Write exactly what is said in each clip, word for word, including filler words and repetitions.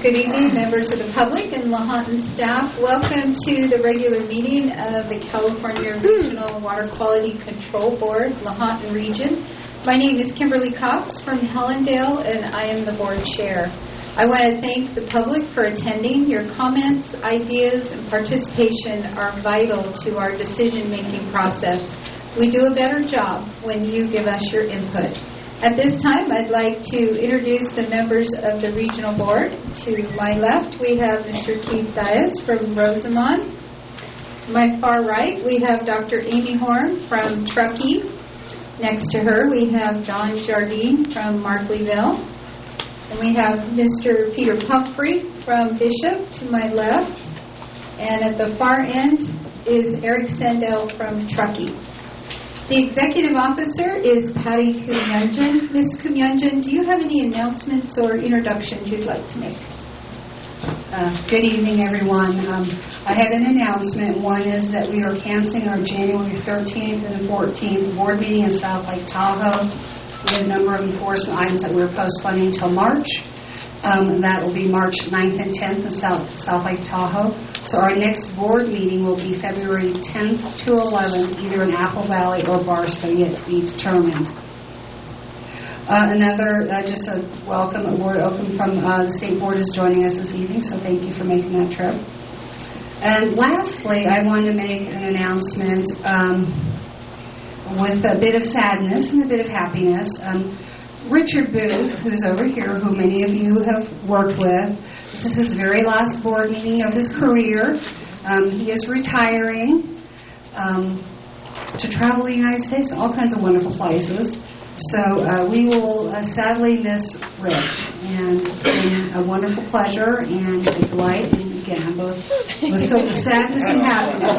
Good evening, members of the public and Lahontan staff. Welcome to the regular meeting of the California Regional Water Quality Control Board, Lahontan Region. My name is Kimberly Cox from Helendale, and I am the board chair. I want to thank the public for attending. Your comments, ideas, and participation are vital to our decision-making process. We do a better job when you give us your input. At this time, I'd like to introduce the members of the regional board. To my left, we have Mister Keith Dias from Rosamond. To my far right, we have Doctor Amy Horn from Truckee. Next to her, we have Don Jardine from Markleyville. And we have Mister Peter Pumphrey from Bishop to my left. And at the far end is Eric Sandell from Truckee. The executive officer is Patty Kumyanjan. Miz Kumyanjan, do you have any announcements or introductions you'd like to make? Uh, good evening, everyone. Um, I had an announcement. One is that we are canceling our January thirteenth and fourteenth board meeting in South Lake Tahoe. We have a number of enforcement items that we're postponing until March. Um, and that will be March ninth and tenth in South, South Lake Tahoe. So our next board meeting will be February tenth to eleventh, either in Apple Valley or Barstow, yet to be determined. Uh, another, uh, just a welcome, Lord Oakham from uh, the State Board is joining us this evening, so thank you for making that trip. And lastly, I want to make an announcement um, with a bit of sadness and a bit of happiness. Um, Richard Booth, who's over here, who many of you have worked with, this is his very last board meeting of his career. Um, he is retiring um, to travel the United States and all kinds of wonderful places. So uh, we will uh, sadly miss Rich. And it's been a wonderful pleasure and a delight. And again, I'm both, both filled with sadness and happiness.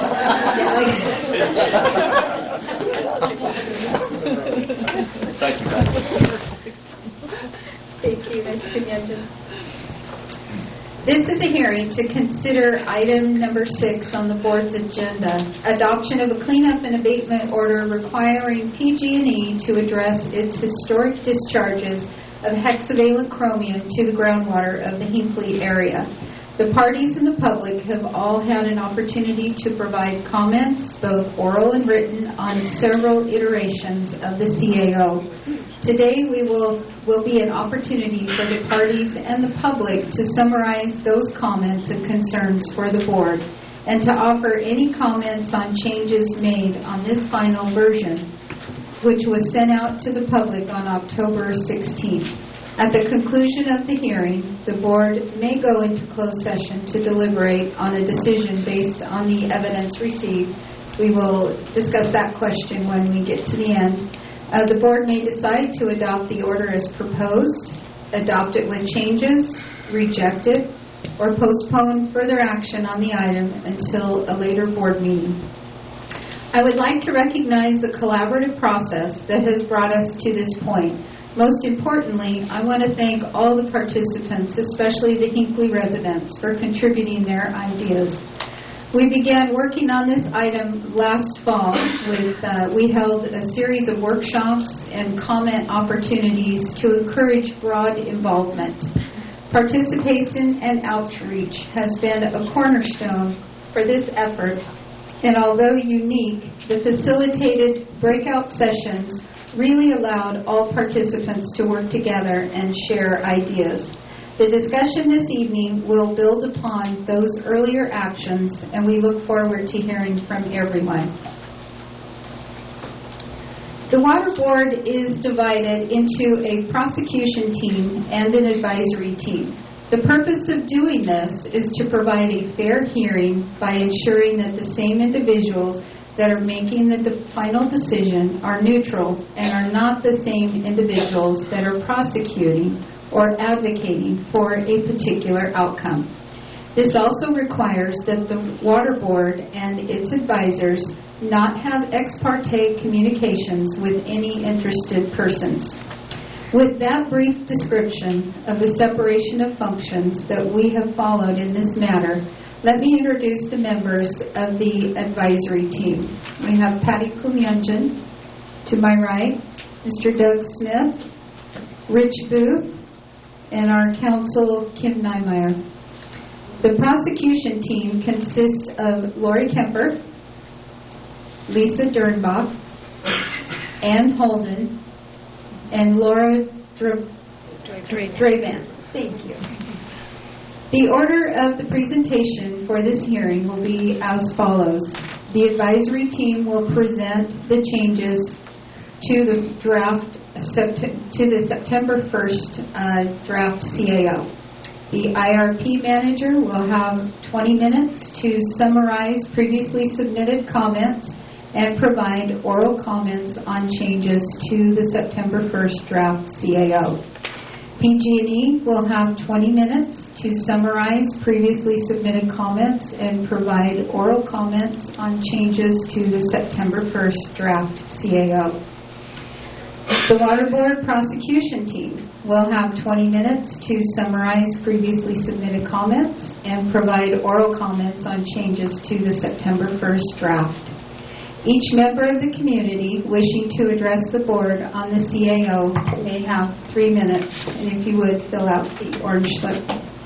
Thank you, guys. Thank you, Miz Kumyanjan. This is a hearing to consider item number six on the board's agenda, adoption of a cleanup and abatement order requiring P G and E to address its historic discharges of hexavalent chromium to the groundwater of the Hinckley area. The parties and the public have all had an opportunity to provide comments, both oral and written, on several iterations of the C A O. Today we will, will be an opportunity for the parties and the public to summarize those comments and concerns for the board and to offer any comments on changes made on this final version, which was sent out to the public on October sixteenth. At the conclusion of the hearing, the board may go into closed session to deliberate on a decision based on the evidence received. We will discuss that question when we get to the end. Uh, the board may decide to adopt the order as proposed, adopt it with changes, reject it, or postpone further action on the item until a later board meeting. I would like to recognize the collaborative process that has brought us to this point. Most importantly, I want to thank all the participants, especially the Hinckley residents, for contributing their ideas. We began working on this item last fall. With uh, we held a series of workshops and comment opportunities to encourage broad involvement. Participation and outreach has been a cornerstone for this effort, and although unique, the facilitated breakout sessions really allowed all participants to work together and share ideas. The discussion this evening will build upon those earlier actions, and we look forward to hearing from everyone. The Water Board is divided into a prosecution team and an advisory team. The purpose of doing this is to provide a fair hearing by ensuring that the same individuals that are making the de- final decision are neutral and are not the same individuals that are prosecuting or advocating for a particular outcome. This also requires that the Water Board and its advisors not have ex parte communications with any interested persons. With that brief description of the separation of functions that we have followed in this matter, let me introduce the members of the advisory team. We have Patty Kumyanjan to my right, Mister Doug Smith, Rich Booth, and our counsel, Kim Niemeyer. The prosecution team consists of Lori Kemper, Lisa Dernbach, Ann Holden, and Laura Dra- Draban. Thank you. The order of the presentation for this hearing will be as follows. The advisory team will present the changes to the draft to the September first uh, draft C A O. The I R P manager will have twenty minutes to summarize previously submitted comments and provide oral comments on changes to the September first draft C A O. P G and E will have twenty minutes to summarize previously submitted comments and provide oral comments on changes to the September first draft C A O. The Water Board prosecution team will have twenty minutes to summarize previously submitted comments and provide oral comments on changes to the September first draft. Each member of the community wishing to address the board on the C A O may have three minutes, and if you would, fill out the orange slip.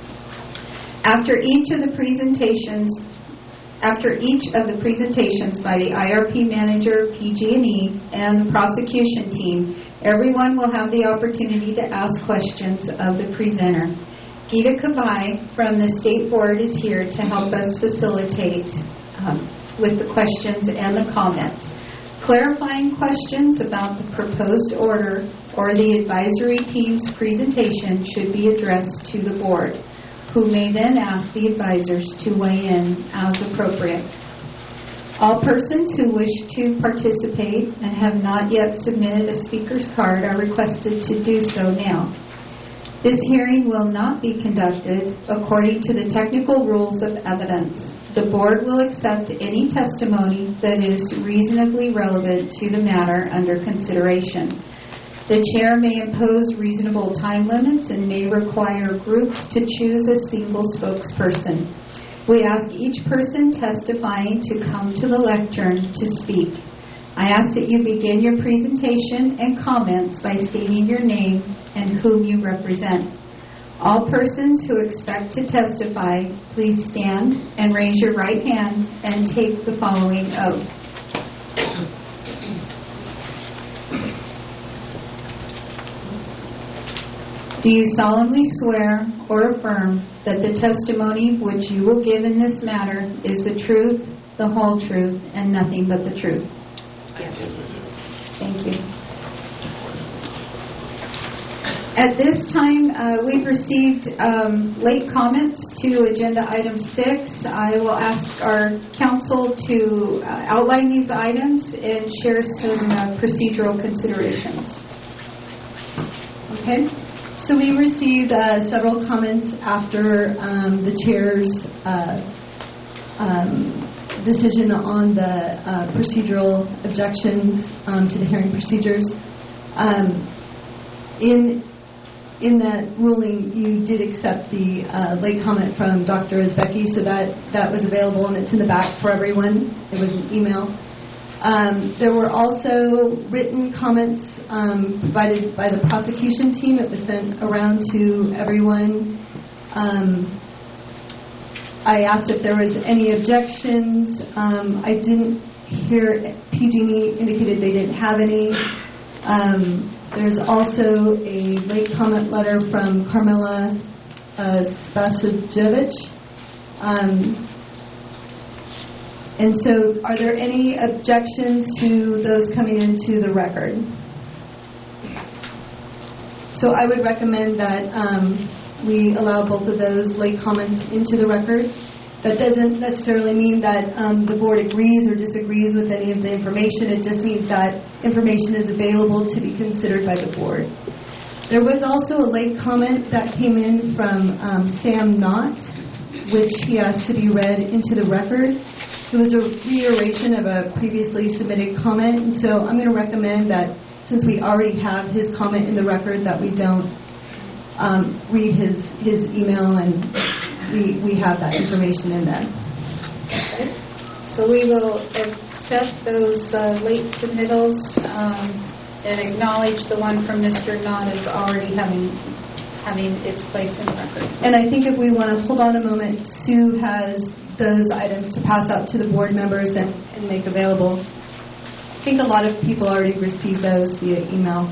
After each of the presentations, after each of the presentations by the I R P manager, P G and E, and the prosecution team, everyone will have the opportunity to ask questions of the presenter. Gita Kabai from the State Board is here to help us facilitate um, with the questions and the comments. Clarifying questions about the proposed order or the advisory team's presentation should be addressed to the board, who may then ask the advisors to weigh in as appropriate. All persons who wish to participate and have not yet submitted a speaker's card are requested to do so now. This hearing will not be conducted according to the technical rules of evidence. The board will accept any testimony that is reasonably relevant to the matter under consideration. The chair may impose reasonable time limits and may require groups to choose a single spokesperson. We ask each person testifying to come to the lectern to speak. I ask that you begin your presentation and comments by stating your name and whom you represent. All persons who expect to testify, please stand and raise your right hand and take the following oath. Do you solemnly swear or affirm that the testimony which you will give in this matter is the truth, the whole truth, and nothing but the truth? Yes. Thank you. At this time, uh, we've received um, late comments to agenda item six. I will ask our counsel to uh, outline these items and share some uh, procedural considerations. Okay. So we received uh, several comments after um, the chair's uh, um, decision on the uh, procedural objections um, to the hearing procedures. Um, in In that ruling, you did accept the uh, late comment from Doctor Uzbeki, so that, that was available, and it's in the back for everyone. It was an email. Um, there were also written comments um, provided by the prosecution team. It was sent around to everyone. Um, I asked if there was any objections. Um, I didn't hear, P G and E indicated they didn't have any. Um, There's also a late comment letter from Carmela uh, Spasijevic. Um, and so are there any objections to those coming into the record? So I would recommend that um, we allow both of those late comments into the record. That doesn't necessarily mean that um, the board agrees or disagrees with any of the information. It just means that information is available to be considered by the board. There was also a late comment that came in from um, Sam Knott, which he asked to be read into the record. It was a reiteration of a previously submitted comment, and so I'm going to recommend that since we already have his comment in the record, that we don't um, read his, his email and We, we have that information in there. Okay. So we will accept those uh, late submittals um, and acknowledge the one from Mister Knott as already having having its place in the record. And I think if we want to hold on a moment, Sue has those items to pass out to the board members and, and make available. I think a lot of people already received those via email.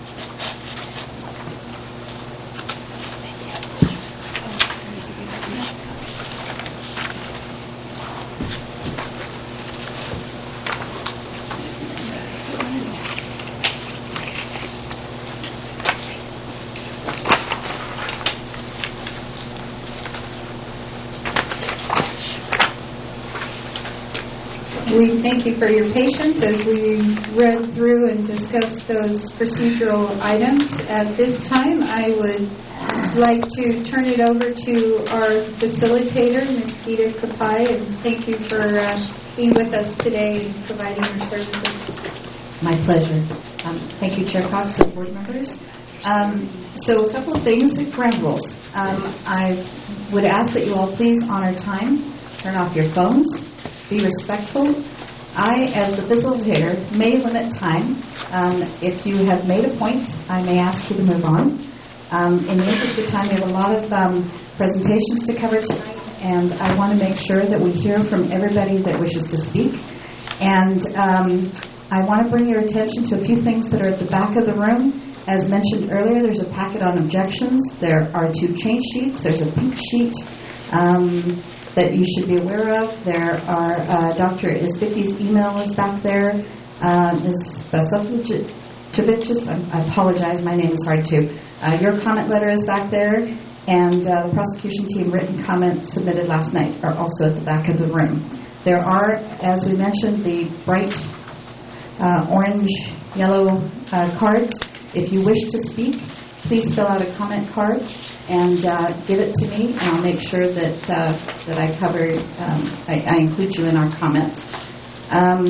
We thank you for your patience as we read through and discussed those procedural items. At this time, I would like to turn it over to our facilitator, Miz Gita Kapai, and thank you for uh, being with us today and providing your services. My pleasure. Um, thank you, Chair Cox and board members. Um, so a couple of things, ground rules. Um, I would ask that you all please honor time, turn off your phones, be respectful. I, as the facilitator, may limit time. Um, if you have made a point, I may ask you to move on. Um, in the interest of time, we have a lot of um, presentations to cover tonight, and I want to make sure that we hear from everybody that wishes to speak. And um, I want to bring your attention to a few things that are at the back of the room. As mentioned earlier, there's a packet on objections. There are two change sheets. There's a pink sheet um, that you should be aware of. There are, uh, Doctor Isbicki's email is back there. Uh, Miz Basovich, I apologize, my name is hard too. Uh, your comment letter is back there, and uh, the prosecution team written comments submitted last night are also at the back of the room. There are, as we mentioned, the bright uh, orange, yellow uh, cards. If you wish to speak, please fill out a comment card and uh, give it to me, and I'll make sure that uh, that I cover, um, I, I include you in our comments. Um,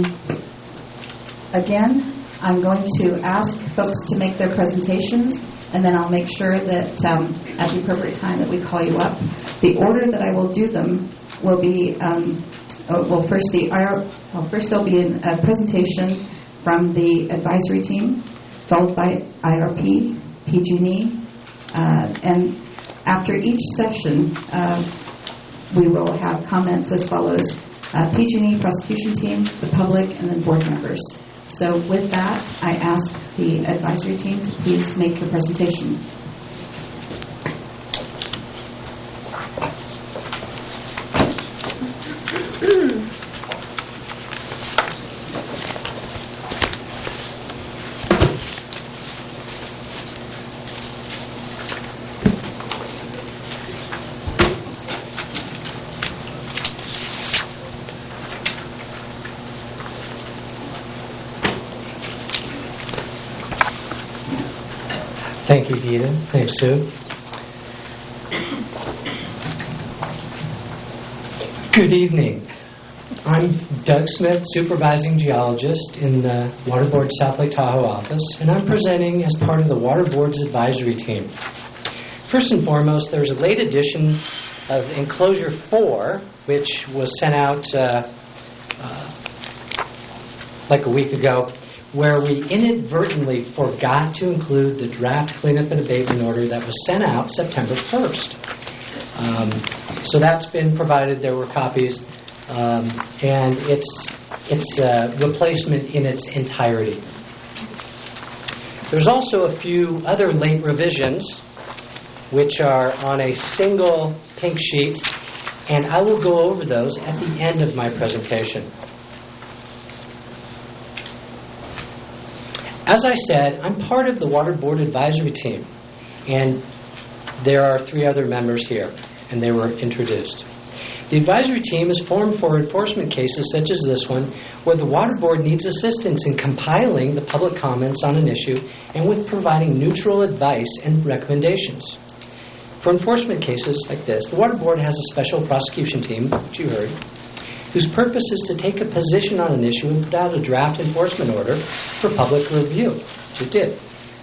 again, I'm going to ask folks to make their presentations, and then I'll make sure that um, at the appropriate time that we call you up. The order that I will do them will be, um, oh, well, first the well, first there'll be a presentation from the advisory team, followed by I R P, P G and E, uh, and after each session, uh, we will have comments as follows: uh, P G and E, prosecution team, the public, and then board members. So with that, I ask the advisory team to please make your presentation. Thank you, Gita. Thanks, Sue. Good evening. I'm Doug Smith, Supervising Geologist in the Water Board South Lake Tahoe office, and I'm presenting as part of the Water Board's advisory team. First and foremost, there's a late edition of Enclosure four, which was sent out uh, uh, like a week ago, where we inadvertently forgot to include the draft cleanup and abatement order that was sent out September first. Um, so that's been provided. There were copies, um, and it's it's a replacement in its entirety. There's also a few other late revisions, which are on a single pink sheet, and I will go over those at the end of my presentation. As I said, I'm part of the Water Board Advisory Team, and there are three other members here, and they were introduced. The advisory team is formed for enforcement cases such as this one, where the Water Board needs assistance in compiling the public comments on an issue and with providing neutral advice and recommendations. For enforcement cases like this, the Water Board has a special prosecution team, which you heard, whose purpose is to take a position on an issue and put out a draft enforcement order for public review, which it did.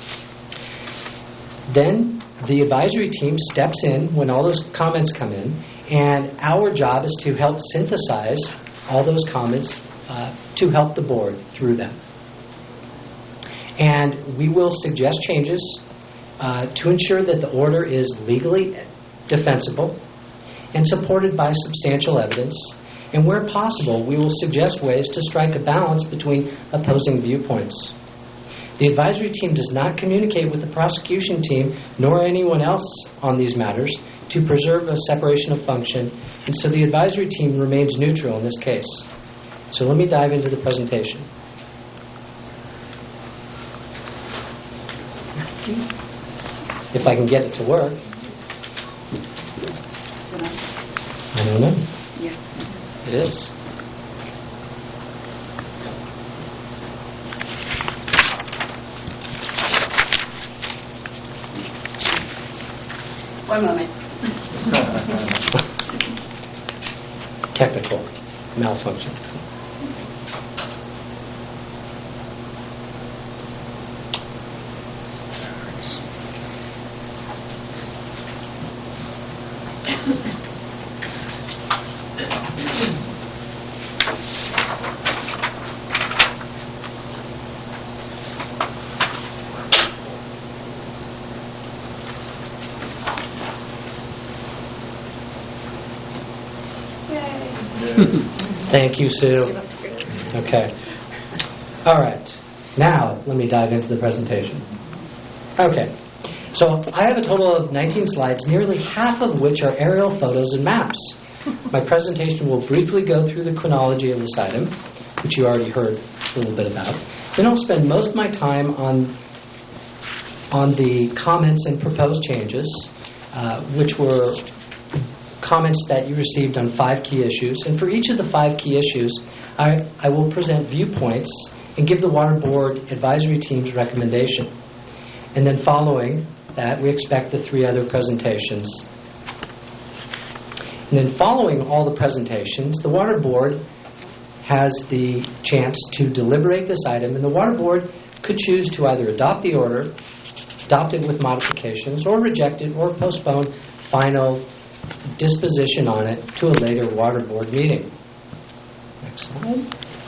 Then the advisory team steps in when all those comments come in, and our job is to help synthesize all those comments uh, to help the board through them. And we will suggest changes uh, to ensure that the order is legally defensible and supported by substantial evidence. And where possible, we will suggest ways to strike a balance between opposing viewpoints. The advisory team does not communicate with the prosecution team nor anyone else on these matters to preserve a separation of function, and so the advisory team remains neutral in this case. So let me dive into the presentation. If I can get it to work. I don't know. Yeah. It is. One moment. Technical malfunction. Thank you, Sue. Okay. All right. Now, let me dive into the presentation. Okay. So, I have a total of nineteen slides, nearly half of which are aerial photos and maps. My presentation will briefly go through the chronology of this item, which you already heard a little bit about. Then I'll spend most of my time on, on the comments and proposed changes, uh, which were comments that you received on five key issues. And for each of the five key issues, I, I will present viewpoints and give the Water Board Advisory Team's recommendation. And then following that, we expect the three other presentations. And then following all the presentations, the Water Board has the chance to deliberate this item, and the Water Board could choose to either adopt the order, adopt it with modifications, or reject it, or postpone final disposition on it to a later Water Board meeting. Next slide.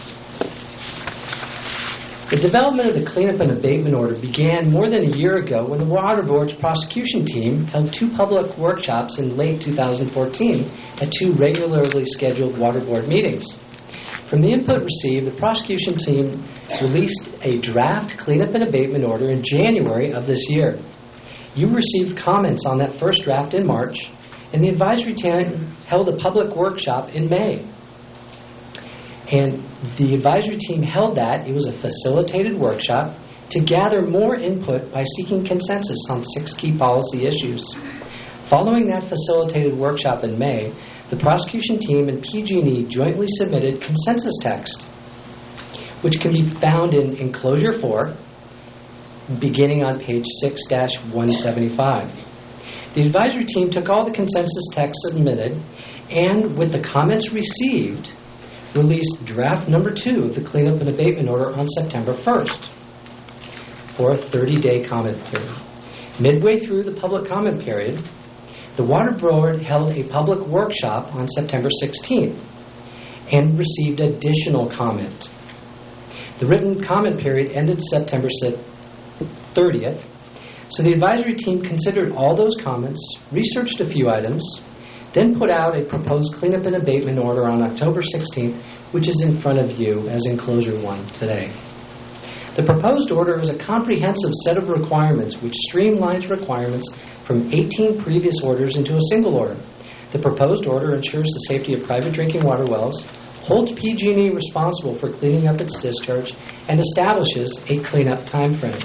The development of the cleanup and abatement order began more than a year ago when the Water Board's prosecution team held two public workshops in late two thousand fourteen at two regularly scheduled Water Board meetings. From the input received, the prosecution team released a draft cleanup and abatement order in January of this year. You received comments on that first draft in March, and the advisory team held a public workshop in May. And the advisory team held that. It was a facilitated workshop to gather more input by seeking consensus on six key policy issues. Following that facilitated workshop in May, the prosecution team and P G and E jointly submitted consensus text, which can be found in Enclosure four, beginning on page six dash one seventy-five. The advisory team took all the consensus text submitted and, with the comments received, released draft number two of the cleanup and abatement order on September first for a thirty-day comment period. Midway through the public comment period, the Water Board held a public workshop on September sixteenth and received additional comment. The written comment period ended September thirtieth, so the advisory team considered all those comments, researched a few items, then put out a proposed cleanup and abatement order on October sixteenth, which is in front of you as Enclosure one today. The proposed order is a comprehensive set of requirements which streamlines requirements from eighteen previous orders into a single order. The proposed order ensures the safety of private drinking water wells, holds P G and E responsible for cleaning up its discharge, and establishes a cleanup time frame.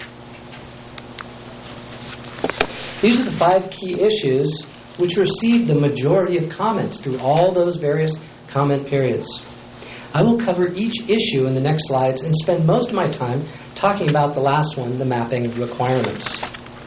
These are the five key issues which received the majority of comments through all those various comment periods. I will cover each issue in the next slides and spend most of my time talking about the last one, the mapping requirements.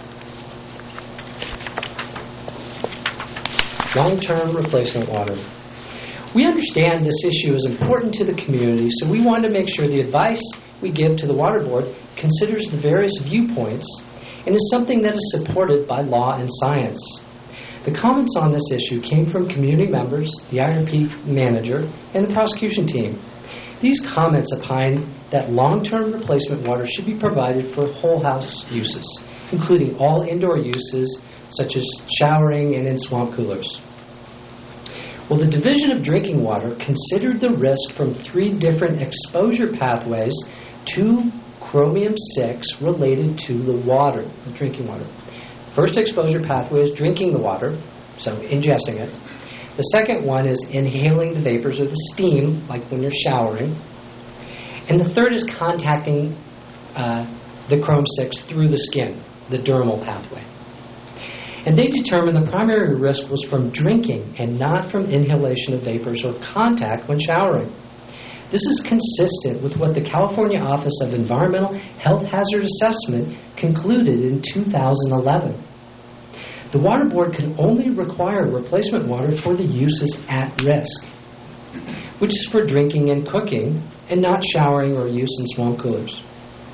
Long-term replacement water. We understand this issue is important to the community, so we wanted to make sure the advice we give to the Water Board considers the various viewpoints and is something that is supported by law and science. The comments on this issue came from community members, the I R P manager, and the prosecution team. These comments opine that long-term replacement water should be provided for whole house uses including all indoor uses such as showering and in swamp coolers. Well, the Division of Drinking Water considered the risk from three different exposure pathways to chromium six related to the water, the drinking water. First exposure pathway is drinking the water, so ingesting it. The second one is inhaling the vapors or the steam, like when you're showering. And the third is contacting uh, the chrom six through the skin, the dermal pathway. And they determined the primary risk was from drinking and not from inhalation of vapors or contact when showering. This is consistent with what the California Office of Environmental Health Hazard Assessment concluded in two thousand eleven. The Water Board can only require replacement water for the uses at risk, which is for drinking and cooking, and not showering or use in swamp coolers.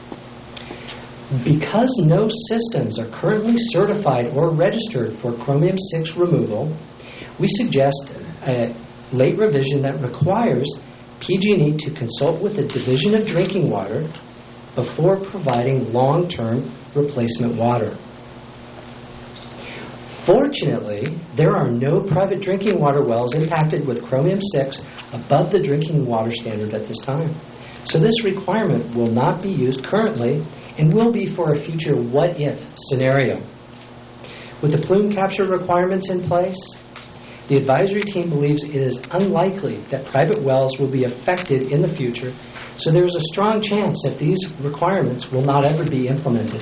Because no systems are currently certified or registered for chromium six removal, we suggest a late revision that requires P G and E to consult with the Division of Drinking Water before providing long-term replacement water. Fortunately, there are no private drinking water wells impacted with chromium six above the drinking water standard at this time. So this requirement will not be used currently and will be for a future what-if scenario. With the plume capture requirements in place, the advisory team believes it is unlikely that private wells will be affected in the future, so there is a strong chance that these requirements will not ever be implemented.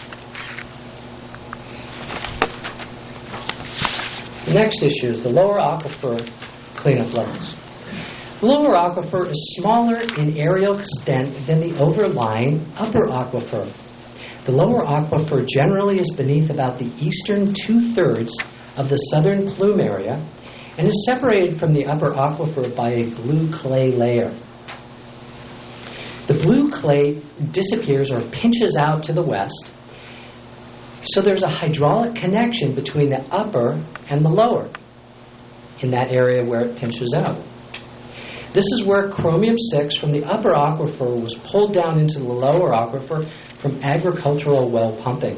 The next issue is the lower aquifer cleanup levels. The lower aquifer is smaller in areal extent than the overlying upper aquifer. The lower aquifer generally is beneath about the eastern two-thirds of the southern plume area and is separated from the upper aquifer by a blue clay layer. The blue clay disappears or pinches out to the west, so there's a hydraulic connection between the upper and the lower in that area where it pinches out. This is where chromium six from the upper aquifer was pulled down into the lower aquifer from agricultural well pumping.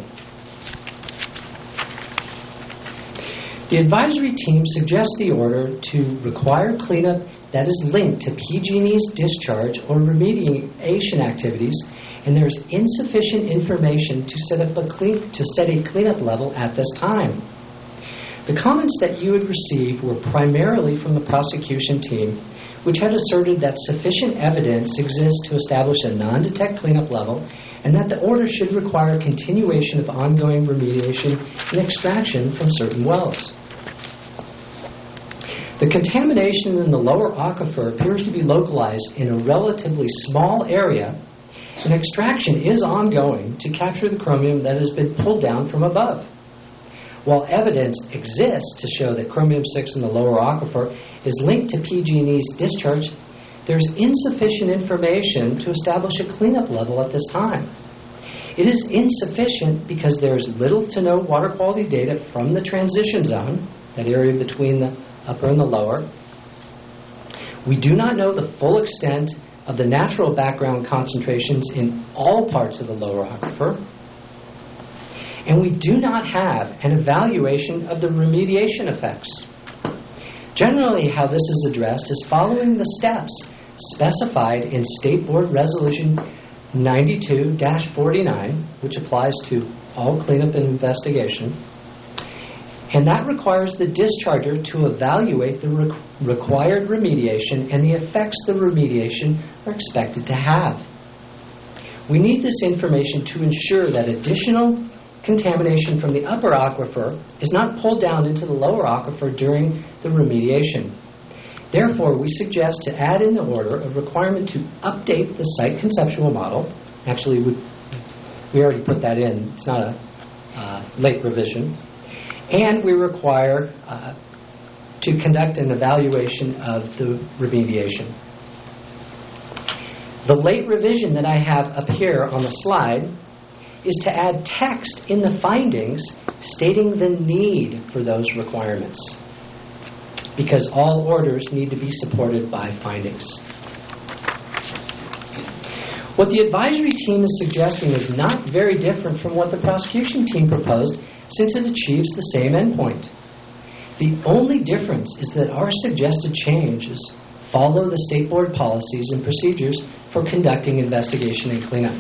The advisory team suggests the order to require cleanup that is linked to P G and E's discharge or remediation activities, and there is insufficient information to set up a clean, to set a cleanup level at this time. The comments that you would receive were primarily from the prosecution team, which had asserted that sufficient evidence exists to establish a non-detect cleanup level and that the order should require continuation of ongoing remediation and extraction from certain wells. The contamination in the lower aquifer appears to be localized in a relatively small area, and extraction is ongoing to capture the chromium that has been pulled down from above. While evidence exists to show that chromium six in the lower aquifer is linked to P G and E's discharge, there is insufficient information to establish a cleanup level at this time. It is insufficient because there is little to no water quality data from the transition zone, that area between the upper and the lower. We do not know the full extent of the natural background concentrations in all parts of the lower aquifer. And we do not have an evaluation of the remediation effects. Generally, how this is addressed is following the steps specified in State Board Resolution ninety-two dash forty-nine, which applies to all cleanup and investigation. And that requires the discharger to evaluate the re- required remediation and the effects the remediation are expected to have. We need this information to ensure that additional contamination from the upper aquifer is not pulled down into the lower aquifer during the remediation. Therefore, we suggest to add in the order a requirement to update the site conceptual model. Actually, we, we already put that in. It's not a uh, late revision. And we require uh, to conduct an evaluation of the remediation. The late revision that I have up here on the slide is to add text in the findings stating the need for those requirements, because all orders need to be supported by findings. What the advisory team is suggesting is not very different from what the prosecution team proposed, since it achieves the same endpoint. The only difference is that our suggested changes follow the state board policies and procedures for conducting investigation and cleanup.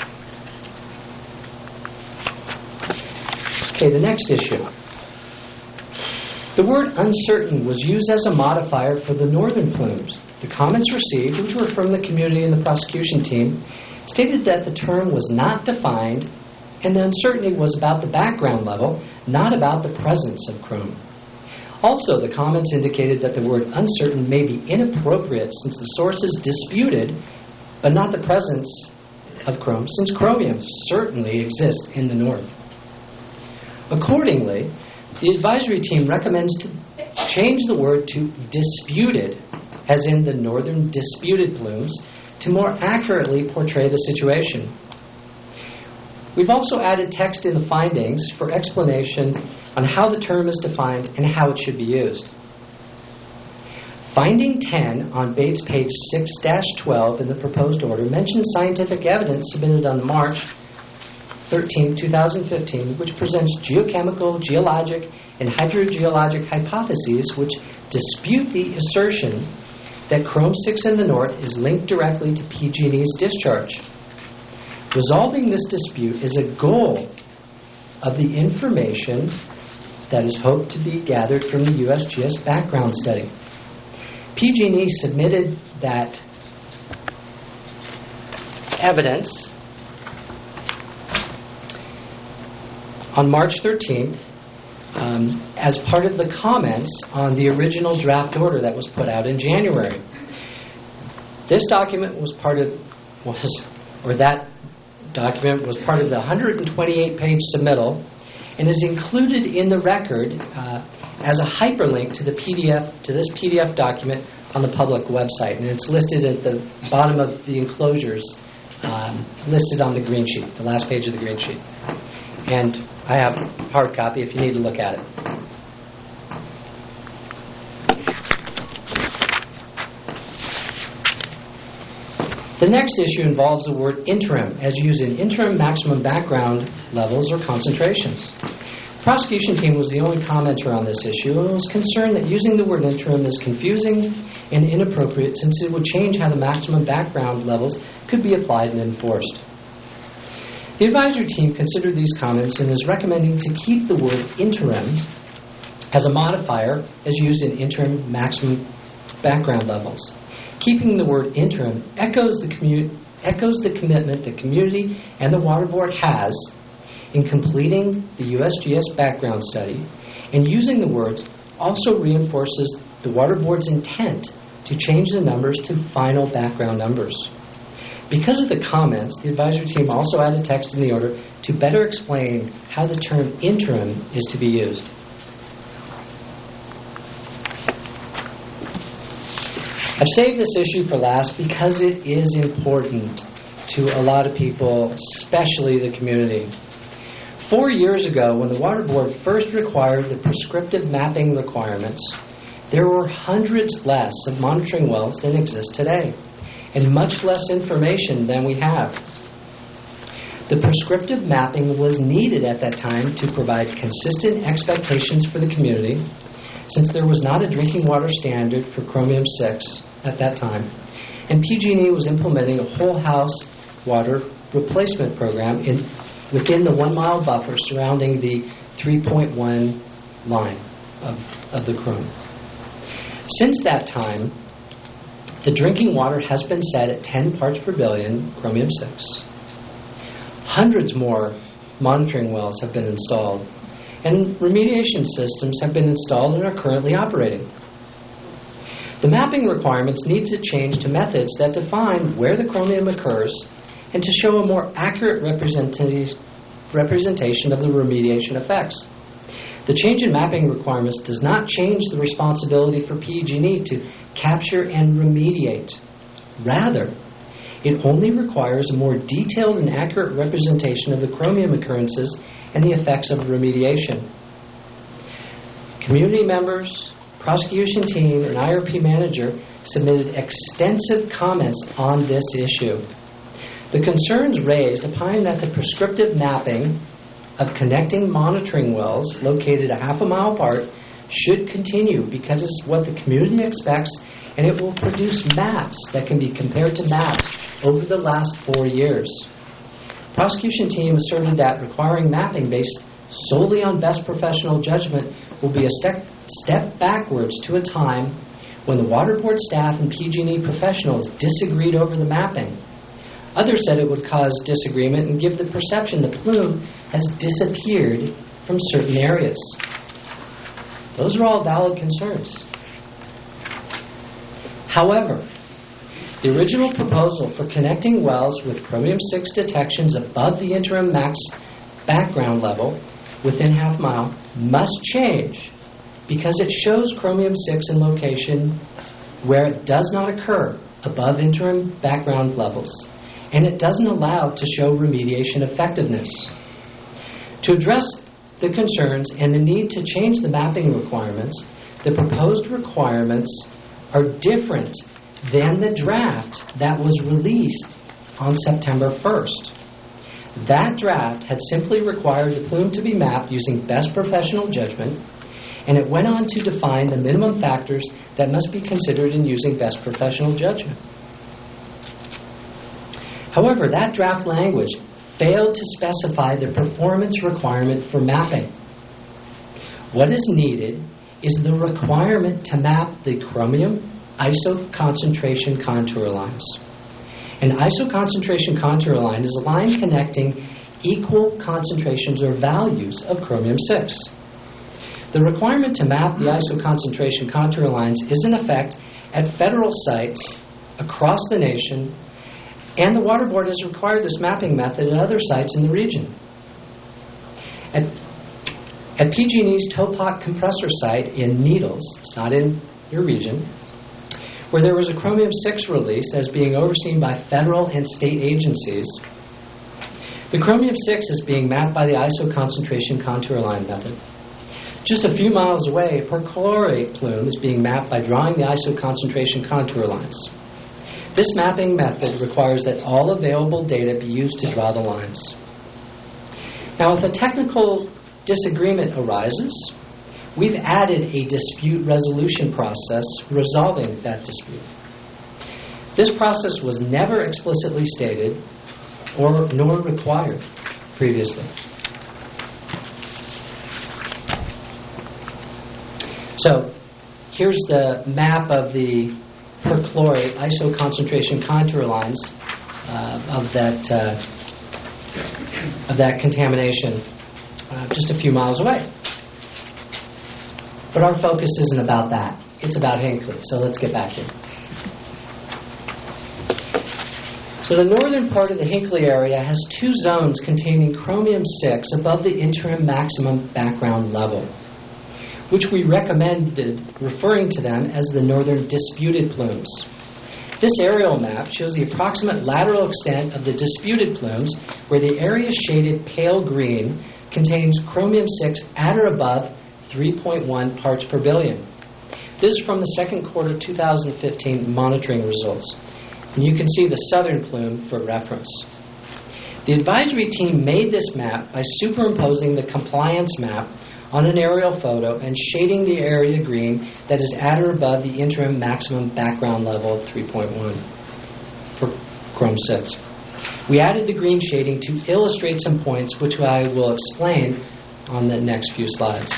Okay, the next issue. The word uncertain was used as a modifier for the northern plumes. The comments received, which were from the community and the prosecution team, stated that the term was not defined and the uncertainty was about the background level, not about the presence of chrome. Also, the comments indicated that the word uncertain may be inappropriate since the source is disputed, but not the presence of chrome, since chromium certainly exists in the north. Accordingly, the advisory team recommends to change the word to disputed, as in the northern disputed plumes, to more accurately portray the situation. We've also added text in the findings for explanation on how the term is defined and how it should be used. Finding ten on Bates page six dash twelve in the proposed order mentions scientific evidence submitted on March thirteenth, twenty fifteen, which presents geochemical, geologic, and hydrogeologic hypotheses which dispute the assertion that chrome six in the north is linked directly to P G and E's discharge. Resolving this dispute is a goal of the information that is hoped to be gathered from the U S G S background study. P G and E submitted that evidence on March thirteenth um, as part of the comments on the original draft order that was put out in January. This document was part of, was, or that document was part of the one hundred twenty-eight page submittal and is included in the record uh, as a hyperlink to the P D F, to this P D F document on the public website. And it's listed at the bottom of the enclosures, um, listed on the green sheet, the last page of the green sheet. And I have a hard copy if you need to look at it. The next issue involves the word interim, as used in interim maximum background levels or concentrations. The prosecution team was the only commenter on this issue and was concerned that using the word interim is confusing and inappropriate since it would change how the maximum background levels could be applied and enforced. The advisory team considered these comments and is recommending to keep the word interim as a modifier as used in interim maximum background levels. Keeping the word interim echoes the, commu- echoes the commitment the community and the Water Board has in completing the U S G S background study, and using the words also reinforces the Water Board's intent to change the numbers to final background numbers. Because of the comments, the advisory team also added text in the order to better explain how the term interim is to be used. I've saved this issue for last because it is important to a lot of people, especially the community. Four years ago, when the Water Board first required the prescriptive mapping requirements, there were hundreds less of monitoring wells than exist today, and much less information than we have. The prescriptive mapping was needed at that time to provide consistent expectations for the community, since there was not a drinking water standard for chromium six at that time, and P G and E was implementing a whole house water replacement program in, within the one mile buffer surrounding the three point one line of, of the chrome. Since that time, the drinking water has been set at ten parts per billion chromium six. Hundreds more monitoring wells have been installed, and remediation systems have been installed and are currently operating. The mapping requirements need to change to methods that define where the chromium occurs and to show a more accurate representation of the remediation effects. The change in mapping requirements does not change the responsibility for P G and E to capture and remediate. Rather, it only requires a more detailed and accurate representation of the chromium occurrences and the effects of remediation. Community members, prosecution team, and I R P manager submitted extensive comments on this issue. The concerns raised opine that the prescriptive mapping of connecting monitoring wells located a half a mile apart should continue because it's what the community expects, and it will produce maps that can be compared to maps over the last four years. Prosecution team asserted that requiring mapping based solely on best professional judgment will be a step, step backwards to a time when the water board staff and P G and E professionals disagreed over the mapping. Others said it would cause disagreement and give the perception the plume has disappeared from certain areas. Those are all valid concerns. However, the original proposal for connecting wells with chromium six detections above the interim max background level within half mile must change because it shows chromium six in location where it does not occur above interim background levels, and it doesn't allow to show remediation effectiveness. To address the concerns and the need to change the mapping requirements, the proposed requirements are different than the draft that was released on September first. That draft had simply required the plume to be mapped using best professional judgment, and it went on to define the minimum factors that must be considered in using best professional judgment. However, that draft language failed to specify the performance requirement for mapping. What is needed is the requirement to map the chromium iso concentration contour lines. An iso concentration contour line is a line connecting equal concentrations or values of chromium six. The requirement to map the iso concentration contour lines is in effect at federal sites across the nation, and the Water Board has required this mapping method at other sites in the region. At, at P G and E's Topot compressor site in Needles, it's not in your region, where there was a chromium six release as being overseen by federal and state agencies, the chromium six is being mapped by the iso concentration contour line method. Just a few miles away, perchlorate plume is being mapped by drawing the iso concentration contour lines. This mapping method requires that all available data be used to draw the lines. Now, if a technical disagreement arises, we've added a dispute resolution process resolving that dispute. This process was never explicitly stated or nor required previously. So, here's the map of the perchlorate iso concentration contour lines uh, of that uh, of that contamination uh, just a few miles away. But our focus isn't about that. It's about Hinckley. So let's get back here. So the northern part of the Hinckley area has two zones containing chromium six above the interim maximum background level, which we recommended referring to them as the northern disputed plumes. This aerial map shows the approximate lateral extent of the disputed plumes, where the area shaded pale green contains chromium six at or above three point one parts per billion. This is from the second quarter two thousand fifteen monitoring results. And you can see the southern plume for reference. The advisory team made this map by superimposing the compliance map on an aerial photo and shading the area green that is at or above the interim maximum background level of three point one for Chrome six. We added the green shading to illustrate some points, which I will explain on the next few slides.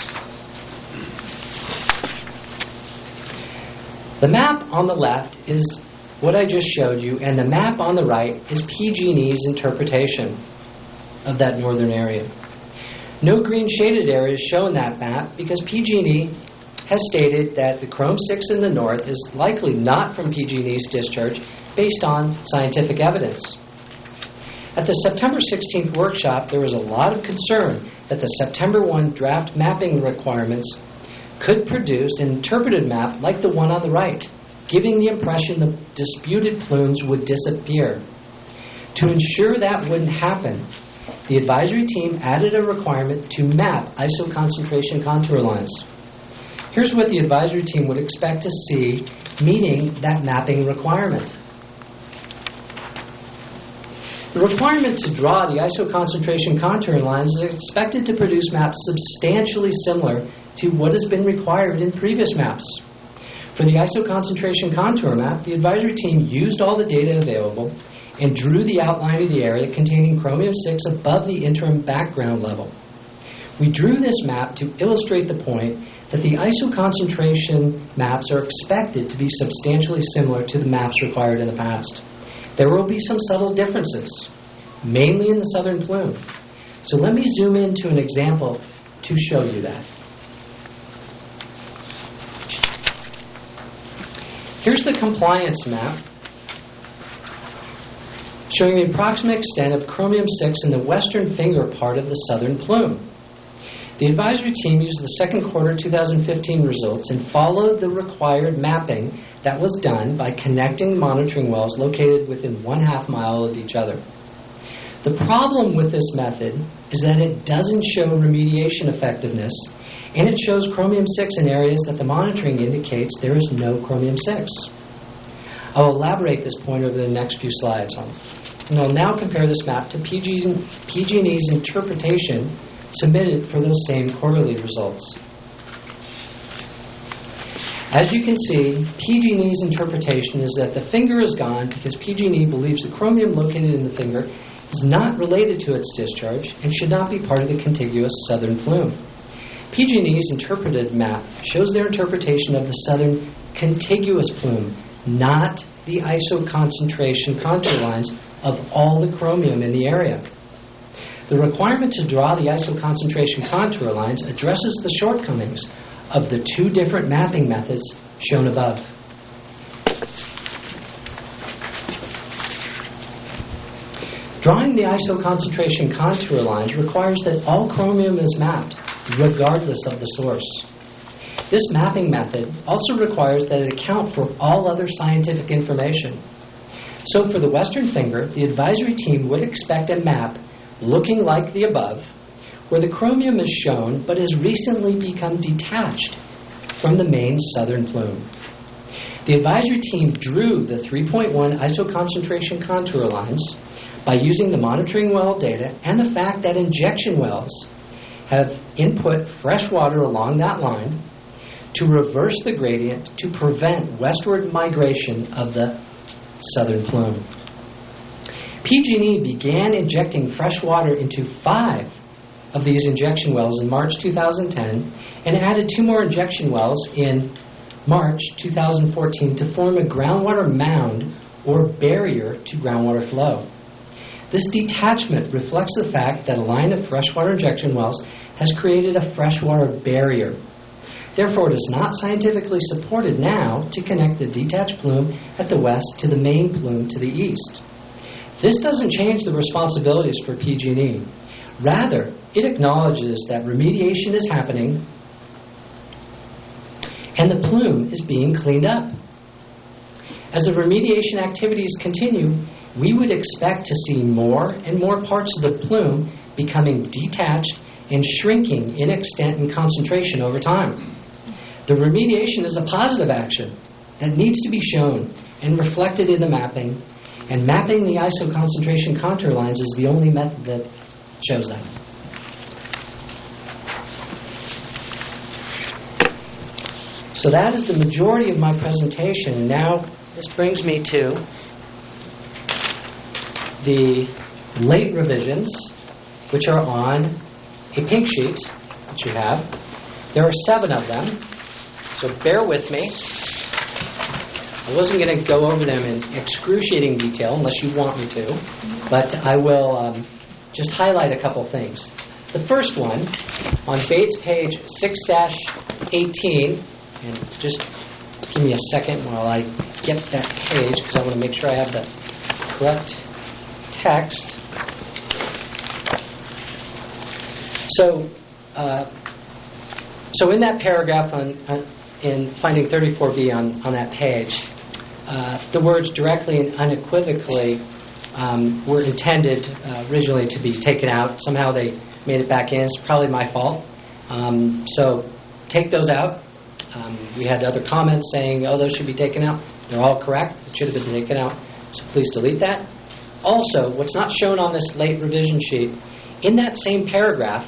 The map on the left is what I just showed you, and the map on the right is P G and E's interpretation of that northern area. No green shaded areas shown in that map because P G and E has stated that the Chrome six in the north is likely not from P G and E's discharge based on scientific evidence. At the September sixteenth workshop, there was a lot of concern that the September first draft mapping requirements could produce an interpreted map like the one on the right, giving the impression the disputed plumes would disappear. To ensure that wouldn't happen, the advisory team added a requirement to map iso concentration contour lines. Here's what the advisory team would expect to see meeting that mapping requirement. The requirement to draw the isoconcentration contour lines is expected to produce maps substantially similar to what has been required in previous maps. For the isoconcentration contour map, the advisory team used all the data available and drew the outline of the area containing chromium six above the interim background level. We drew this map to illustrate the point that the isoconcentration maps are expected to be substantially similar to the maps required in the past. There will be some subtle differences, mainly in the southern plume. So let me zoom into an example to show you that. Here's the compliance map showing the approximate extent of chromium six in the western finger part of the southern plume. The advisory team used the second quarter two thousand fifteen results and followed the required mapping that was done by connecting monitoring wells located within one half mile of each other. The problem with this method is that it doesn't show remediation effectiveness, and it shows chromium six in areas that the monitoring indicates there is no chromium six. I will elaborate this point over the next few slides. And I'll now compare this map to P G and E's interpretation submitted for those same quarterly results. As you can see, P G and E's interpretation is that the finger is gone because P G and E believes the chromium located in the finger is not related to its discharge and should not be part of the contiguous southern plume. P G and E's interpreted map shows their interpretation of the southern contiguous plume, not the isoconcentration contour lines of all the chromium in the area. The requirement to draw the isoconcentration contour lines addresses the shortcomings of the two different mapping methods shown above. Drawing the isoconcentration contour lines requires that all chromium is mapped, regardless of the source. This mapping method also requires that it account for all other scientific information. So for the western finger, the advisory team would expect a map looking like the above, where the chromium is shown but has recently become detached from the main southern plume. The advisory team drew the three point one isoconcentration contour lines by using the monitoring well data and the fact that injection wells have input fresh water along that line to reverse the gradient to prevent westward migration of the southern plume. P G and E began injecting fresh water into five of these injection wells in March two thousand ten and added two more injection wells in March two thousand fourteen to form a groundwater mound or barrier to groundwater flow. This detachment reflects the fact that a line of freshwater injection wells has created a freshwater barrier. Therefore, it is not scientifically supported now to connect the detached plume at the west to the main plume to the east. This doesn't change the responsibilities for P G and E. Rather, it acknowledges that remediation is happening and the plume is being cleaned up. As the remediation activities continue, we would expect to see more and more parts of the plume becoming detached and shrinking in extent and concentration over time. The remediation is a positive action that needs to be shown and reflected in the mapping, and mapping the isoconcentration contour lines is the only method that shows that. So that is the majority of my presentation. Now this brings me to the late revisions, which are on a pink sheet that you have. There are seven of them, so bear with me. I wasn't going to go over them in excruciating detail unless you want me to, but I will um, just highlight a couple things. The first one, on Bates page six dash eighteen, and just give me a second while I get that page because I want to make sure I have the correct text. So, uh, so in that paragraph on, uh, in finding thirty-four B on, on that page, uh, the words directly and unequivocally um, were intended uh, originally to be taken out. Somehow they made it back in. It's probably my fault. Um, so take those out. Um, we had other comments saying, oh, those should be taken out. They're all correct. It should have been taken out. So please delete that. also, what's not shown on this late revision sheet, in that same paragraph,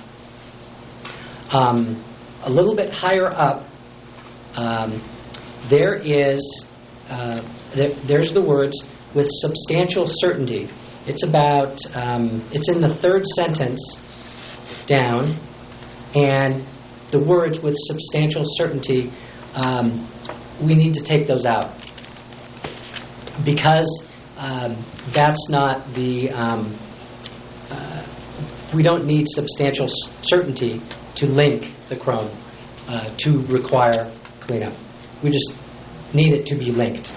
um, a little bit higher up, um, there is uh, there, there's the words with substantial certainty. It's about um, it's in the third sentence down, and the words with substantial certainty, um, we need to take those out because um, that's not the um, uh, we don't need substantial certainty to link the Chrome uh, to require cleanup. We just need it to be linked.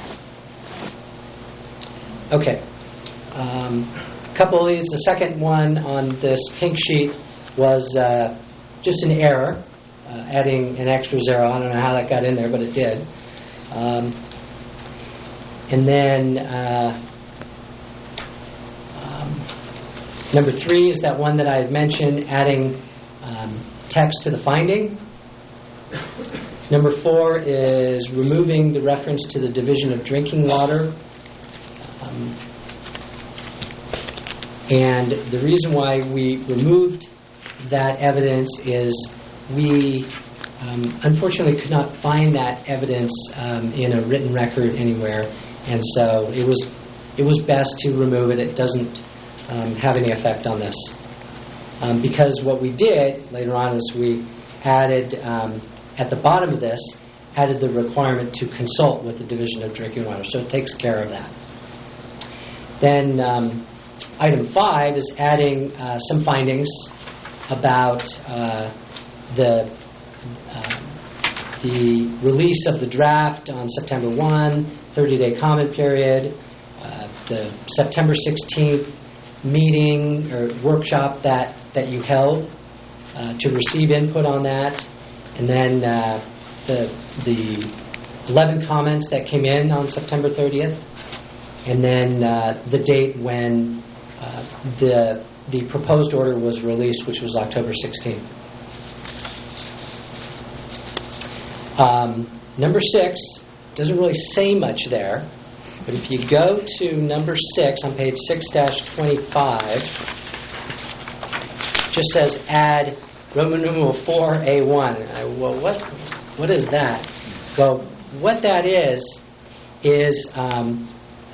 Okay. Um, a couple of these. The second one on this pink sheet was uh, just an error, uh, adding an extra zero. I don't know how that got in there, but it did. Um, and then uh, um, number three is that one that I had mentioned, adding um, text to the finding. Number four is removing the reference to the division of drinking water. Um, and the reason why we removed that evidence is we um, unfortunately could not find that evidence um, in a written record anywhere, and so it was it was best to remove it. It doesn't um, have any effect on this. Um, because what we did later on is we added, um, at the bottom of this, added the requirement to consult with the Division of Drinking Water. So it takes care of that. Then um, item five is adding uh, some findings about uh, the uh, the release of the draft on September first, thirty-day comment period, uh, the September sixteenth meeting or workshop that, that you held uh, to receive input on that, and then uh, the the eleven comments that came in on September thirtieth, and then uh, the date when uh, the the proposed order was released, which was October sixteenth. Um, number six doesn't really say much there, but if you go to number six on page six dash twenty-five, it just says add Roman numeral four A one. I, well, what what is that? Well, what that is is um,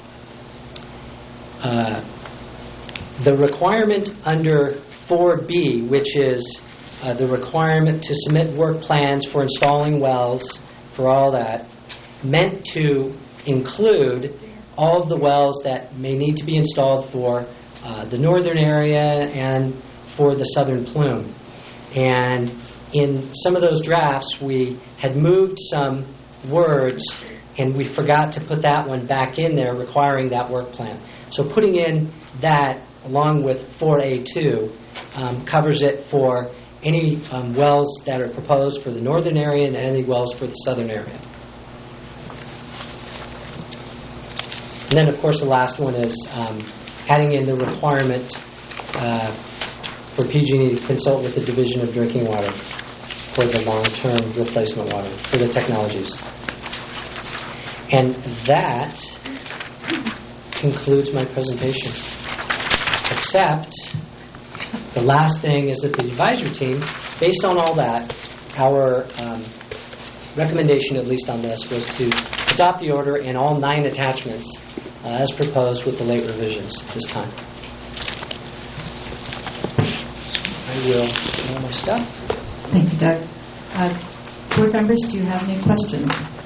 uh, the requirement under four B, which is uh, the requirement to submit work plans for installing wells, for all that, meant to include all of the wells that may need to be installed for uh, the northern area and for the southern plume. And in some of those drafts, we had moved some words, and we forgot to put that one back in there, requiring that work plan. So putting in that along with four A two um, covers it for any um, wells that are proposed for the northern area and any wells for the southern area. And then, of course, the last one is um, adding in the requirement uh, for P G and E to consult with the Division of Drinking Water for the long-term replacement water, for the technologies. And that concludes my presentation. Except the last thing is that the advisory team, based on all that, our um, recommendation, at least on this, was to adopt the order in all nine attachments uh, as proposed with the late revisions this time. I will show my stuff. Thank you, Doug. Uh, board members, do you have any questions?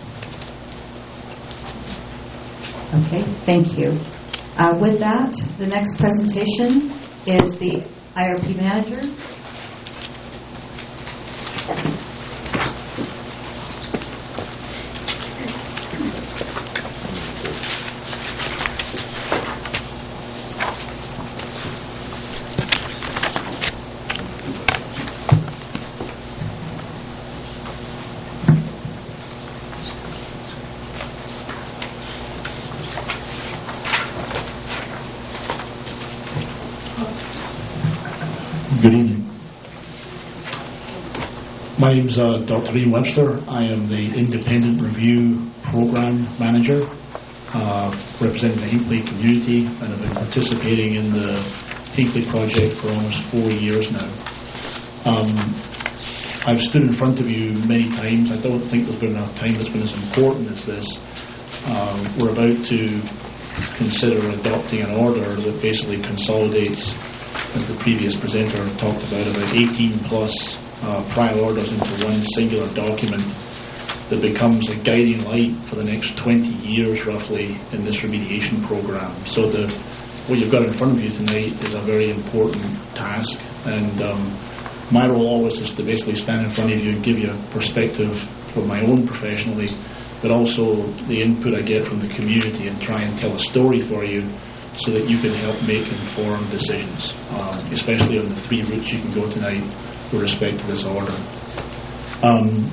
Okay, thank you. Uh, with that, the next presentation is the I R P manager. Good evening. My name is uh, Doctor Ian Webster. I am the Independent Review Program Manager uh, representing the Hinckley community, and I've been participating in the Hinckley project for almost four years now. Um, I've stood in front of you many times. I don't think there's been a time that's been as important as this. Um, we're about to consider adopting an order that basically consolidates, as the previous presenter talked about, about eighteen plus uh, prior orders into one singular document that becomes a guiding light for the next twenty years roughly in this remediation program. So the what you've got in front of you tonight is a very important task, and um, my role always is to basically stand in front of you and give you a perspective from my own professionally, but also the input I get from the community, and try and tell a story for you so that you can help make informed decisions, um, especially on the three routes you can go tonight with respect to this order. Um,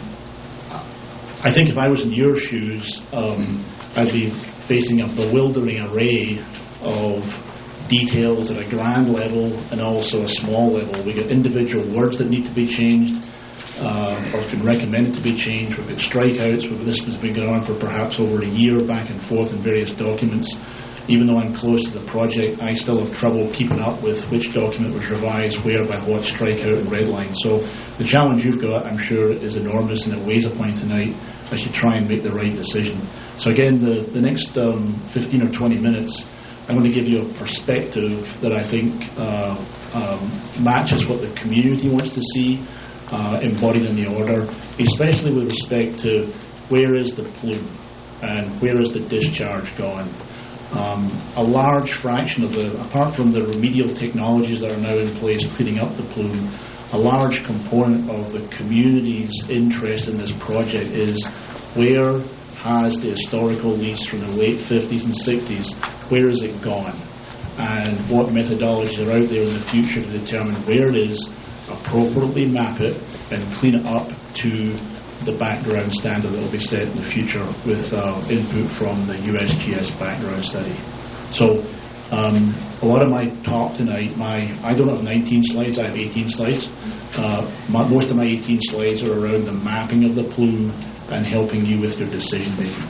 I think if I was in your shoes, um, I'd be facing a bewildering array of details at a grand level and also a small level. We get individual words that need to be changed uh, or can recommend it to be changed. We've got strikeouts. We've, this has been going on for perhaps over a year, back and forth in various documents. Even though I'm close to the project, I still have trouble keeping up with which document was revised, where, by what strikeout and redline. So the challenge you've got, I'm sure, is enormous, and it weighs upon you tonight as you try and make the right decision. So again, the, the next um, fifteen or twenty minutes, I'm going to give you a perspective that I think uh, um, matches what the community wants to see uh, embodied in the order, especially with respect to where is the plume and where is the discharge going. Um, a large fraction of the, apart from the remedial technologies that are now in place cleaning up the plume, a large component of the community's interest in this project is where has the historical lease from the late fifties and sixties, where is it gone? And what methodologies are out there in the future to determine where it is, appropriately map it, and clean it up to the background standard that will be set in the future with uh, input from the U S G S background study. So um, a lot of my talk tonight, my I don't have nineteen slides, I have eighteen slides. Uh, my, most of my eighteen slides are around the mapping of the plume and helping you with your decision making.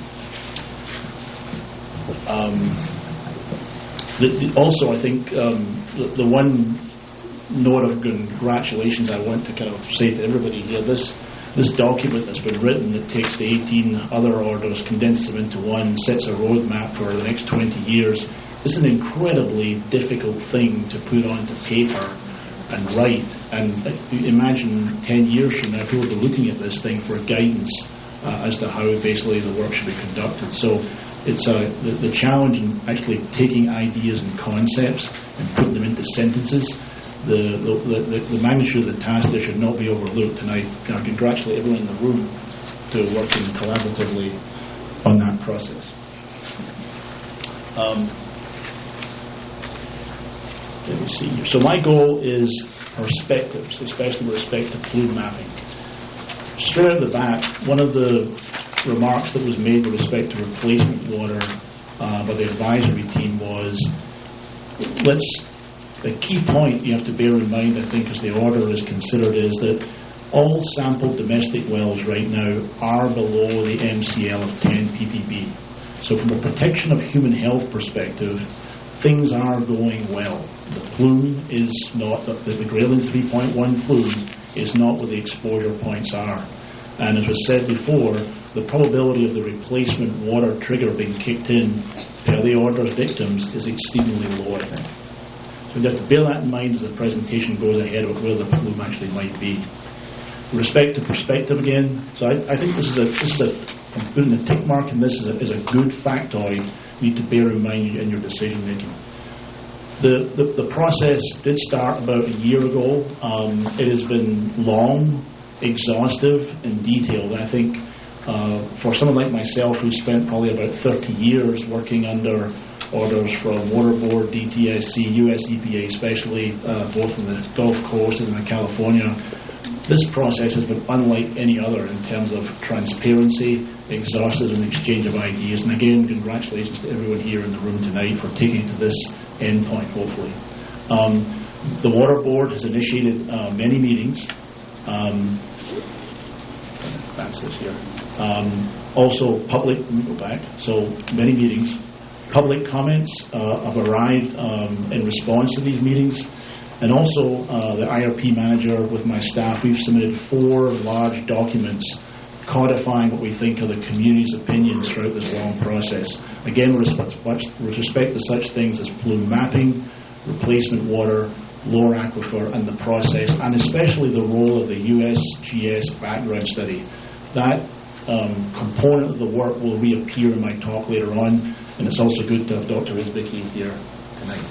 Um, the, the, also, I think um, the, the one note of congratulations I want to kind of say to everybody here, this This document that's been written that takes the eighteen other orders, condenses them into one, sets a roadmap for the next twenty years. This is an incredibly difficult thing to put onto paper and write. And imagine ten years from now, people will be looking at this thing for guidance uh, as to how basically the work should be conducted. So it's uh, the, the challenge in actually taking ideas and concepts and putting them into sentences. The, the, the, the magnitude of the task there should not be overlooked, and I, I congratulate everyone in the room to working collaboratively on that process. Um, let me see here. So my goal is perspectives, especially with respect to plume mapping. Straight out of the bat, one of the remarks that was made with respect to replacement water uh, by the advisory team was, let's the key point you have to bear in mind, I think, as the order is considered, is that all sampled domestic wells right now are below the M C L of ten P P B. So from a protection of human health perspective, things are going well. The plume is not, the, the Grayling three point one plume is not where the exposure points are. And as was said before, the probability of the replacement water trigger being kicked in per the order's victims is exceedingly low, I think. So we have to bear that in mind as the presentation goes ahead of where the plume actually might be. With respect to perspective again, so I, I think this is a, this is a, I'm putting a tick mark in this as a, as a good factoid you need to bear in mind in your decision making. The, the, the process did start about a year ago. Um, it has been long, exhaustive, and detailed. I think uh, for someone like myself who spent probably about thirty years working under orders from Water Board, D T S C, U S E P A, especially uh, both in the Gulf Coast and in California. This process has been unlike any other in terms of transparency, exhaustive, and exchange of ideas. And again, congratulations to everyone here in the room tonight for taking it to this end point, hopefully. Um, the Water Board has initiated uh, many meetings. Um, back plants this year. Um, also, public, let me go back, so many meetings. Public comments uh, have arrived um, in response to these meetings. And also, uh, the I R P manager with my staff, we've submitted four large documents codifying what we think are the community's opinions throughout this long process. Again, with respect, with respect to such things as plume mapping, replacement water, lower aquifer, and the process, and especially the role of the U S G S background study. That um, component of the work will reappear in my talk later on, and it's also good to have Doctor Isbicki here tonight.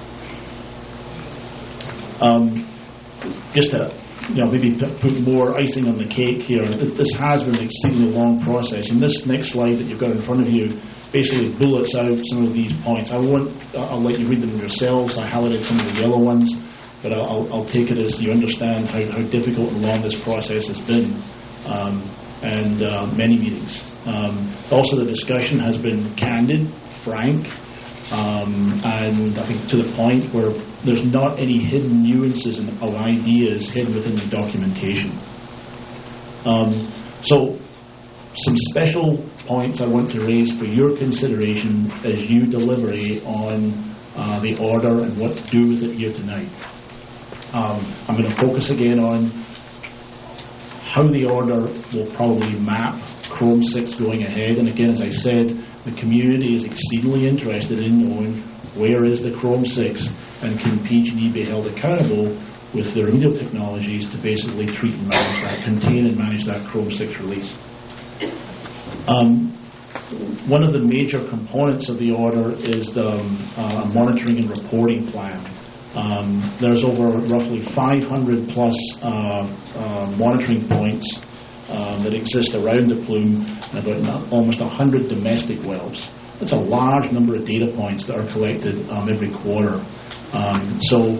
Um, just to you know, maybe put more icing on the cake here, this has been an exceedingly long process. And this next slide that you've got in front of you basically bullets out some of these points. I won't, I'll let you read them yourselves. I highlighted some of the yellow ones, but I'll, I'll take it as you understand how, how difficult and long this process has been, um, and uh, many meetings. Um, also, the discussion has been candid, frank, um, and I think to the point where there's not any hidden nuances of ideas hidden within the documentation. Um, so, some special points I want to raise for your consideration as you deliberate on uh, the order and what to do with it here tonight. Um, I'm going to focus again on how the order will probably map Chrome six going ahead. And again, as I said, the community is exceedingly interested in knowing where is the Chrome six and can P G and E be held accountable with their remedial technologies to basically treat and manage that, contain and manage that Chrome six release. Um, one of the major components of the order is the um, uh, monitoring and reporting plan. Um, there's over roughly five hundred plus uh, uh, monitoring points um, that exist around the plume, and about almost one hundred domestic wells. That's a large number of data points that are collected um, every quarter. Um, so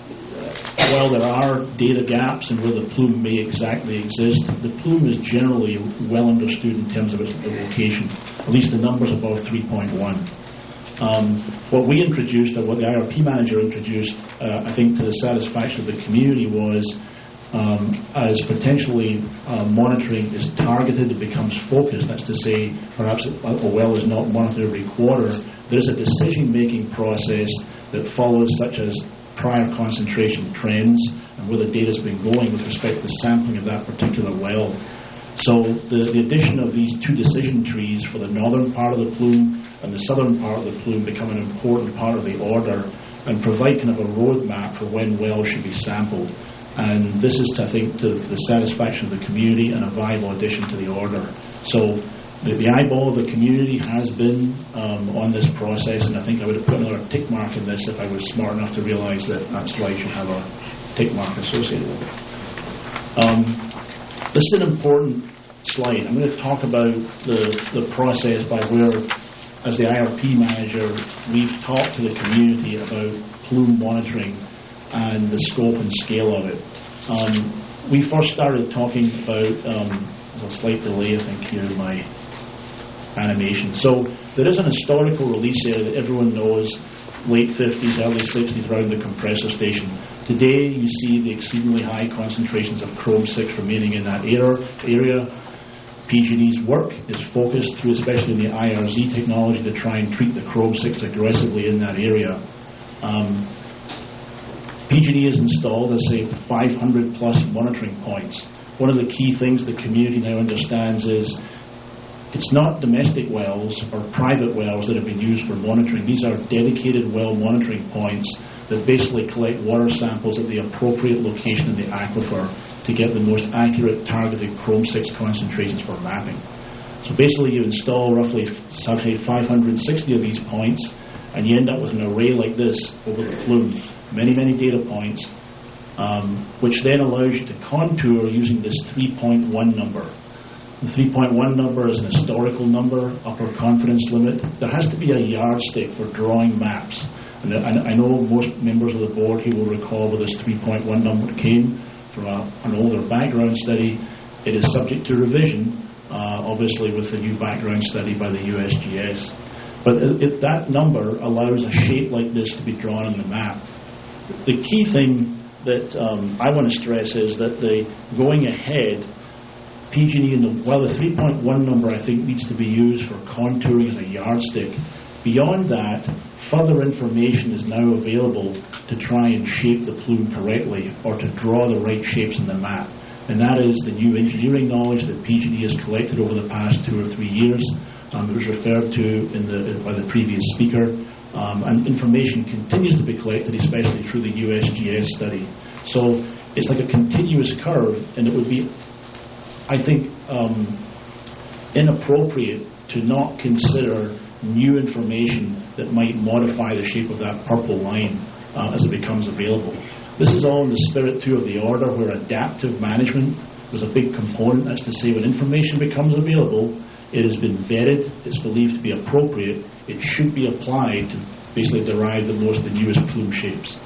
while there are data gaps and where the plume may exactly exist, the plume is generally well understood in terms of its location, at least the numbers above three point one. Um, what we introduced, or what the I R P manager introduced, uh, I think to the satisfaction of the community, was um, as potentially uh, monitoring is targeted, it becomes focused. That's to say, perhaps a well is not monitored every quarter. There's a decision-making process that follows, such as prior concentration trends and where the data's been going with respect to the sampling of that particular well. So the, the addition of these two decision trees for the northern part of the plume and the southern part of the plume become an important part of the order and provide kind of a roadmap for when wells should be sampled. And this is, to, I think, to the satisfaction of the community and a viable addition to the order. So the, the eyeball of the community has been um, on this process, and I think I would have put another tick mark in this if I was smart enough to realize that that slide should have a tick mark associated with it. Um, this is an important slide. I'm going to talk about the, the process by where, as the I R P manager, we've talked to the community about plume monitoring and the scope and scale of it. Um, we first started talking about, um, there's a slight delay I think here in my animation. So there is an historical release area that everyone knows, late fifties, early sixties, around the compressor station. Today you see the exceedingly high concentrations of Chrome six remaining in that area. P G and E's work is focused through, especially in the I R Z technology, to try and treat the Chrome six aggressively in that area. Um, P G and E has installed, let's say, five hundred plus monitoring points. One of the key things the community now understands is it's not domestic wells or private wells that have been used for monitoring. These are dedicated well monitoring points that basically collect water samples at the appropriate location in the aquifer to get the most accurate targeted Chrome six concentrations for mapping. So basically you install roughly, say, five hundred sixty of these points, and you end up with an array like this over the plume, many, many data points, um, which then allows you to contour using this three point one number. The three point one number is an historical number, upper confidence limit. There has to be a yardstick for drawing maps. And I, I know most members of the board here will recall where this three point one number came from a, an older background study. It is subject to revision, uh, obviously with the new background study by the U S G S. But it, it, that number allows a shape like this to be drawn on the map. The key thing that um, I want to stress is that the going ahead P G and E, and the, while the three point one number I think needs to be used for contouring as a yardstick, beyond that, further information is now available to try and shape the plume correctly or to draw the right shapes in the map. And that is the new engineering knowledge that P G and E has collected over the past two or three years. Um, it was referred to in the, by the previous speaker. Um, and information continues to be collected, especially through the U S G S study. So it's like a continuous curve, and it would be, I think, um, inappropriate to not consider new information that might modify the shape of that purple line uh, as it becomes available. This is all in the spirit, too, of the order, where adaptive management was a big component. That's to say, when information becomes available, it has been vetted, it's believed to be appropriate, it should be applied to basically derive the most, the newest plume shapes.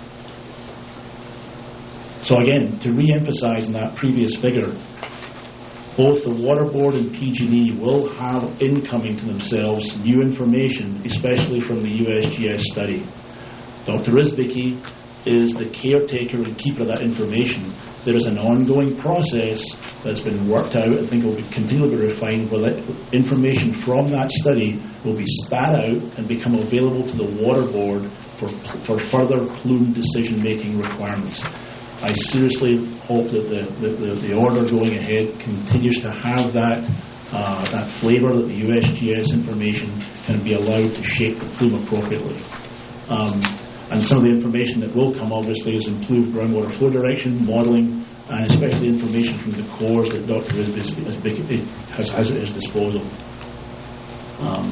So again, to re-emphasize in that previous figure, both the Water Board and P G and E will have incoming to themselves new information, especially from the U S G S study. Doctor Isbicki is the caretaker and keeper of that information. There is an ongoing process that's been worked out. I think it will be continually be refined, where that information from that study will be spat out and become available to the Water Board for, for further plume decision-making requirements. I seriously hope that the, the, the, the order going ahead continues to have that uh, that flavour, that the U S G S information can be allowed to shape the plume appropriately. Um, and some of the information that will come, obviously, is improved groundwater flow direction, modelling, and especially information from the cores that Doctor Isbicki has, has at his disposal. Um,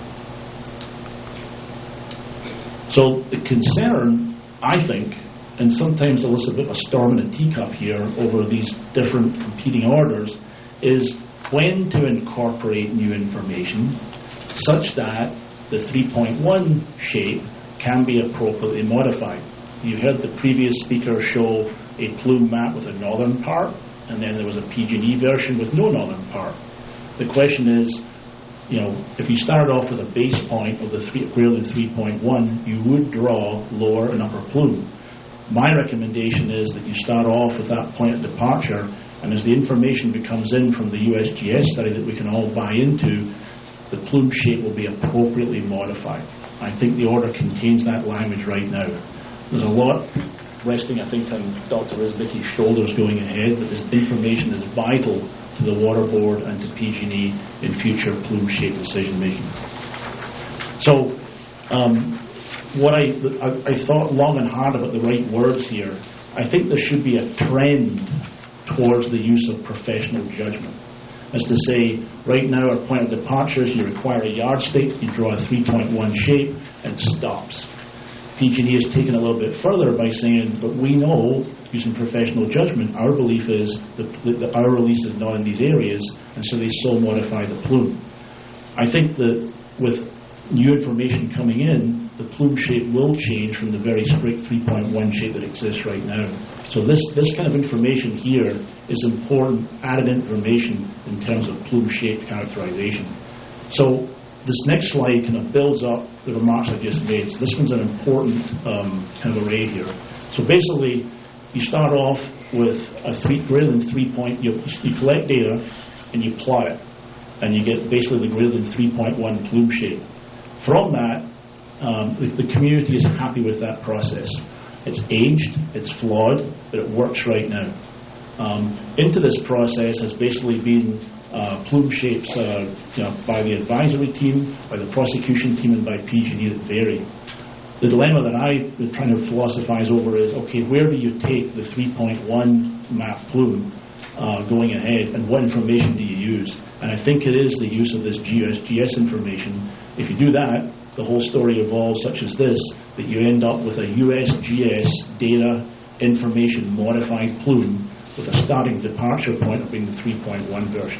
so the concern, I think, and sometimes there's a bit of a storm in a teacup here over these different competing orders, is when to incorporate new information such that the three point one shape can be appropriately modified. You heard the previous speaker show a plume map with a northern part, and then there was a P G and E version with no northern part. The question is, you know, if you started off with a base point of the three, greater than three point one, you would draw lower and upper plume. My recommendation is that you start off with that point of departure, and as the information becomes in from the U S G S study that we can all buy into, the plume shape will be appropriately modified. I think the order contains that language right now. There's a lot resting, I think, on Doctor Isbicki's shoulders going ahead, but this information is vital to the Water Board and to P G and E in future plume shape decision making. So, um, what I, I I thought long and hard about the right words here. I think there should be a trend towards the use of professional judgment. As to say, right now our point of departure is you require a yardstick, you draw a three point one shape, and it stops. P G and E has taken a little bit further by saying, but we know, using professional judgment, our belief is that, that our release is not in these areas, and so they so modify the plume. I think that with new information coming in, the plume shape will change from the very strict three point one shape that exists right now. So this, this kind of information here is important added information in terms of plume shape characterization. So this next slide kind of builds up the remarks I just made. So this one's an important um, kind of array here. So basically, you start off with a three, greater than three point, you, you collect data and you plot it, and you get basically the greater than three point one plume shape. From that, um, the, the community is happy with that process. It's aged, it's flawed, but it works right now. Um, into this process has basically been uh, plume shapes uh, you know, by the advisory team, by the prosecution team, and by P G and E that vary. The dilemma that I've been trying to philosophize over is, okay, where do you take the three point one map plume uh, going ahead, and what information do you use? And I think it is the use of this U S G S information. If you do that, the whole story evolves such as this, that you end up with a U S G S data information modified plume with a starting departure point of being the three point one version.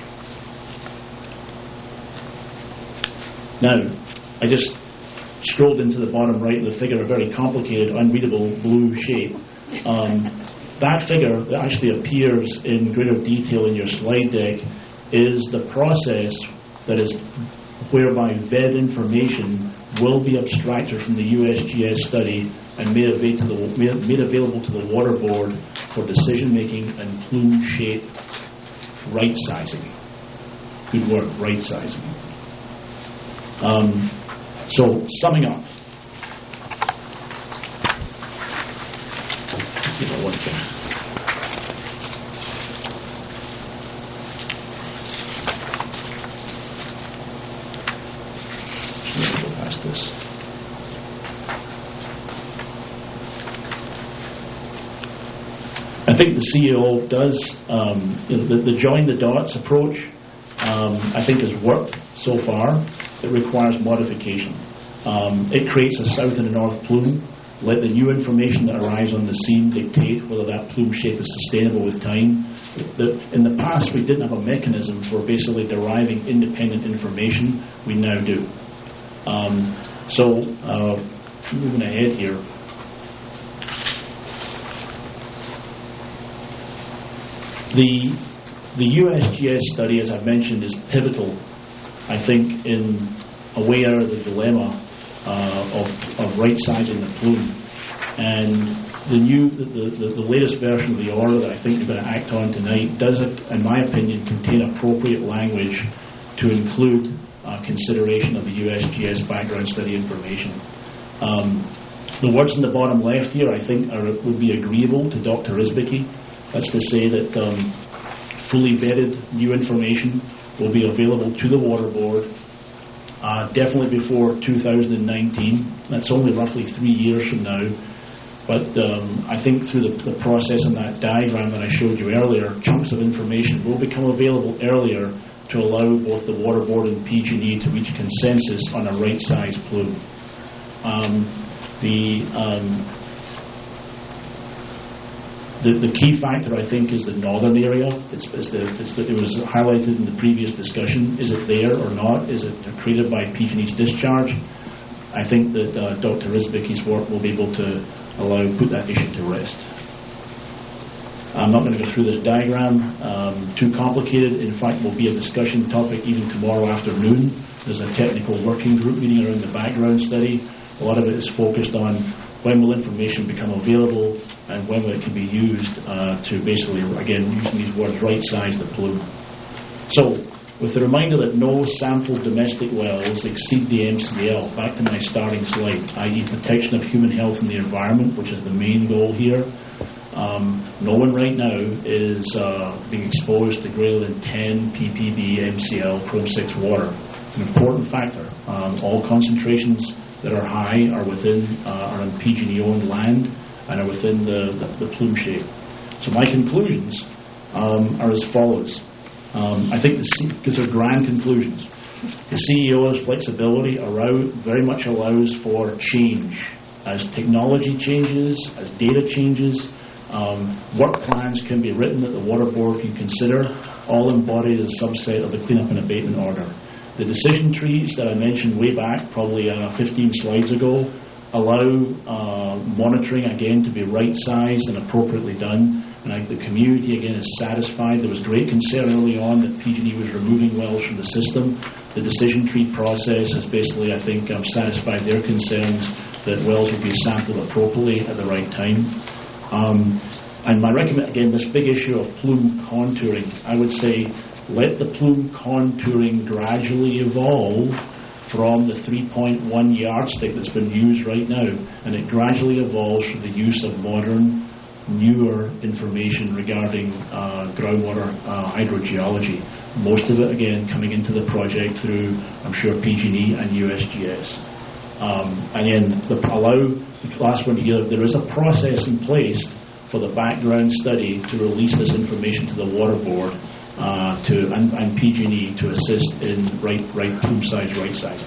Now, I just scrolled into the bottom right of the figure, a very complicated, unreadable blue shape. Um, that figure that actually appears in greater detail in your slide deck is the process that is whereby vetted information will be abstracted from the U S G S study and made, avail- to the, made, made available to the Water Board for decision making and plume shape right sizing. Good word, right sizing. Um, so, summing up. You know, one thing. Let me go past this. I think the C E O does, um, you know, the, the join the dots approach, um, I think has worked so far. It requires modification. Um, it creates a south and a north plume. Let the new information that arrives on the scene dictate whether that plume shape is sustainable with time. The, in the past, we didn't have a mechanism for basically deriving independent information. We now do. Um, so, uh, moving ahead here. The, the U S G S study, as I've mentioned, is pivotal, I think, in a way out of the dilemma uh, of, of right-sizing the plume. And the new, the, the, the latest version of the order that I think we're going to act on tonight does, in my opinion, contain appropriate language to include uh, consideration of the U S G S background study information. Um, the words in the bottom left here, I think, are, would be agreeable to Doctor Isbicki. That's to say that um, fully vetted new information will be available to the Water Board uh, definitely before two thousand nineteen. That's only roughly three years from now. But um, I think through the, the process in that diagram that I showed you earlier, chunks of information will become available earlier to allow both the Water Board and P G and E to reach consensus on a right-size plume. Um, the um, The, the key factor, I think, is the northern area. It's, it's the, it's the, it was highlighted in the previous discussion. Is it there or not? Is it created by P G and E's discharge? I think that uh, Doctor Isbicki's work will be able to allow put that issue to rest. I'm not going to go through this diagram. Um, too complicated. In fact, will be a discussion topic even tomorrow afternoon. There's a technical working group meeting around the background study. A lot of it is focused on when will information become available and when it can be used uh, to basically, again, using these words, right-size the plume. So, with the reminder that no sampled domestic wells exceed the M C L, back to my starting slide, that is protection of human health and the environment, which is the main goal here. Um, no one right now is uh, being exposed to greater than ten P P B M C L Chrome six water. It's an important factor. Um, all concentrations that are high are within, uh, are on P G and E-owned land, and are within the, the, the plume shape. So my conclusions um, are as follows. Um, I think because they're grand conclusions. The C E O's flexibility around, very much allows for change. As technology changes, as data changes, um, work plans can be written that the Water Board can consider, all embodied as a subset of the cleanup and abatement order. The decision trees that I mentioned way back, probably uh, fifteen slides ago, allow uh, monitoring again to be right-sized and appropriately done. And I, the community again is satisfied. There was great concern early on that P G and E was removing wells from the system. The decision tree process has basically, I think, um, satisfied their concerns that wells will be sampled appropriately at the right time. Um, and my recommend again, this big issue of plume contouring, I would say let the plume contouring gradually evolve from the three point one yardstick that's been used right now, and it gradually evolves through the use of modern, newer information regarding uh, groundwater uh, hydrogeology. Most of it, again, coming into the project through, I'm sure, P G and E and U S G S. Um, and then the, allow, the last one here, there is a process in place for the background study to release this information to the Water Board Uh, to and, and P G and E to assist in right right plume size, right sizing.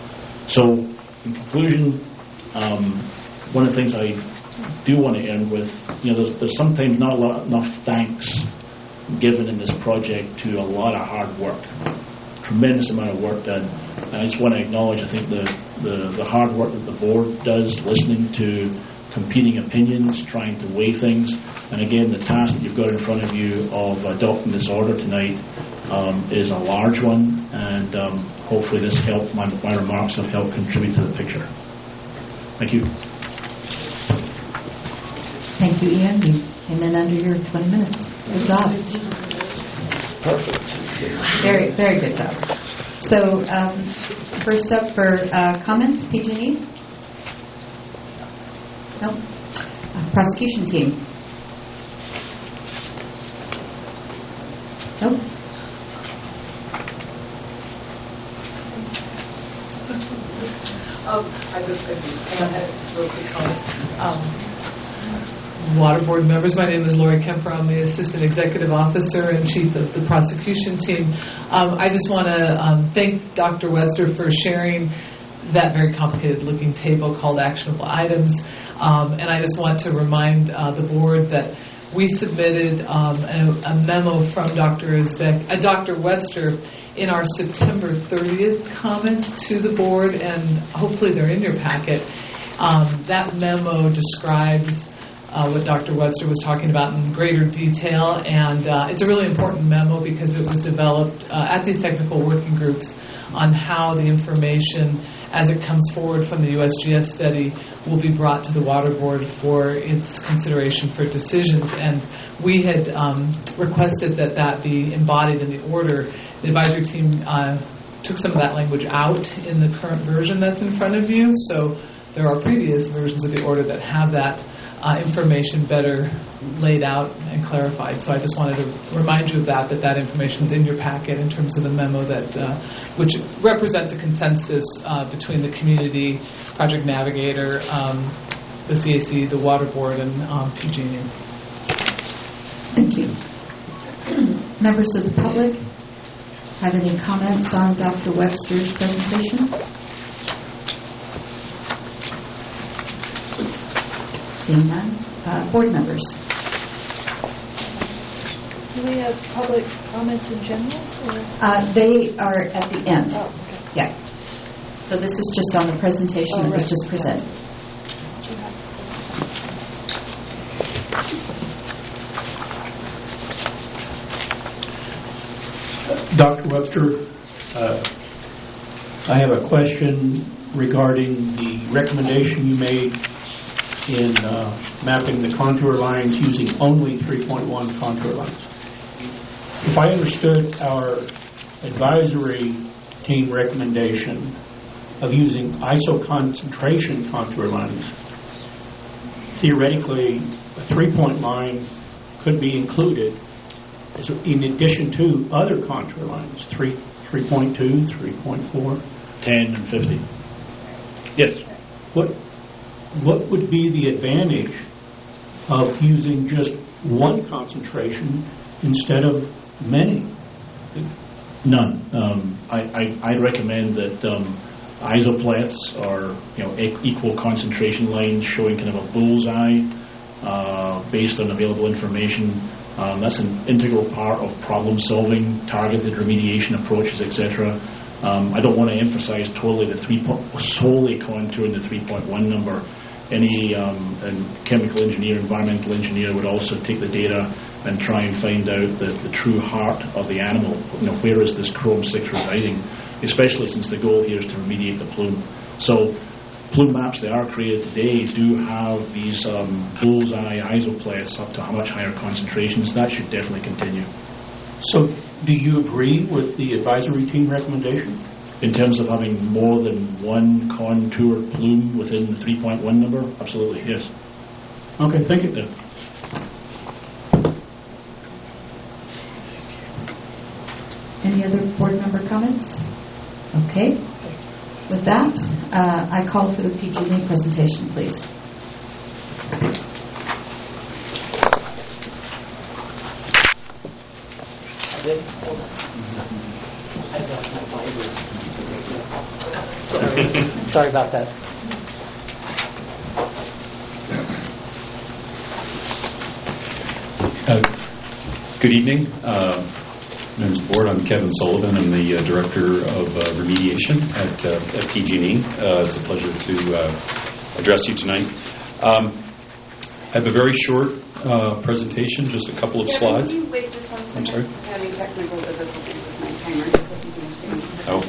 So, in conclusion, um, one of the things I do want to end with, you know, there's, there's sometimes not a lot, enough thanks given in this project to a lot of hard work, tremendous amount of work done, and I just want to acknowledge, I think, the the, the hard work that the board does, listening to competing opinions, trying to weigh things. And again, the task that you've got in front of you of adopting this order tonight um, is a large one, and um, hopefully this helped, my, my remarks have helped contribute to the picture. Thank you. Thank you, Ian. You came in under your twenty minutes. Good job. Perfect. Very, very good job. So, um, first up for uh, comments, P G and E? Nope. Uh, prosecution team? Nope. Um, I was going to add a real quick comment. Um, Water Board members, my name is Lori Kemper. I'm the Assistant Executive Officer and Chief of the Prosecution Team. Um, I just want to um, thank Doctor Webster for sharing that very complicated-looking table called actionable items. Um, and I just want to remind uh, the Board that we submitted um, a, a memo from Doctor Uzbek, uh, Doctor Webster in our September thirtieth comments to the Board, and hopefully they're in your packet. Um, that memo describes Uh, what Doctor Webster was talking about in greater detail, and uh, it's a really important memo because it was developed uh, at these technical working groups on how the information as it comes forward from the U S G S study will be brought to the Water Board for its consideration for decisions. And we had um, requested that that be embodied in the order. The advisory team uh, took some of that language out in the current version that's in front of you, so there are previous versions of the order that have that Uh, information better laid out and clarified. So I just wanted to remind you of that, that that information is in your packet in terms of the memo that, uh, which represents a consensus uh, between the community, Project Navigator, um, the C A C, the Water Board, and um, P G and E. Thank you. Members of the public have any comments on Doctor Webster's presentation? Seeing none. Uh, board members. Do we have public comments in general? Or? Uh, they are at the end. Oh, okay. Yeah. So this is just on the presentation Oh, that was right. just presented. Doctor Webster, uh, I have a question regarding the recommendation you made in uh, mapping the contour lines using only three point one contour lines. If I understood our advisory team recommendation of using isoconcentration contour lines, theoretically a three-point line could be included as in addition to other contour lines, three, three point two, three point four. ten and fifty. Yes. What What would be the advantage of using just one concentration instead of many? None. Um, I, I, I recommend that um, isoplaths are, you know, e- equal concentration lines showing kind of a bullseye uh, based on available information. Um, that's an integral part of problem solving, targeted remediation approaches, et cetera. Um, I don't want to emphasize totally the three po- solely contouring the three point one number. Any um, and chemical engineer, environmental engineer would also take the data and try and find out the, the true heart of the animal. You know, where is this chrome six residing? Especially since the goal here is to remediate the plume. So, plume maps that are created today do have these um, bullseye isoplaths up to how much higher concentrations. That should definitely continue. So, do you agree with the advisory team recommendation? In terms of having more than one contour plume within the three point one number? Absolutely, yes. Okay, thank you. Yeah. Any other board member comments? Okay. With that, uh, I call for the P G and E presentation, please. Sorry about that. Uh, good evening, uh, members of the board. I'm Kevin Sullivan. I'm the uh, director of uh, remediation at, uh, at P G and E. Uh, it's a pleasure to uh, address you tonight. Um, I have a very short uh, presentation, just a couple of yeah, slides. Can you wait just one second? I'm sorry? I'm having technical difficulties with my timer. Just let me understand. Oh.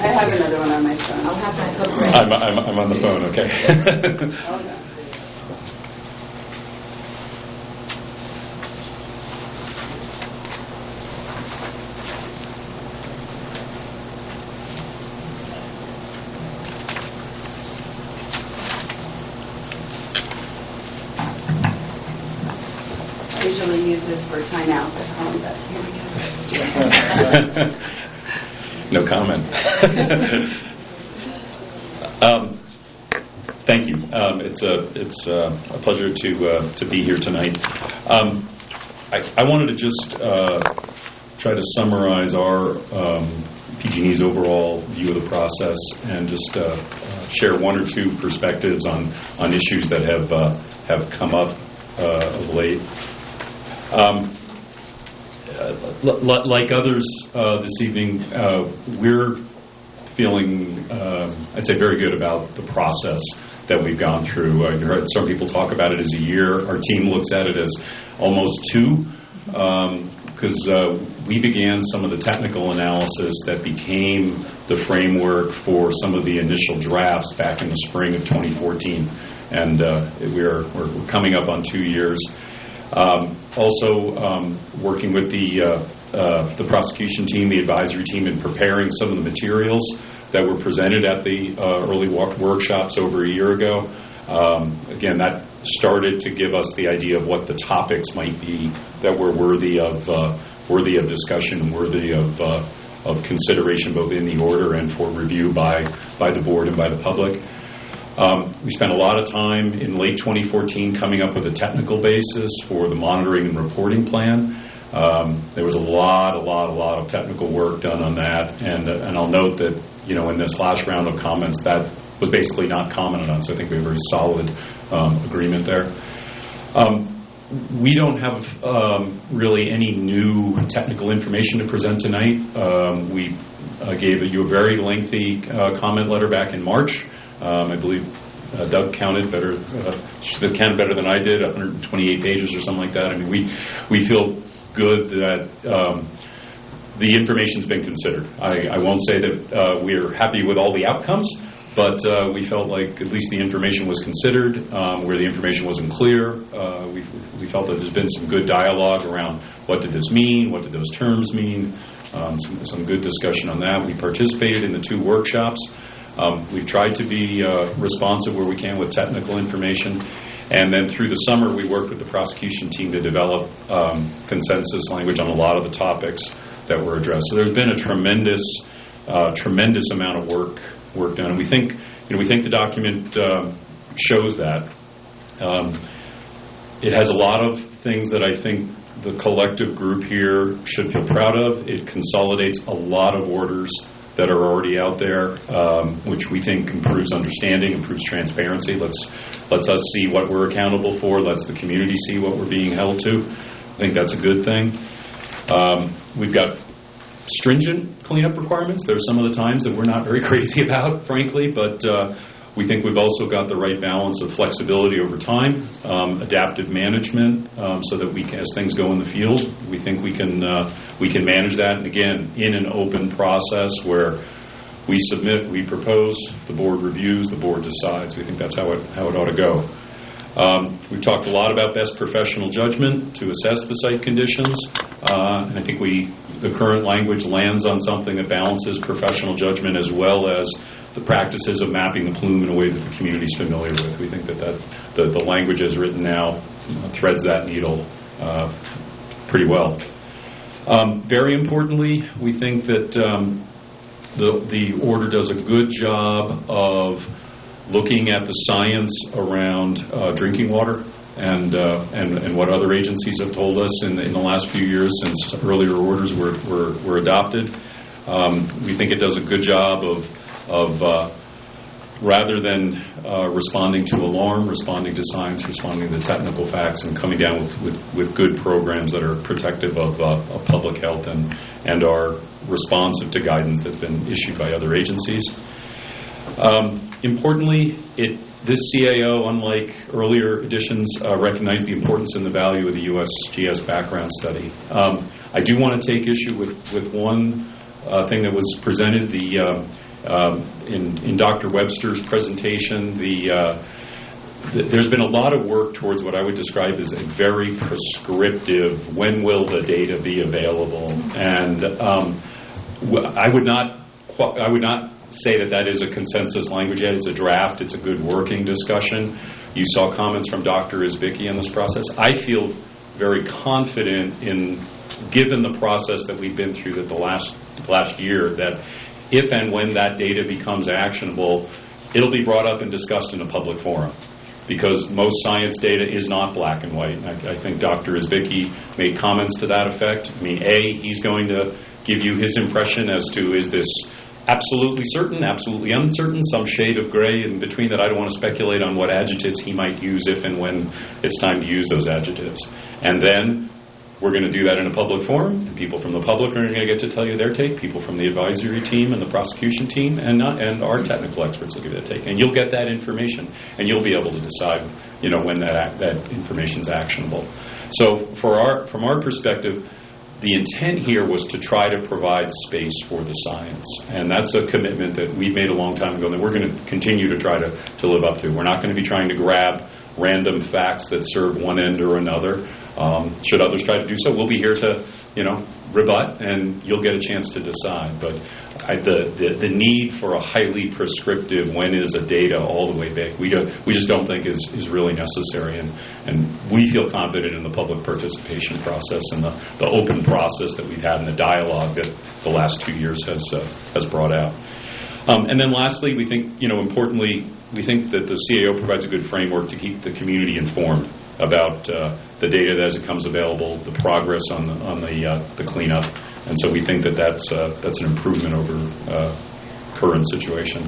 I have another one on my phone. I'll have my phone ready. I'm, I'm, I'm on the phone, okay. Okay. I usually use this for timeouts at home, but here we go. No comment. um, thank you. Um, it's a it's a, a pleasure to uh, to be here tonight. Um, I, I wanted to just uh, try to summarize our um, P G and E's overall view of the process and just uh, uh, share one or two perspectives on on issues that have uh, have come up uh, of late. Um, Uh, like others uh, this evening, uh, we're feeling, uh, I'd say, very good about the process that we've gone through. Uh, you heard some people talk about it as a year. Our team looks at it as almost two, because um, uh, we began some of the technical analysis that became the framework for some of the initial drafts back in the spring of twenty fourteen, and uh, we're, we're coming up on two years. Um, also, um, working with the uh, uh, the prosecution team, the advisory team, in preparing some of the materials that were presented at the uh, early wa- workshops over a year ago. Um, again, that started to give us the idea of what the topics might be that were worthy of uh, worthy of discussion, worthy of uh, of consideration, both in the order and for review by by the board and by the public. Um, we spent a lot of time in late twenty fourteen coming up with a technical basis for the monitoring and reporting plan. Um, there was a lot, a lot, a lot of technical work done on that, and uh, and I'll note that, you know, in this last round of comments, that was basically not commented on. So I think we have a very solid um, agreement there. Um, we don't have um, really any new technical information to present tonight. Um, we uh, gave you a very lengthy uh, comment letter back in March. Um, I believe uh, Doug counted better, uh, counted better than I did, one hundred twenty-eight pages or something like that. I mean, we we feel good that um, the information's been considered. I, I won't say that uh, we're happy with all the outcomes, but uh, we felt like at least the information was considered. Um, where the information wasn't clear, uh, we we felt that there's been some good dialogue around what did this mean, what did those terms mean, um, some, some good discussion on that. We participated in the two workshops. Um, we've tried to be uh, responsive where we can with technical information. And then through the summer, we worked with the prosecution team to develop um, consensus language on a lot of the topics that were addressed. So there's been a tremendous, uh, tremendous amount of work work done. And we think, you know, we think the document um, shows that. Um, it has a lot of things that I think the collective group here should feel proud of. It consolidates a lot of orders that are already out there, um, which we think improves understanding, improves transparency, lets lets us see what we're accountable for, lets the community see what we're being held to. I think that's a good thing. Um, we've got stringent cleanup requirements. There's some of the times that we're not very crazy about, frankly, but uh, we think we've also got the right balance of flexibility over time, um, adaptive management, um, so that we, can, as things go in the field, we think we can uh, we can manage that. And again, in an open process where we submit, we propose, the board reviews, the board decides. We think that's how it how it ought to go. Um, we've talked a lot about best professional judgment to assess the site conditions, uh, and I think we the current language lands on something that balances professional judgment as well as the practices of mapping the plume in a way that the community is familiar with. We think that, that the, the language as written now uh, threads that needle uh, pretty well. Um, very importantly, we think that um, the, the order does a good job of looking at the science around uh, drinking water and, uh, and and what other agencies have told us in the, in the last few years since earlier orders were, were, were adopted. Um, we think it does a good job of of uh, rather than uh, responding to alarm, responding to science, responding to technical facts, and coming down with, with, with good programs that are protective of, uh, of public health and, and are responsive to guidance that's been issued by other agencies. Um, importantly, it, this C A O, unlike earlier editions, uh, recognized the importance and the value of the U S G S background study. Um, I do want to take issue with, with one uh, thing that was presented. The uh, Um, in, in Doctor Webster's presentation, the, uh, the there's been a lot of work towards what I would describe as a very prescriptive, when will the data be available? And um, I would not I would not say that that is a consensus language yet. It's a draft. It's a good working discussion. You saw comments from Doctor Isbicki in this process. I feel very confident in, given the process that we've been through that the last last year, that if and when that data becomes actionable, it'll be brought up and discussed in a public forum. Because most science data is not black and white. I, I think Doctor Isbicki made comments to that effect. I mean, A, he's going to give you his impression as to, is this absolutely certain, absolutely uncertain, some shade of gray in between that. I don't want to speculate on what adjectives he might use if and when it's time to use those adjectives. And then we're going to do that in a public forum, and people from the public are going to get to tell you their take, people from the advisory team and the prosecution team, and not, and our technical experts will give their take. And you'll get that information, and you'll be able to decide, you know, when that that information is actionable. So for our from our perspective, the intent here was to try to provide space for the science. And that's a commitment that we've made a long time ago, and that we're going to continue to try to, to live up to. We're not going to be trying to grab random facts that serve one end or another. Um, should others try to do so, we'll be here to, you know, rebut, and you'll get a chance to decide. But I, the, the the need for a highly prescriptive when is a data all the way back, we don't we just don't think is, is really necessary, and and we feel confident in the public participation process and the, the open process that we've had and the dialogue that the last two years has uh, has brought out. Um, and then lastly, we think, you know, importantly, we think that the C A O provides a good framework to keep the community informed about uh, the data as it comes available, the progress on the on the uh, the cleanup, and so we think that that's uh, that's an improvement over uh, current situation.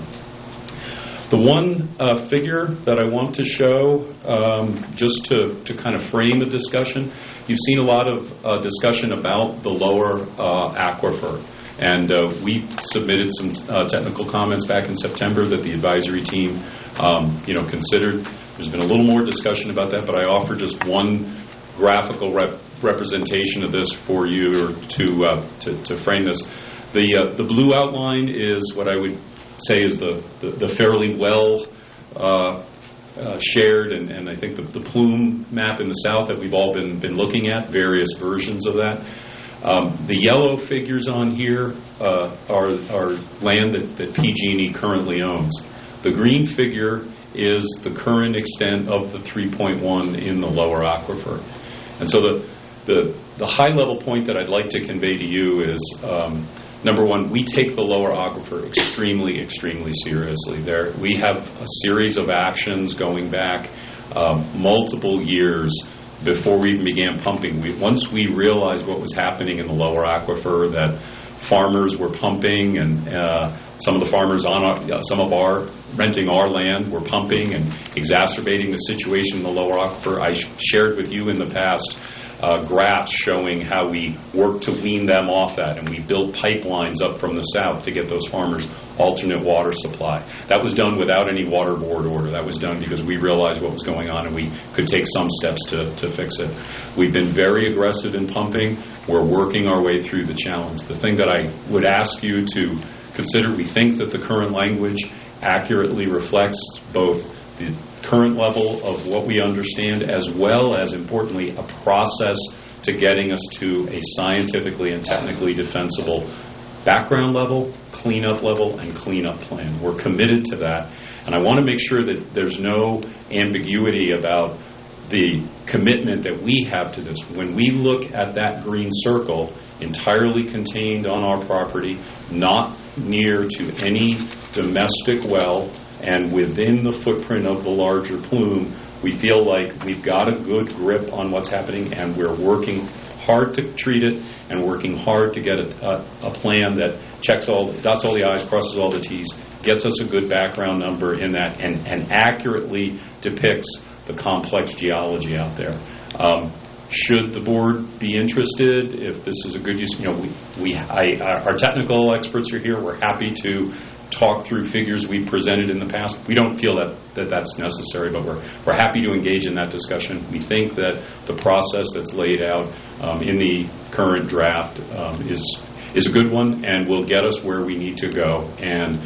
The one uh, figure that I want to show, um, just to to kind of frame the discussion, you've seen a lot of uh, discussion about the lower uh, aquifer. And uh, we submitted some uh, technical comments back in September that the advisory team, um, you know, considered. There's been a little more discussion about that, but I offer just one graphical rep- representation of this for you, or to uh, to, to frame this. The uh, the blue outline is what I would say is the the, the fairly well uh, uh, shared, and, and I think the, the plume map in the south that we've all been been looking at, various versions of that. Um, the yellow figures on here uh, are, are land that, that P G and E currently owns. The green figure is the current extent of the three point one in the lower aquifer. And so the, the, the high-level point that I'd like to convey to you is, um, number one, we take the lower aquifer extremely, extremely seriously. There, we have a series of actions going back um, multiple years before we even began pumping. We, once we realized what was happening in the lower aquifer, that farmers were pumping, and uh, some of the farmers on our, uh, some of our renting our land were pumping and exacerbating the situation in the lower aquifer. I sh- shared with you in the past uh, graphs showing how we worked to wean them off that, and we built pipelines up from the south to get those farmers alternate water supply. That was done without any water board order. That was done because we realized what was going on and we could take some steps to, to fix it. We've been very aggressive in pumping. We're working our way through the challenge. The thing that I would ask you to consider, we think that the current language accurately reflects both the current level of what we understand, as well as, importantly, a process to getting us to a scientifically and technically defensible background level, cleanup level, and cleanup plan. We're committed to that. And I want to make sure that there's no ambiguity about the commitment that we have to this. When we look at that green circle, entirely contained on our property, not near to any domestic well, and within the footprint of the larger plume, we feel like we've got a good grip on what's happening, and we're working hard to treat it and working hard to get a, a, a plan that checks all, dots all the I's, crosses all the T's, gets us a good background number in that, and, and accurately depicts the complex geology out there. Um, should the board be interested, if this is a good use, you know, we, we I, our technical experts are here. We're happy to talk through figures we've presented in the past. We don't feel that, that that's necessary, but we're we're happy to engage in that discussion. We think that the process that's laid out um, in the current draft um, is is a good one and will get us where we need to go. And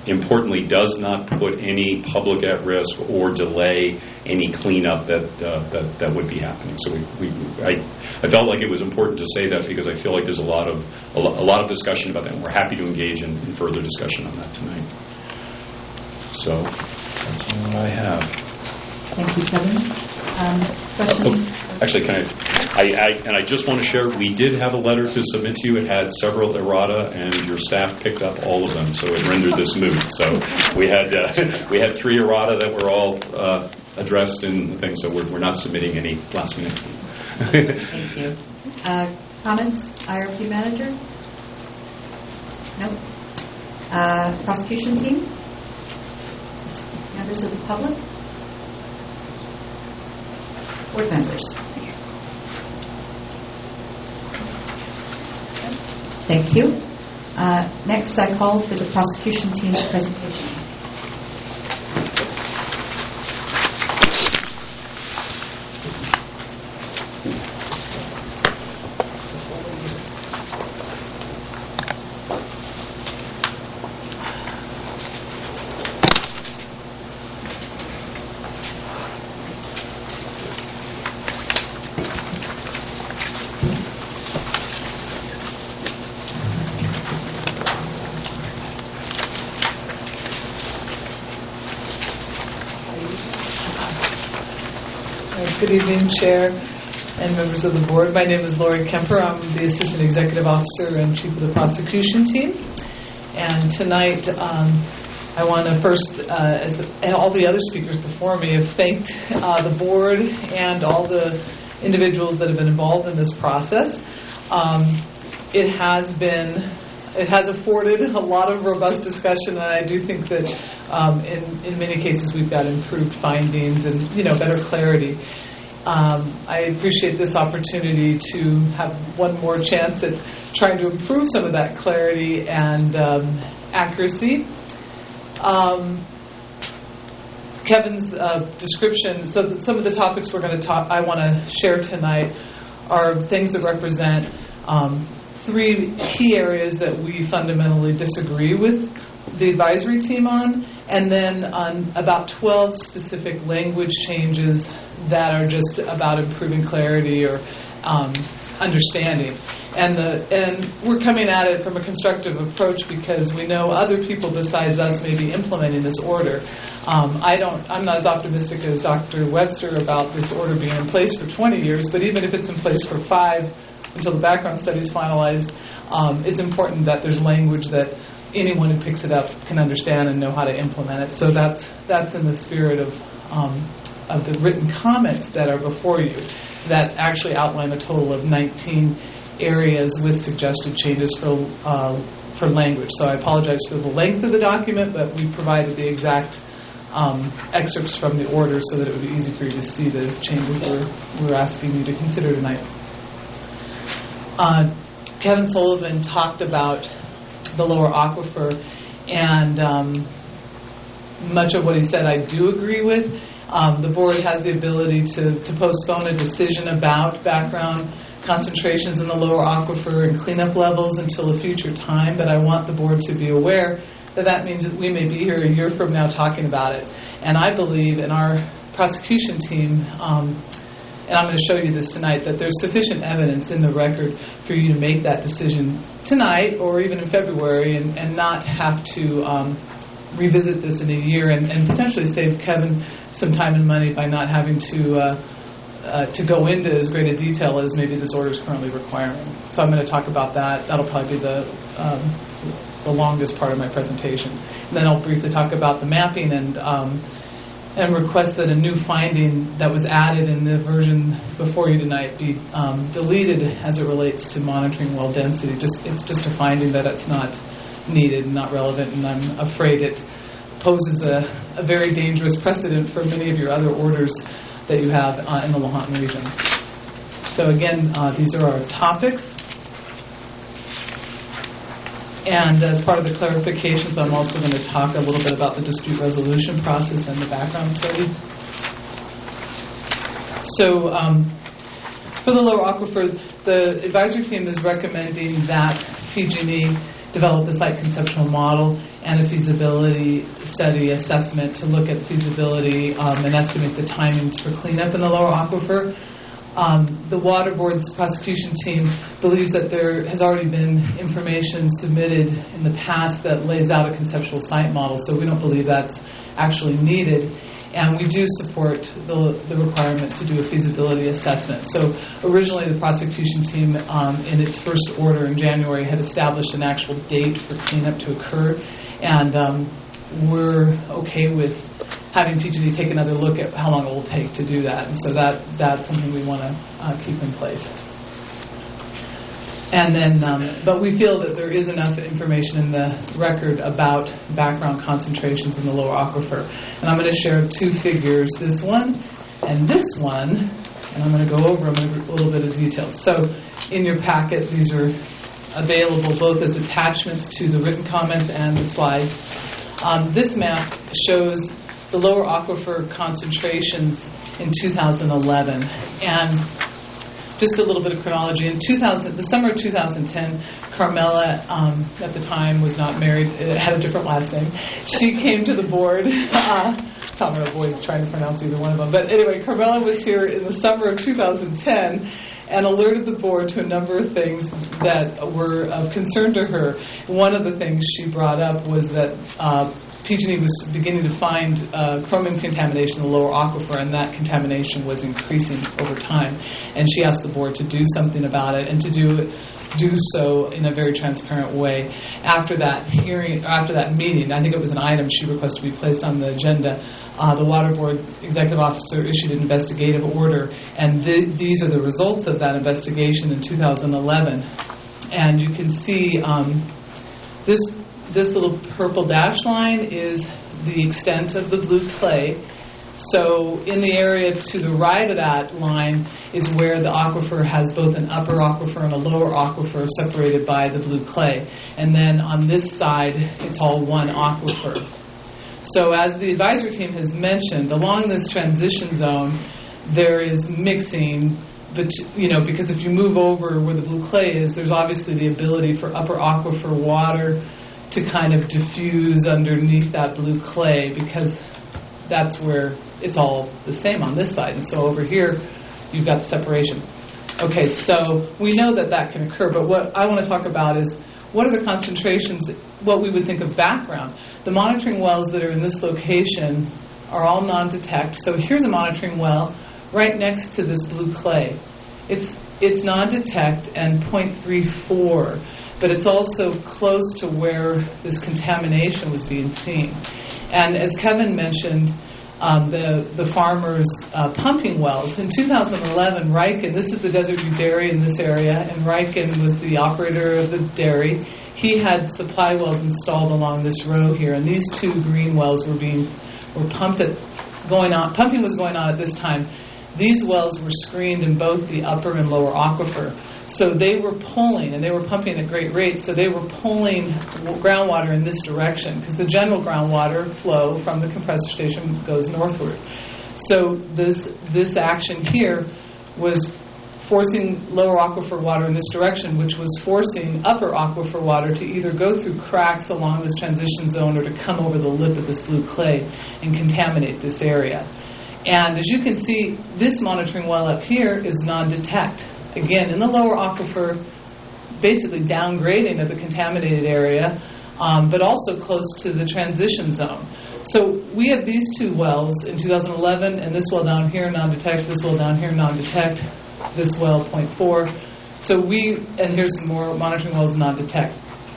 importantly, does not put any public at risk or delay any cleanup that uh, that, that would be happening. So we, we I, I felt like it was important to say that because I feel like there's a lot of a, lo- a lot of discussion about that, and we're happy to engage in, in further discussion on that tonight. So that's all I have. Thank you, Kevin. Um, questions? Oh, actually, can I, I, I? And I just want to share, we did have a letter to submit to you. It had several errata, and your staff picked up all of them, so it rendered this moot. So we had uh, we had three errata that were all uh, addressed in things. So we're, we're not submitting any last minute. Thank you. Uh, comments, I R P manager? No. Uh, prosecution team? Members of the public? Board members? Thank you. Uh, next, I call for the prosecution team's presentation. Good evening, Chair and members of the board. My name is Lori Kemper. I'm the Assistant Executive Officer and Chief of the Prosecution Team. And tonight, um, I want to first, uh, as the, and all the other speakers before me, have thanked uh, the board and all the individuals that have been involved in this process. Um, it has been, it has afforded a lot of robust discussion, and I do think that um, in, in many cases we've got improved findings and, you know, better clarity. Um, I appreciate this opportunity to have one more chance at trying to improve some of that clarity and um, accuracy. Um, Kevin's uh, description, so that some of the topics we're going to talk, I want to share tonight are things that represent um, three key areas that we fundamentally disagree with the advisory team on, and then on about twelve specific language changes that are just about improving clarity or um, understanding. And the and we're coming at it from a constructive approach because we know other people besides us may be implementing this order. Um, I don't. I'm not as optimistic as Doctor Webster about this order being in place for twenty years. But even if it's in place for five, until the background study is finalized, um, it's important that there's language that anyone who picks it up can understand and know how to implement it. So that's that's in the spirit of um, of the written comments that are before you, that actually outline a total of nineteen areas with suggested changes for uh, for language. So I apologize for the length of the document, but we provided the exact um, excerpts from the order so that it would be easy for you to see the changes we're, we're asking you to consider tonight. Uh, Kevin Sullivan talked about the lower aquifer, and um, much of what he said I do agree with. Um, the board has the ability to, to postpone a decision about background concentrations in the lower aquifer and cleanup levels until a future time, but I want the board to be aware that that means that we may be here a year from now talking about it. And I believe in our prosecution team, um, and I'm going to show you this tonight, that there's sufficient evidence in the record for you to make that decision tonight or even in February and, and not have to um, revisit this in a year and, and potentially save Kevin some time and money by not having to uh, uh, to go into as great a detail as maybe this order is currently requiring. So I'm going to talk about that. That'll probably be the um, the longest part of my presentation. And then I'll briefly talk about the mapping and um, and request that a new finding that was added in the version before you tonight be um, deleted as it relates to monitoring well density. Just it's just a finding that it's not needed and not relevant, and I'm afraid it poses a, a very dangerous precedent for many of your other orders that you have uh, in the Lahontan region. So again, uh, these are our topics. And as part of the clarifications, I'm also going to talk a little bit about the dispute resolution process and the background study. So um, for the lower aquifer, the advisory team is recommending that P G and E develop a site conceptual model and a feasibility study assessment to look at feasibility um, and estimate the timings for cleanup in the lower aquifer. Um, the Water Board's prosecution team believes that there has already been information submitted in the past that lays out a conceptual site model, so we don't believe that's actually needed. And we do support the, the requirement to do a feasibility assessment. So originally the prosecution team, um, in its first order in January, had established an actual date for cleanup to occur. And um, we're okay with having P G D take another look at how long it will take to do that. And so that that's something we want to uh, keep in place. And then, um, but we feel that there is enough information in the record about background concentrations in the lower aquifer. And I'm going to share two figures, this one and this one, and I'm going to go over them in a little bit of detail. So in your packet, these are available both as attachments to the written comments and the slides. Um, this map shows the lower aquifer concentrations in two thousand eleven. And just a little bit of chronology. In two thousand, the summer of two thousand ten, Carmela, um, at the time, was not married, uh, had a different last name. She came to the board. Uh, I'm going to avoid trying to pronounce either one of them. But anyway, Carmela was here in the summer of two thousand ten and alerted the board to a number of things that were of concern to her. One of the things she brought up was that uh, P G and E was beginning to find uh, chromium contamination in the lower aquifer, and that contamination was increasing over time. And she asked the board to do something about it, and to do do so in a very transparent way. After that hearing, after that meeting, I think it was an item she requested to be placed on the agenda. Uh, the Water Board Executive Officer issued an investigative order, and th- these are the results of that investigation in two thousand eleven. And you can see um, this. This little purple dash line is the extent of the blue clay. So in the area to the right of that line is where the aquifer has both an upper aquifer and a lower aquifer separated by the blue clay. And then on this side, it's all one aquifer. So as the advisory team has mentioned, along this transition zone, there is mixing. But, you know, because if you move over where the blue clay is, there's obviously the ability for upper aquifer water to kind of diffuse underneath that blue clay, because that's where it's all the same on this side. And so over here, you've got the separation. Okay, so we know that that can occur, but what I want to talk about is what are the concentrations, what we would think of background. The monitoring wells that are in this location are all non-detect. So here's a monitoring well right next to this blue clay. It's it's non-detect and zero point three four. But it's also close to where this contamination was being seen. And as Kevin mentioned, um, the, the farmers' uh, pumping wells. In two thousand eleven, Riken, this is the Desert View Dairy in this area, and Riken was the operator of the dairy. He had supply wells installed along this row here, and these two green wells were being were pumped at, going on. Pumping was going on at this time. These wells were screened in both the upper and lower aquifer. So they were pulling, and they were pumping at great rates, so they were pulling groundwater in this direction, because the general groundwater flow from the compressor station goes northward. So this this action here was forcing lower aquifer water in this direction, which was forcing upper aquifer water to either go through cracks along this transition zone or to come over the lip of this blue clay and contaminate this area. And as you can see, this monitoring well up here is non-detect. Again, in the lower aquifer, basically downgrading of the contaminated area, um, but also close to the transition zone. So we have these two wells in two thousand eleven, and this well down here, non-detect, this well down here, non-detect, this well, zero point four. So we, and here's some more monitoring wells, non-detect.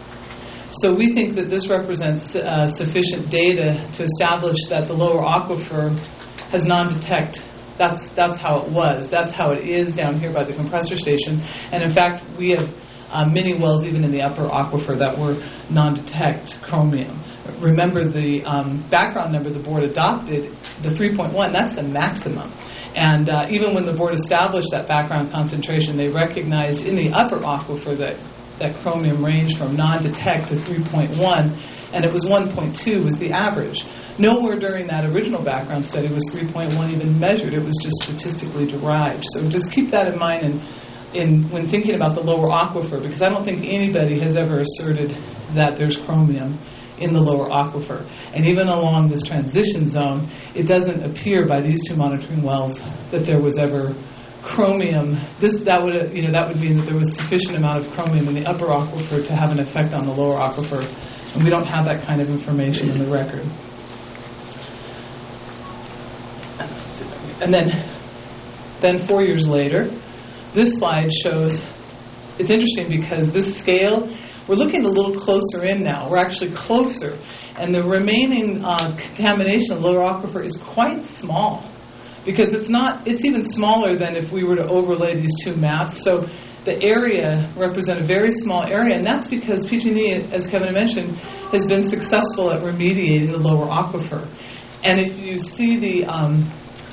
So we think that this represents uh, sufficient data to establish that the lower aquifer has non-detect. That's that's how it was. That's how it is down here by the compressor station. And in fact, we have uh, many wells even in the upper aquifer that were non-detect chromium. Remember the um, background number the board adopted, the three point one, that's the maximum. And uh, even when the board established that background concentration, they recognized in the upper aquifer that, that chromium ranged from non-detect to three point one, and it was one point two was the average. Nowhere during that original background study was three point one even measured. It was just statistically derived. So just keep that in mind and in when thinking about the lower aquifer, because I don't think anybody has ever asserted that there's chromium in the lower aquifer. And even along this transition zone, it doesn't appear by these two monitoring wells that there was ever chromium. This that would you know that would mean that there was sufficient amount of chromium in the upper aquifer to have an effect on the lower aquifer, and we don't have that kind of information in the record. And then, then four years later, this slide shows. It's interesting because this scale, we're looking a little closer in now. We're actually closer, and the remaining uh, contamination of the lower aquifer is quite small, because it's not. It's even smaller than if we were to overlay these two maps. So the area represents a very small area, and that's because P G and E, as Kevin mentioned, has been successful at remediating the lower aquifer. And if you see the um,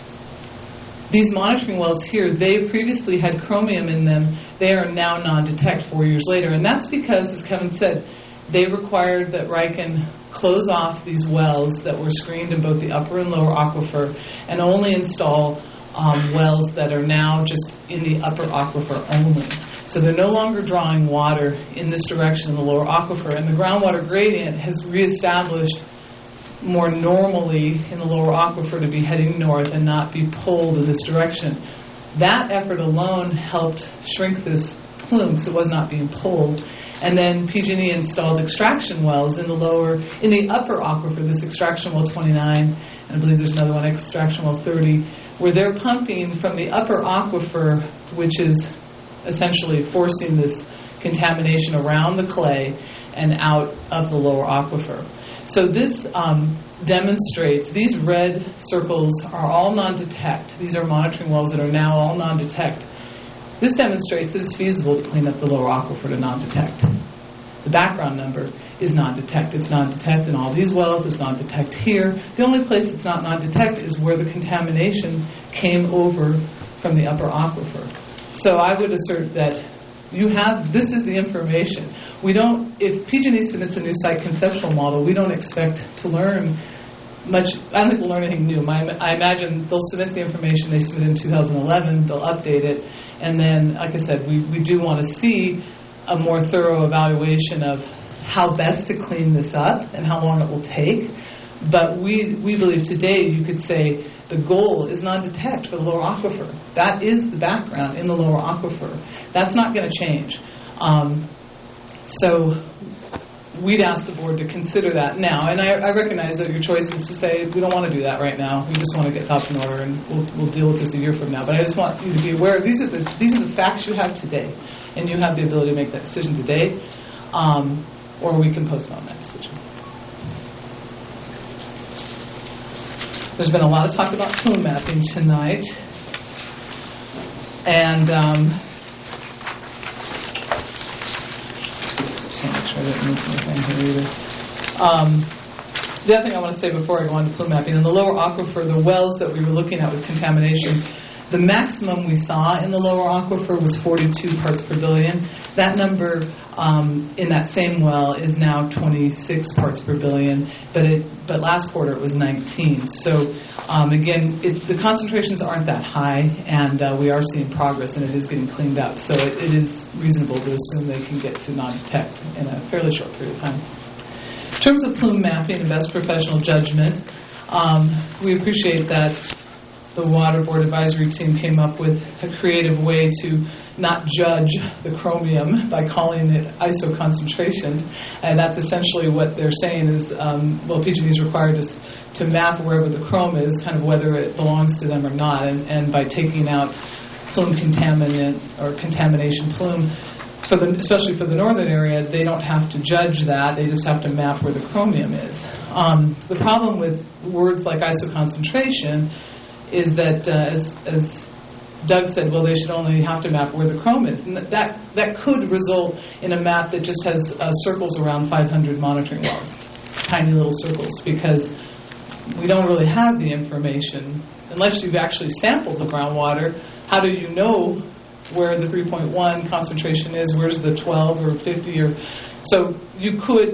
these monitoring wells here, they previously had chromium in them. They are now non-detect four years later. And that's because, as Kevin said, they required that Riken close off these wells that were screened in both the upper and lower aquifer and only install um, wells that are now just in the upper aquifer only. So they're no longer drawing water in this direction in the lower aquifer. And the groundwater gradient has reestablished more normally in the lower aquifer to be heading north and not be pulled in this direction. That effort alone helped shrink this plume because it was not being pulled. And then P G and E installed extraction wells in the lower, in the upper aquifer, this extraction well twenty-nine, and I believe there's another one, extraction well thirty, where they're pumping from the upper aquifer, which is essentially forcing this contamination around the clay and out of the lower aquifer. So this um, demonstrates, these red circles are all non-detect. These are monitoring wells that are now all non-detect. This demonstrates that it's feasible to clean up the lower aquifer to non-detect. The background number is non-detect. It's non-detect in all these wells. It's non-detect here. The only place it's not non-detect is where the contamination came over from the upper aquifer. So I would assert that you have, this is the information. We don't, if P G and E submits a new site conceptual model, we don't expect to learn much. I don't think we'll learn anything new. My, I imagine they'll submit the information they submitted in two thousand eleven, they'll update it, and then, like I said, we, we do want to see a more thorough evaluation of how best to clean this up and how long it will take. But we, we believe today you could say the goal is non-detect for the lower aquifer. That is the background in the lower aquifer. That's not going to change. Um, so we'd ask the board to consider that now. And I, I recognize that your choice is to say, we don't want to do that right now. We just want to get top in order, and we'll, we'll deal with this a year from now. But I just want you to be aware, these are the, these are the facts you have today. And you have the ability to make that decision today. Um, or we can postpone that decision. There's been a lot of talk about plume mapping tonight. And um, just want to make sure I didn't miss anything here either. Um, the other thing I want to say before I go on to plume mapping, in the lower aquifer, the wells that we were looking at with contamination, the maximum we saw in the lower aquifer was forty-two parts per billion. That number um, in that same well is now twenty-six parts per billion, but it but last quarter it was nineteen. So um, again, it, the concentrations aren't that high, and uh, we are seeing progress, and it is getting cleaned up. So it, it is reasonable to assume they can get to non-detect in a fairly short period of time. In terms of plume mapping and best professional judgment, um, we appreciate that the Water Board Advisory Team came up with a creative way to not judge the chromium by calling it iso concentration. And that's essentially what they're saying is, um, well, P G and E is required to, to map wherever the chrome is, kind of whether it belongs to them or not. And, and by taking out plume contaminant or contamination plume, for the, especially for the northern area, they don't have to judge that. They just have to map where the chromium is. Um, the problem with words like iso concentration is that, uh, as, as Doug said, well, they should only have to map where the chrome is. And that, that could result in a map that just has uh, circles around five hundred monitoring wells, tiny little circles, because we don't really have the information. Unless you've actually sampled the groundwater, how do you know where the three point one concentration is, where's the twelve or fifty? Or so you could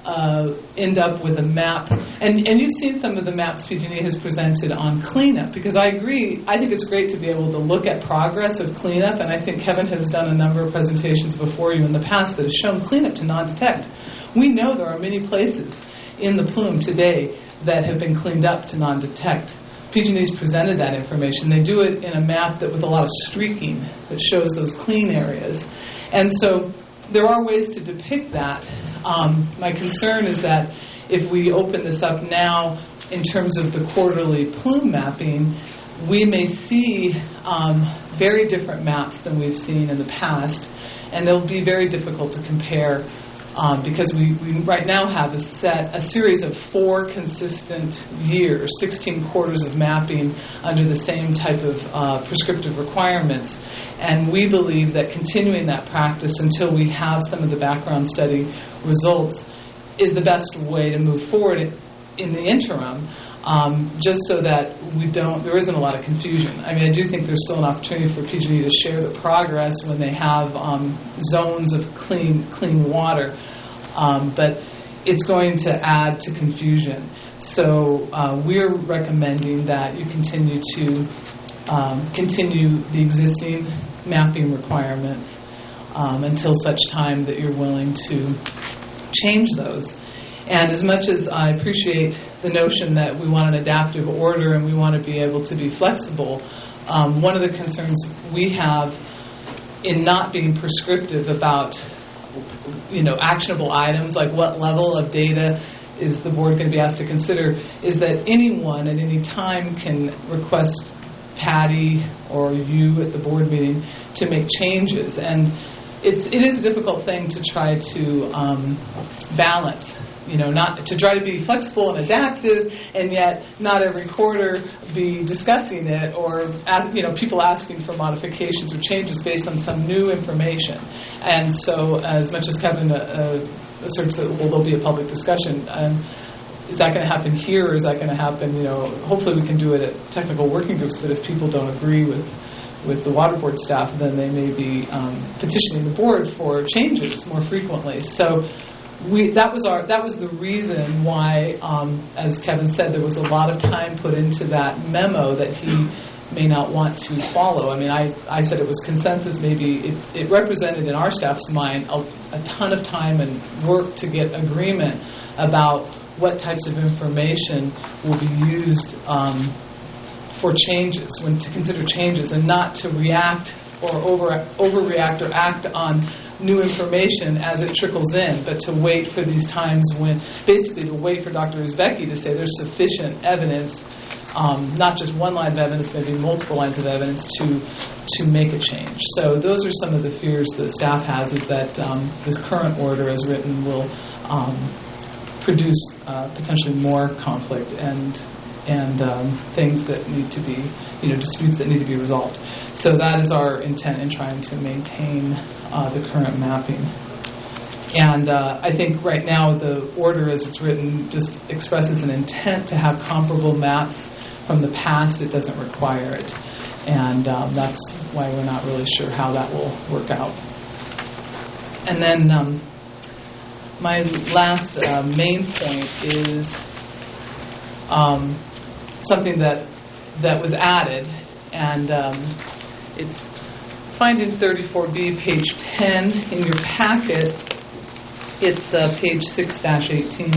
uh, end up with a map. And, and you've seen some of the maps P G and E has presented on cleanup, because I agree, I think it's great to be able to look at progress of cleanup, and I think Kevin has done a number of presentations before you in the past that has shown cleanup to non-detect. We know there are many places in the plume today that have been cleaned up to non-detect. P G and E's presented that information. They do it in a map that with a lot of streaking that shows those clean areas. And so there are ways to depict that. Um, my concern is that if we open this up now in terms of the quarterly plume mapping, we may see um, very different maps than we've seen in the past, and they'll be very difficult to compare. Um, because we, we right now have a set, a series of four consistent years, sixteen quarters of mapping under the same type of uh, prescriptive requirements. And we believe that continuing that practice until we have some of the background study results is the best way to move forward in the interim, um, just so that we don't, there isn't a lot of confusion. I mean, I do think there's still an opportunity for P G and E to share the progress when they have um, zones of clean clean water, um, but it's going to add to confusion. So uh, we're recommending that you continue to um, continue the existing mapping requirements um, until such time that you're willing to change those. And as much as I appreciate the notion that we want an adaptive order and we want to be able to be flexible, um, one of the concerns we have in not being prescriptive about, you know, actionable items, like what level of data is the board going to be asked to consider, is that anyone at any time can request Patty or you at the board meeting to make changes. And it's, it is a difficult thing to try to um, balance. You know, not to try to be flexible and adaptive, and yet not every quarter be discussing it, or ask, you know, people asking for modifications or changes based on some new information. And so, as much as Kevin uh, uh, asserts that, well, there'll be a public discussion, um, is that going to happen here, or is that going to happen? You know, hopefully we can do it at technical working groups. But if people don't agree with with the water board staff, then they may be um, petitioning the board for changes more frequently. So. We, that was our. That was the reason why, um, as Kevin said, there was a lot of time put into that memo that he may not want to follow. I mean, I, I said it was consensus. Maybe it, it represented in our staff's mind a, a ton of time and work to get agreement about what types of information will be used um, for changes, when to consider changes, and not to react or over overreact or act on new information as it trickles in, but to wait for these times when, basically to wait for Doctor Uzbeki to say there's sufficient evidence, um, not just one line of evidence, maybe multiple lines of evidence to to make a change. So those are some of the fears the staff has, is that um, this current order as written will um, produce uh, potentially more conflict and and um, things that need to be, you know, disputes that need to be resolved. So that is our intent in trying to maintain uh, the current mapping. And uh, I think right now the order as it's written just expresses an intent to have comparable maps from the past. It doesn't require it. And um, that's why we're not really sure how that will work out. And then um, my last uh, main point is um, something that that was added, and um, it's finding thirty-four B, page ten in your packet. It's uh, page six dash eighteen.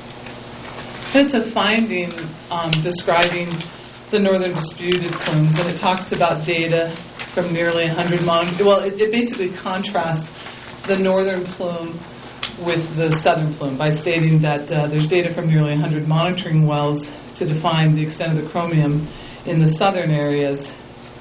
And it's a finding um, describing the northern disputed plumes, and it talks about data from nearly one hundred monitors. Well, it, it basically contrasts the northern plume with the southern plume by stating that uh, there's data from nearly one hundred monitoring wells to define the extent of the chromium in the southern areas.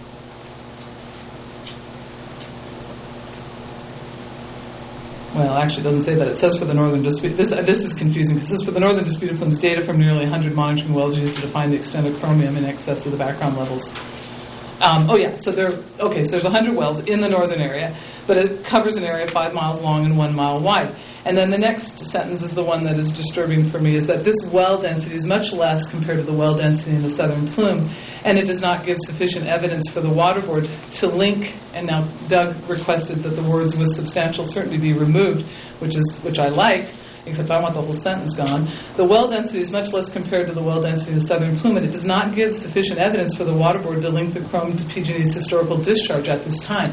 Well, actually, it doesn't say that. It says for the northern dispute. This uh, this is confusing because it says for the northern disputed plumes, data from nearly one hundred monitoring wells used to define the extent of chromium in excess of the background levels. Um, oh yeah, so there. Okay, so there's one hundred wells in the northern area, but it covers an area five miles long and one mile wide. And then the next sentence is the one that is disturbing for me, is that this well density is much less compared to the well density in the southern plume, and it does not give sufficient evidence for the water board to link. And now Doug requested that the words "with substantial certainty" be removed, which is which I like. except I want the whole sentence gone. The well density is much less compared to the well density of the Southern Plume, and it does not give sufficient evidence for the water board to link the Chrome to P G and E's historical discharge at this time.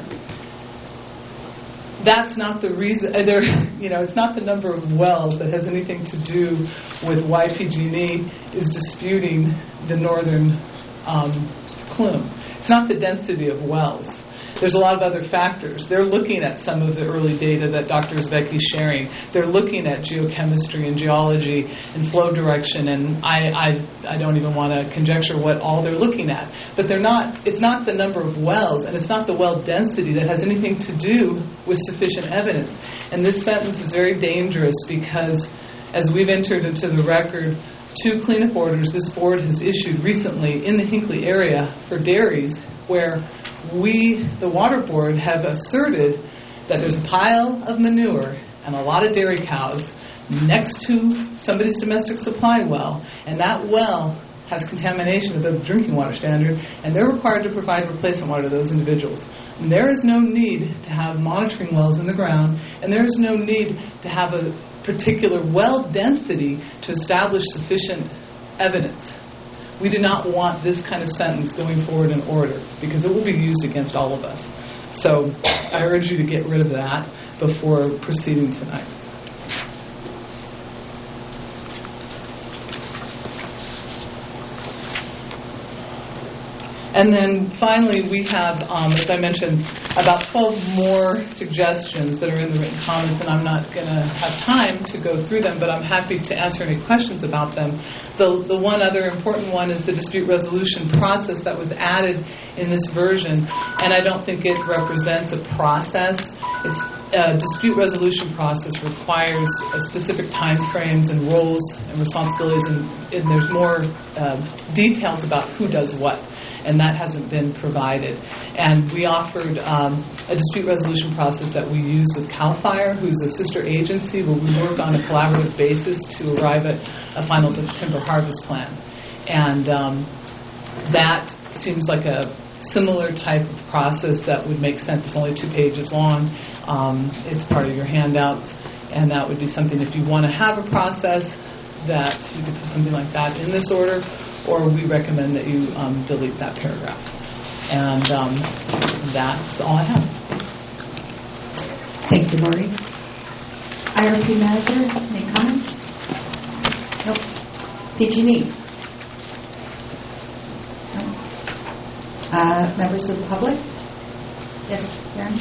That's not the reason. Uh, there, you know, it's not the number of wells that has anything to do with why P G and E is disputing the northern um, plume. It's not the density of wells. There's a lot of other factors. They're looking at some of the early data that Doctor Zvecki's sharing. They're looking at geochemistry and geology and flow direction, and I, I, I don't even want to conjecture what all they're looking at. But they're not. It's not the number of wells, and it's not the well density that has anything to do with sufficient evidence. And this sentence is very dangerous because, as we've entered into the record, two cleanup orders this board has issued recently in the Hinckley area for dairies where we, the water board, have asserted that there's a pile of manure and a lot of dairy cows next to somebody's domestic supply well, and that well has contamination above the drinking water standard, and they're required to provide replacement water to those individuals. And there is no need to have monitoring wells in the ground, and there is no need to have a particular well density to establish sufficient evidence. We do not want this kind of sentence going forward in order because it will be used against all of us. So I urge you to get rid of that before proceeding tonight. And then finally, we have, um, as I mentioned, about twelve more suggestions that are in the written comments, and I'm not going to have time to go through them, but I'm happy to answer any questions about them. The, the one other important one is the dispute resolution process that was added in this version, and I don't think it represents a process. It's a dispute resolution process requires uh, specific time frames and roles and responsibilities, and, and there's more uh, details about who does what. And that hasn't been provided. And we offered um, a dispute resolution process that we use with CAL FIRE, who's a sister agency, where we work on a collaborative basis to arrive at a final timber harvest plan. And um, that seems like a similar type of process that would make sense. It's only two pages long. Um, it's part of your handouts. And that would be something, if you want to have a process, that you could put something like that in this order, or we recommend that you um, delete that paragraph. And um, that's all I have. Thank you, Lori. I R P Manager, any comments? Nope. P G and E? Nope. Uh, members of the public? Yes, Karen?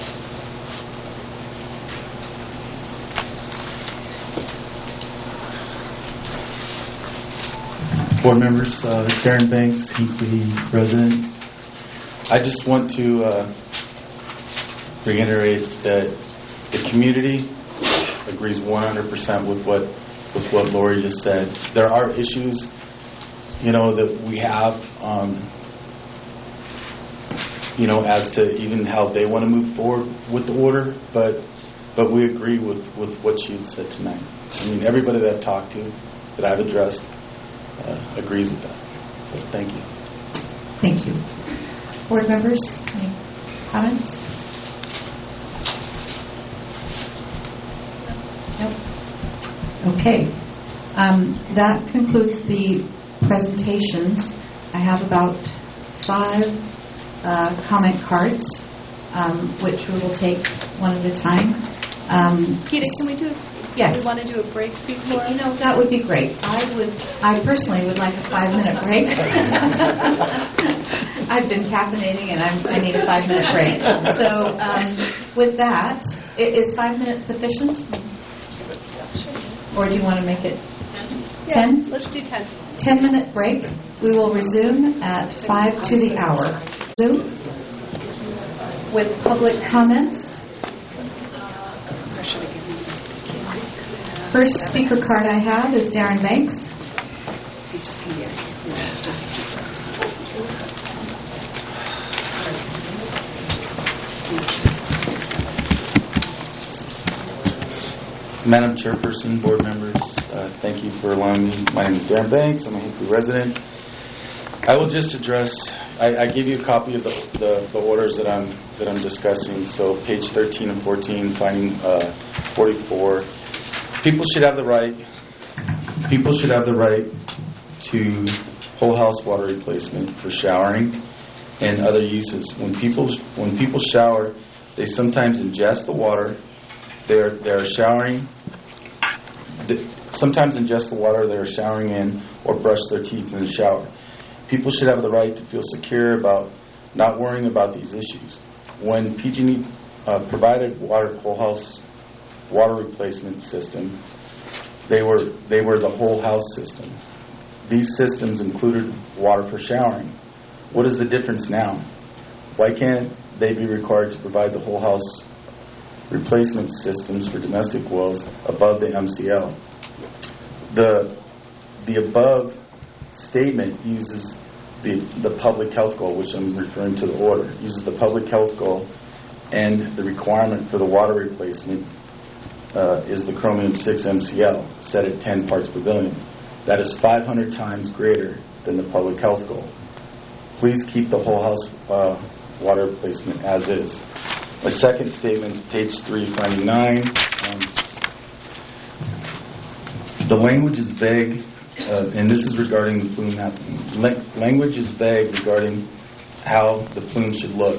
Board members, uh, Darren Banks, Hinckley resident. I just want to uh, reiterate that the community agrees one hundred percent with what with what Lori just said. There are issues, you know, that we have, um, you know, as to even how they want to move forward with the order, but but we agree with, with what she had said tonight. I mean, everybody that I've talked to, that I've addressed, Uh, agrees with that. So thank you. Thank you. Board members, any comments? Nope. Okay. Um, that concludes the presentations. I have about five uh, comment cards, um, which we will take one at a time. Um, Peter, can we do it? Yes. We want to do a break before? You know, that would be great. I would, I personally would like a five-minute break. I've been caffeinating, and I'm, I need a five-minute break. So, um, with that, i- is five minutes sufficient? Or do you want to make it Yeah, ten? let's do ten. Ten-minute break. We will resume at five to the hour. Zoom with public comments. First speaker card I have is Darren Banks. He's just going to be just a few Madam Chairperson, board members, uh, thank you for allowing me. My name is Darren Banks. I'm a Hinckley resident. I will just address. I, I gave you a copy of the, the, the orders that I'm that I'm discussing. So page thirteen and fourteen, finding uh, forty-four. people should have the right. People should have the right to whole house water replacement for showering and other uses. When people when people shower, they sometimes ingest the water. They're they're showering. They sometimes ingest the water they're showering in, or brush their teeth in the shower. People should have the right to feel secure about not worrying about these issues. When P G and E uh, provided water whole house water replacement system, they were they were the whole house system. These systems included water for showering. What is the difference now? Why can't they be required to provide the whole house replacement systems for domestic wells above the M C L? The the above statement uses the the public health goal, which I'm referring to the order, uses the public health goal, and the requirement for the water replacement uh, is the chromium six M C L, set at ten parts per billion. That is five hundred times greater than the public health goal. Please keep the whole house uh, water replacement as is. My second statement, page three, finding nine. Um, the language is vague, uh, and this is regarding the plume mapping. La- language is vague regarding how the plume should look.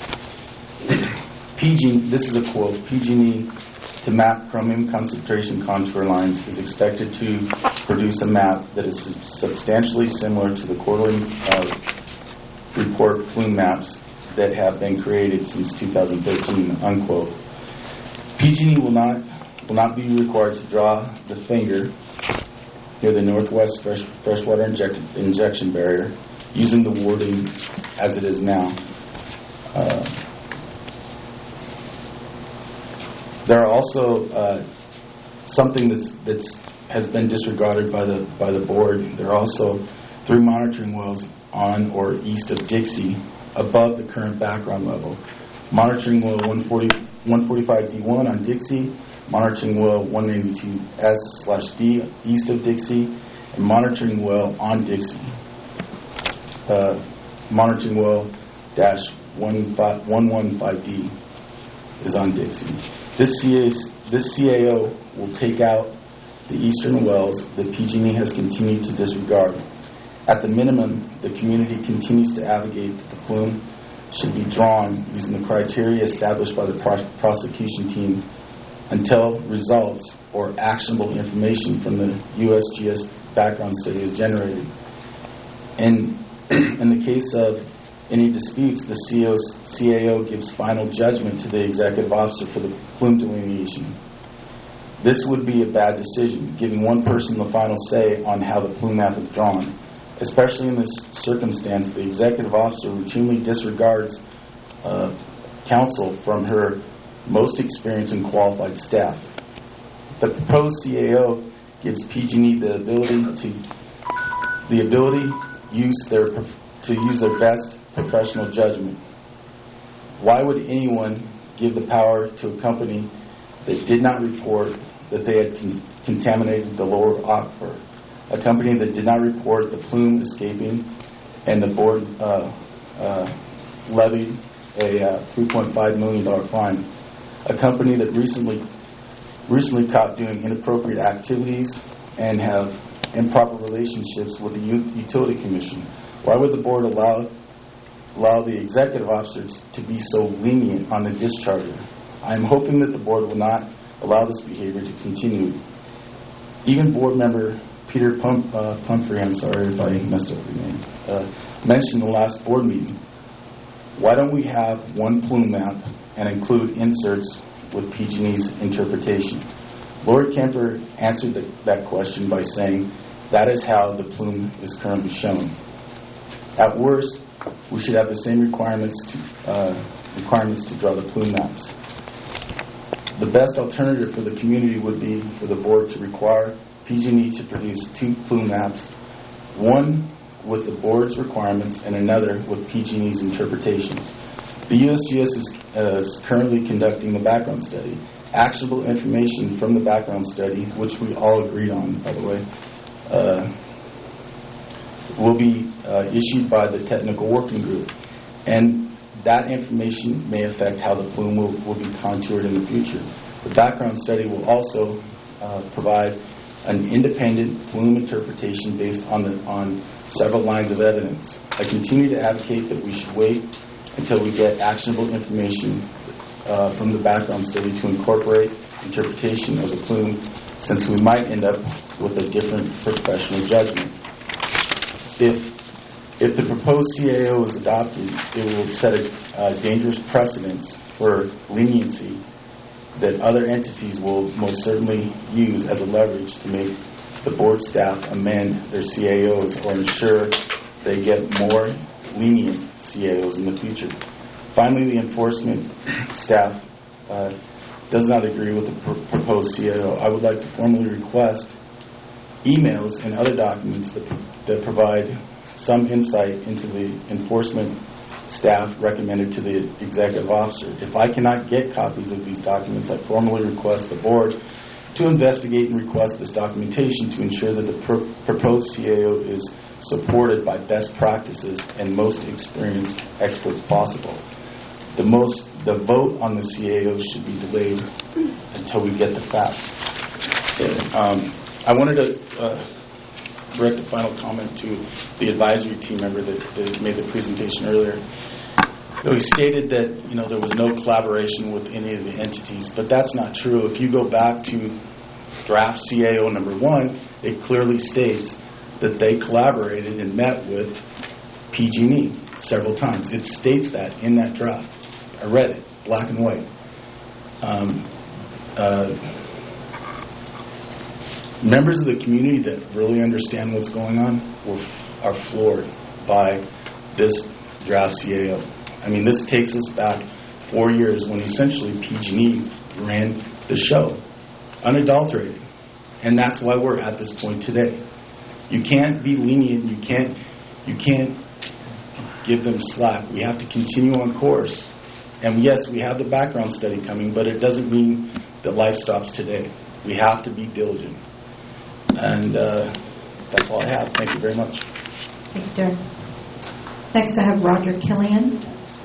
P G, this is a quote, P G and E to map chromium concentration contour lines is expected to produce a map that is substantially similar to the quarterly uh, report plume maps that have been created since two thousand thirteen, unquote. P G and E will not will not be required to draw the finger near the northwest fresh, freshwater inject, injection barrier using the wording as it is now. Uh, there are also uh, something that's that's has been disregarded by the by the board. There are also three monitoring wells on or east of Dixie above the current background level. Monitoring well one forty, one forty-five D one on Dixie, monitoring well one ninety-two S slash D east of Dixie, and monitoring well on Dixie. Uh, monitoring well dash one fifteen D is on Dixie. This C A, this C A O will take out the eastern wells that P G and E has continued to disregard. At the minimum, the community continues to advocate that the plume should be drawn using the criteria established by the pro- prosecution team until results or actionable information from the U S G S background study is generated. In, in the case of any disputes, the C A O gives final judgment to the executive officer for the plume delineation. This would be a bad decision, giving one person the final say on how the plume map is drawn. Especially in this circumstance, the executive officer routinely disregards uh, counsel from her most experienced and qualified staff. The proposed C A O gives P G and E the ability to the ability use their to use their best professional judgment. Why would anyone give the power to a company that did not report that they had con- contaminated the lower aquifer? A company that did not report the plume escaping, and the board uh, uh, levied a uh, three point five million dollars fine. A company that recently recently caught doing inappropriate activities and have improper relationships with the U- utility commission. Why would the board allow allow the executive officers to be so lenient on the discharger? I am hoping that the board will not allow this behavior to continue. Even board member Peter Pump, uh, Pumphrey, I'm sorry if I messed up your name, uh, mentioned in the last board meeting, why don't we have one plume map and include inserts with P G and E's interpretation? Lori Kemper answered the, that question by saying that is how the plume is currently shown. At worst, we should have the same requirements to, uh, requirements to draw the plume maps. The best alternative for the community would be for the board to require P G and E to produce two plume maps, one with the board's requirements and another with P G and E's interpretations. The U S G S is, uh, is currently conducting the background study. Actionable information from the background study, which we all agreed on, by the way, uh, will be uh, issued by the technical working group. And that information may affect how the plume will, will be contoured in the future. The background study will also uh, provide an independent plume interpretation based on the on several lines of evidence. I continue to advocate that we should wait until we get actionable information uh, from the background study to incorporate interpretation of the plume, since we might end up with a different professional judgment. If if the proposed C A O is adopted, it will set a uh, dangerous precedence for leniency that other entities will most certainly use as a leverage to make the board staff amend their C A Os or ensure they get more lenient C A Os in the future. Finally, the enforcement staff uh, does not agree with the pr- proposed C A O. I would like to formally request emails and other documents that, that provide some insight into the enforcement staff recommended to the executive officer. If I cannot get copies of these documents, I formally request the board to investigate and request this documentation to ensure that the pr- proposed C A O is supported by best practices and most experienced experts possible. The most the vote on the C A O should be delayed until we get the facts. So, um, I wanted to uh, direct a final comment to the advisory team member that, that made the presentation earlier. You know, he stated that you know there was no collaboration with any of the entities, but that's not true. If you go back to draft C A O number one, it clearly states that they collaborated and met with P G and E several times. It states that in that draft. I read it, black and white. Um, uh, members of the community that really understand what's going on were, are floored by this draft C A O. I mean, this takes us back four years when essentially P G and E ran the show, unadulterated. And that's why we're at this point today. You can't be lenient. You can't, you can't give them slack. We have to continue on course. And yes, we have the background study coming, but it doesn't mean that life stops today. We have to be diligent. And uh, that's all I have. Thank you very much. Thank you, Derek. Next, I have Roger Killian.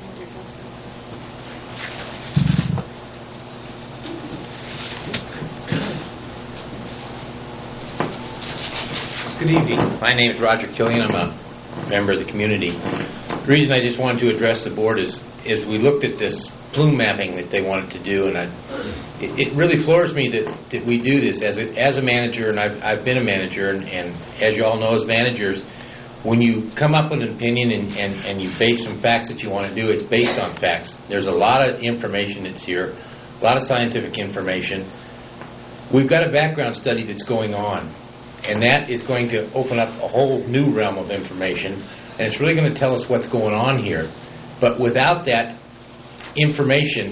Good evening. My name is Roger Killian. I'm a member of the community. The reason I just wanted to address the board is, is we looked at this plume mapping that they wanted to do, and I, it, it really floors me that, that we do this as a, as a manager, and I've, I've been a manager, and, and as you all know as managers, when you come up with an opinion and, and, and you base some facts that you want to do, it's based on facts. There's a lot of information that's here, a lot of scientific information. We've got a background study that's going on, and that is going to open up a whole new realm of information, and it's really going to tell us what's going on here. But without that information,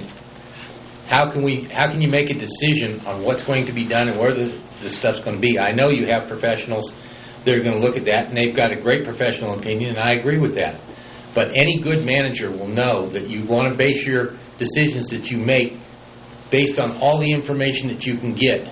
how can we? How can you make a decision on what's going to be done and where the, the stuff's going to be? I know you have professionals that are going to look at that, and they've got a great professional opinion, and I agree with that. But any good manager will know that you want to base your decisions that you make based on all the information that you can get.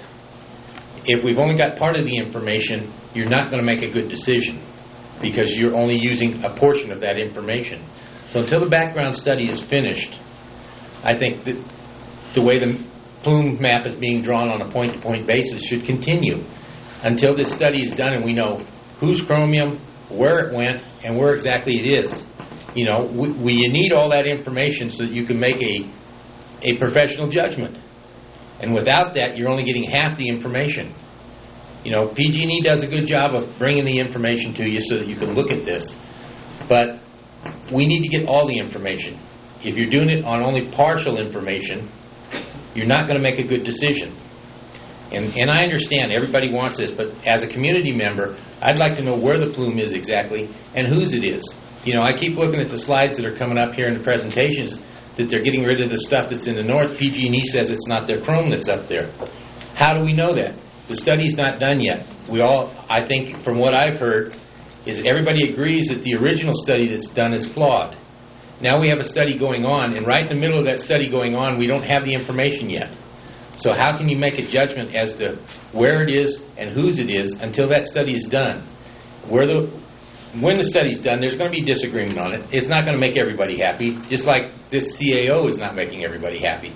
If we've only got part of the information, you're not going to make a good decision because you're only using a portion of that information. So until the background study is finished, I think that the way the plume map is being drawn on a point-to-point basis should continue until this study is done and we know whose chromium, where it went, and where exactly it is. You know, we, we you need all that information so that you can make a a professional judgment. And without that, you're only getting half the information. You know, P G and E does a good job of bringing the information to you so that you can look at this. But we need to get all the information. If you're doing it on only partial information, you're not going to make a good decision. And, and I understand everybody wants this, but as a community member, I'd like to know where the plume is exactly and whose it is. You know, I keep looking at the slides that are coming up here in the presentations that they're getting rid of the stuff that's in the north. P G and E says it's not their chrome that's up there. How do we know that? The study's not done yet. We all, I think, from what I've heard, is everybody agrees that the original study that's done is flawed. Now we have a study going on, and right in the middle of that study going on, we don't have the information yet. So how can you make a judgment as to where it is and whose it is until that study is done? Where the When the study's done, there's going to be disagreement on it. It's not going to make everybody happy, just like this C A O is not making everybody happy.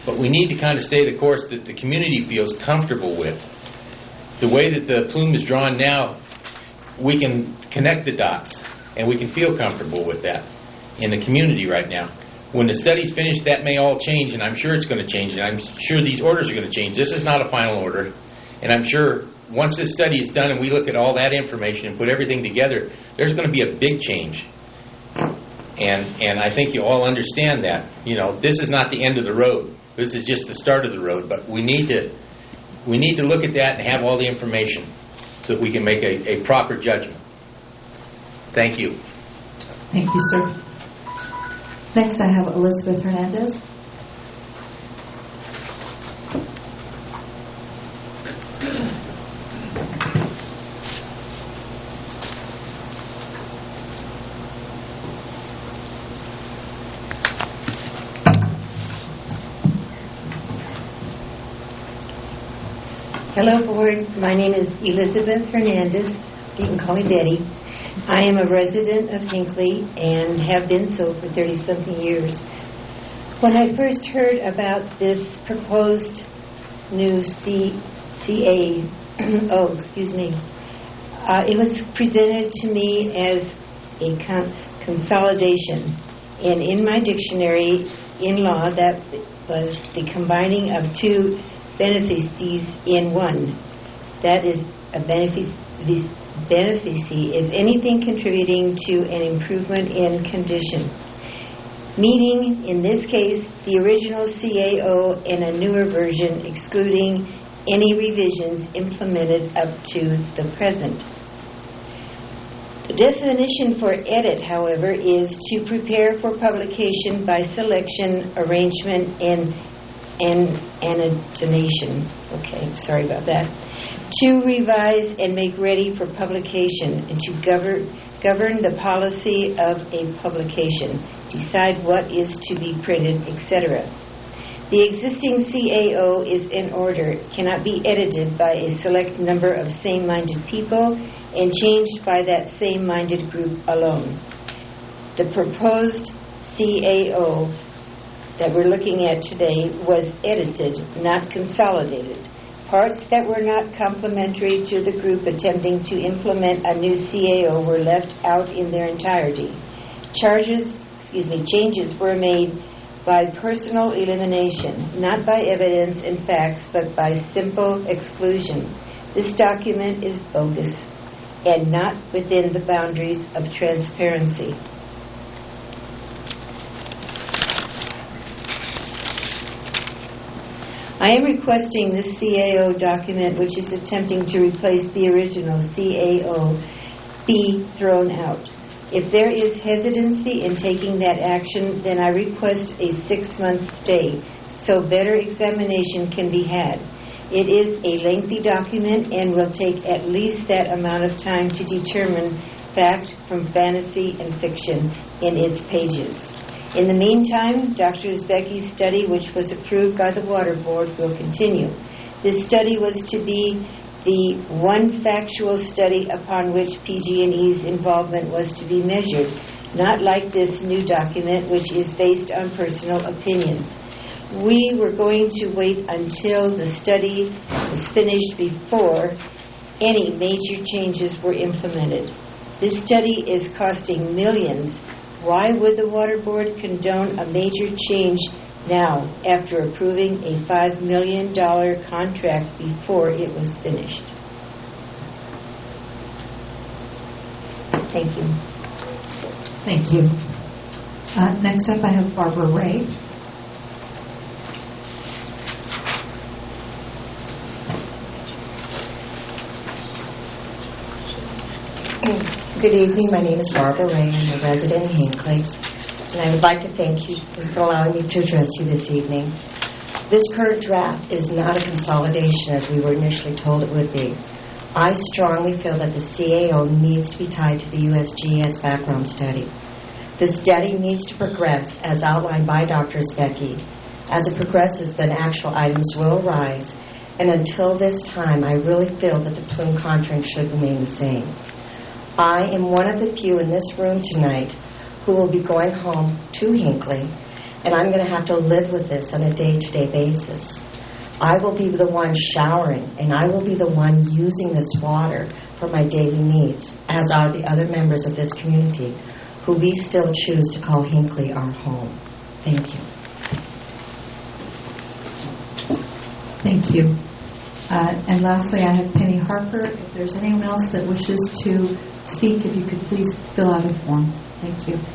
but we need to kind of stay the course that the community feels comfortable with. The way that the plume is drawn now, we can connect the dots, and we can feel comfortable with that in the community right now. When the study's finished, that may all change, and I'm sure it's going to change, and I'm sure these orders are going to change. This is not a final order, and I'm sure once this study is done and we look at all that information and put everything together, there's going to be a big change. And and I think you all understand that. You know, this is not the end of the road. This is just the start of the road, but we need to we need to look at that and have all the information so that we can make a, a proper judgment. Thank you. Thank you, sir. Next, I have Elizabeth Hernandez. Hello, Board. My name is Elizabeth Hernandez. You can call me Betty. I am a resident of Hinckley and have been so for thirty-something years. When I first heard about this proposed new C, CAO, excuse me, uh, it was presented to me as a con- consolidation. And in my dictionary in law, that was the combining of two benefices in one. That is a benefic. This benefice is anything contributing to an improvement in condition. Meaning, in this case, the original C A O and a newer version, excluding any revisions implemented up to the present. The definition for edit, however, is to prepare for publication by selection, arrangement, and and annotation. Okay, sorry about that. To revise and make ready for publication, and to govern govern the policy of a publication, decide what is to be printed, et cetera. The existing C A O is in order, cannot be edited by a select number of same-minded people and changed by that same-minded group alone. The proposed C A O that we're looking at today was edited, not consolidated. Parts that were not complementary to the group attempting to implement a new C A O were left out in their entirety. Charges, excuse me, changes were made by personal elimination, not by evidence and facts, but by simple exclusion. This document is bogus and not within the boundaries of transparency. I am requesting this C A O document, which is attempting to replace the original C A O, be thrown out. If there is hesitancy in taking that action, then I request a six-month stay so better examination can be had. It is a lengthy document and will take at least that amount of time to determine fact from fantasy and fiction in its pages. In the meantime, Doctor Uzbecki's study, which was approved by the Water Board, will continue. This study was to be the one factual study upon which P G and E's involvement was to be measured, not like this new document, which is based on personal opinions. We were going to wait until the study was finished before any major changes were implemented. This study is costing millions. Why would the Water Board condone a major change now after approving a five million dollars contract before it was finished? Thank you. Thank you. Uh, next up, I have Barbara Ray. Good evening. My name is Barbara Ray. I'm a resident in Hinckley. And I would like to thank you for allowing me to address you this evening. This current draft is not a consolidation as we were initially told it would be. I strongly feel that the C A O needs to be tied to the U S G S background study. The study needs to progress as outlined by Doctor Uzbecki. As it progresses, then actual items will arise. And until this time, I really feel that the plume contract should remain the same. I am one of the few in this room tonight who will be going home to Hinckley and I'm going to have to live with this on a day-to-day basis. I will be the one showering, and I will be the one using this water for my daily needs, as are the other members of this community, who we still choose to call Hinckley our home. Thank you. Thank you. Uh, and lastly, I have Penny Harper. If there's anyone else that wishes to speak, if you could please fill out a form. Thank you.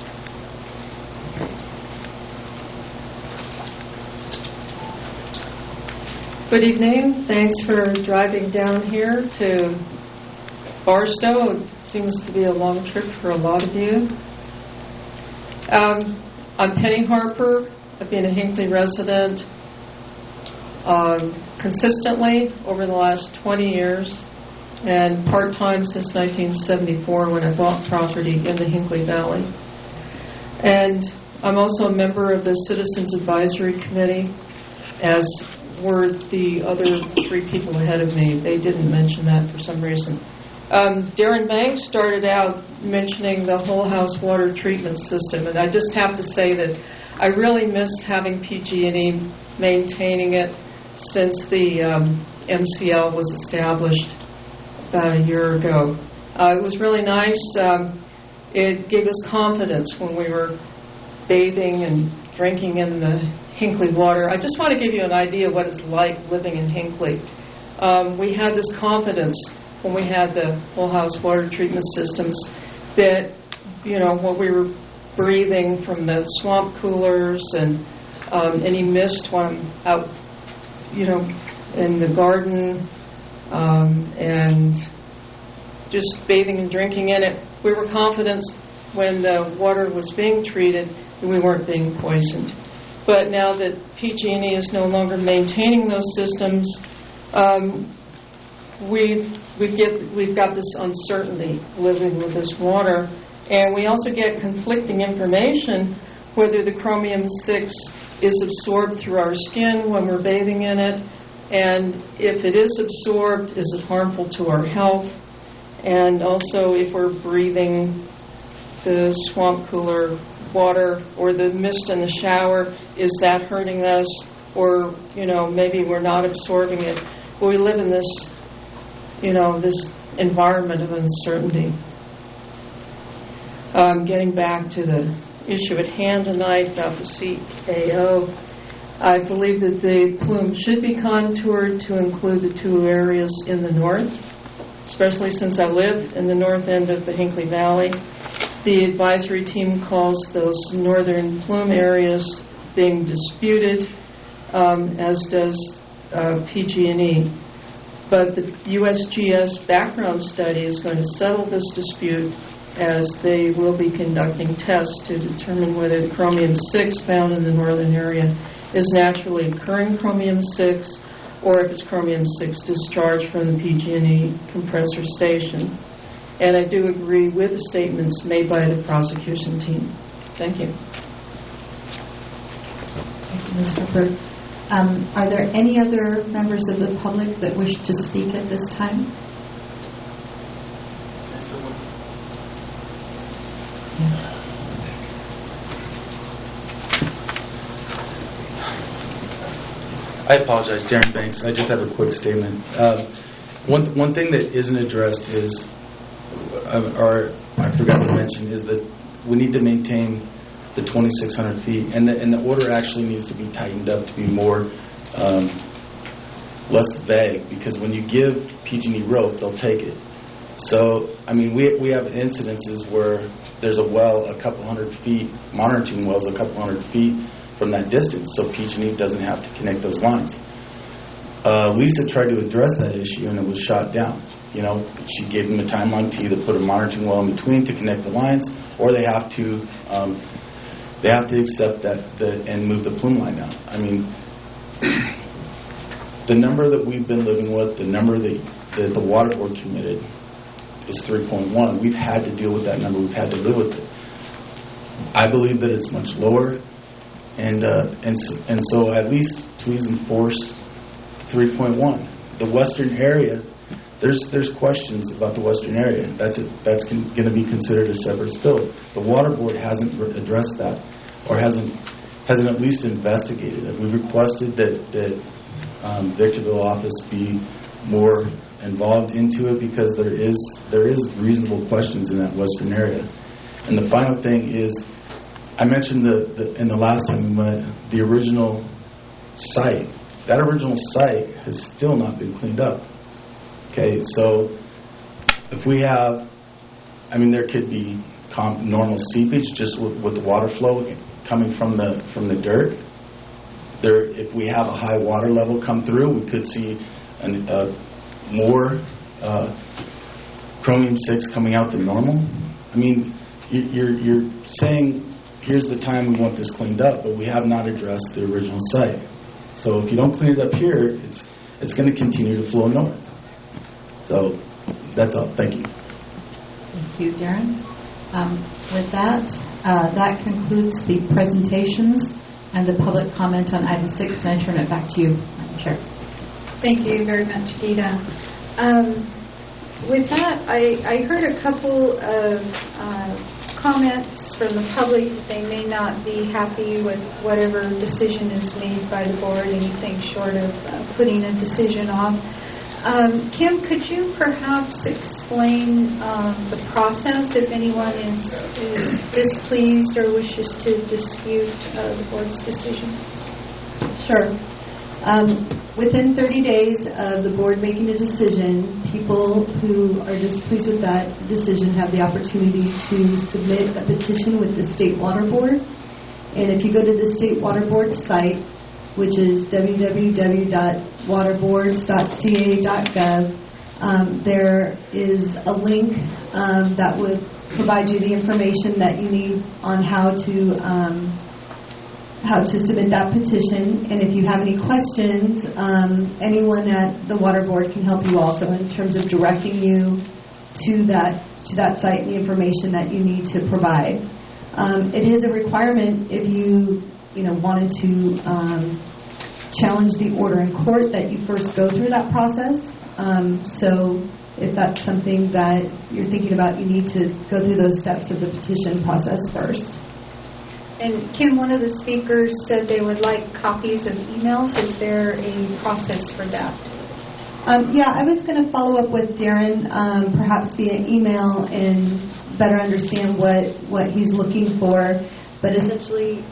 Good evening. Thanks for driving down here to Barstow. It seems to be a long trip for a lot of you. Um, I'm Penny Harper. I've been a Hinckley resident um, consistently over the last twenty years, and part-time since nineteen seventy-four when I bought property in the Hinckley Valley. And I'm also a member of the Citizens Advisory Committee, as were the other three people ahead of me. They didn't mention that for some reason. Um, Darren Banks started out mentioning the whole house water treatment system, and I just have to say that I really miss having P G and E maintaining it since the um, M C L was established about a year ago. Uh, it was really nice. Um, it gave us confidence when we were bathing and drinking in the Hinckley water. I just want to give you an idea of what it's like living in Hinckley. Um, we had this confidence when we had the whole house water treatment systems that, you know, what we were breathing from the swamp coolers and um, any mist when I'm out, you know, in the garden um, and just bathing and drinking in it, we were confident when the water was being treated that we weren't being poisoned. But now that P G and E is no longer maintaining those systems, um, we've, we get, we've got this uncertainty living with this water. And we also get conflicting information whether the chromium six is absorbed through our skin when we're bathing in it. And if it is absorbed, is it harmful to our health? And also if we're breathing the swamp cooler water or the mist in the shower, is that hurting us? Or, you know, maybe we're not absorbing it. But we live in this, you know, this environment of uncertainty. Um, getting back to the issue at hand tonight about the C A O, I believe that the plume should be contoured to include the two areas in the north, especially since I live in the north end of the Hinckley Valley. The advisory team calls those northern plume areas being disputed, um, as does uh, P G and E. But the U S G S background study is going to settle this dispute, as they will be conducting tests to determine whether the chromium six found in the northern area is naturally occurring chromium six or if it's chromium six discharged from the P G and E compressor station. And I do agree with the statements made by the prosecution team. Thank you. Thank you, Miz Harper. Um, are there any other members of the public that wish to speak at this time? I apologize, Darren Banks. I just have a quick statement. Uh, one one thing that isn't addressed is, uh, or I forgot to mention, is that we need to maintain the twenty-six hundred feet, and the, and the order actually needs to be tightened up to be more, um, less vague, because when you give P G and E rope, they'll take it. So, I mean, we we have incidences where there's a well a couple hundred feet, monitoring wells a couple hundred feet from that distance, so P G and E doesn't have to connect those lines. Uh, Lisa tried to address that issue, and it was shot down. You know, she gave them a timeline to either put a monitoring well in between to connect the lines, or they have to um, they have to accept that the, and move the plume line down. I mean, the number that we've been living with, the number that, that the water board committed, is three point one. We've had to deal with that number. We've had to live with it. I believe that it's much lower, and uh, and so, and so at least please enforce three point one. The western area, there's there's questions about the western area. That's a, that's going to be considered a separate spill. The water board hasn't re- addressed that, or hasn't hasn't at least investigated it. We've requested that, that um, Victorville office be more involved into it because there is there is reasonable questions in that western area. And the final thing is, I mentioned the, the in the last time we met, the original site. That original site has still not been cleaned up. Okay, so if we have, I mean, there could be comp, normal seepage just with, with the water flow coming from the from the dirt. There, if we have a high water level come through, we could see an, uh, more uh, chromium six coming out than normal. I mean, you, you're you're saying here's the time we want this cleaned up, but we have not addressed the original site. So if you don't clean it up here, it's it's going to continue to flow north. So that's all. Thank you. Thank you, Darren. Um, with that, uh, that concludes the presentations and the public comment on item six, and I turn it back to you, Madam Chair. Thank you very much, Gita. Um, with that, I, I heard a couple of uh, comments from the public. They may not be happy with whatever decision is made by the board, anything short of uh, putting a decision off. Um, Kim, could you perhaps explain um, the process if anyone is, is displeased or wishes to dispute uh, the board's decision? Sure. Um, within thirty days of the board making a decision, people who are displeased with that decision have the opportunity to submit a petition with the State Water Board. And if you go to the State Water Board site, which is w w w dot waterboards dot c a dot gov, um, there is a link um, that would provide you the information that you need on how to um, how to submit that petition. And if you have any questions, um, anyone at the Water Board can help you also in terms of directing you to that to that site and the information that you need to provide. Um, it is a requirement if you you know wanted to um, challenge the order in court that you first go through that process. Um, so if that's something that you're thinking about, you need to go through those steps of the petition process first. And Kim, one of the speakers said they would like copies of emails. Is there a process for that? Um, yeah, I was going to follow up with Darren, um, perhaps via email, and better understand what, what he's looking for. But essentially,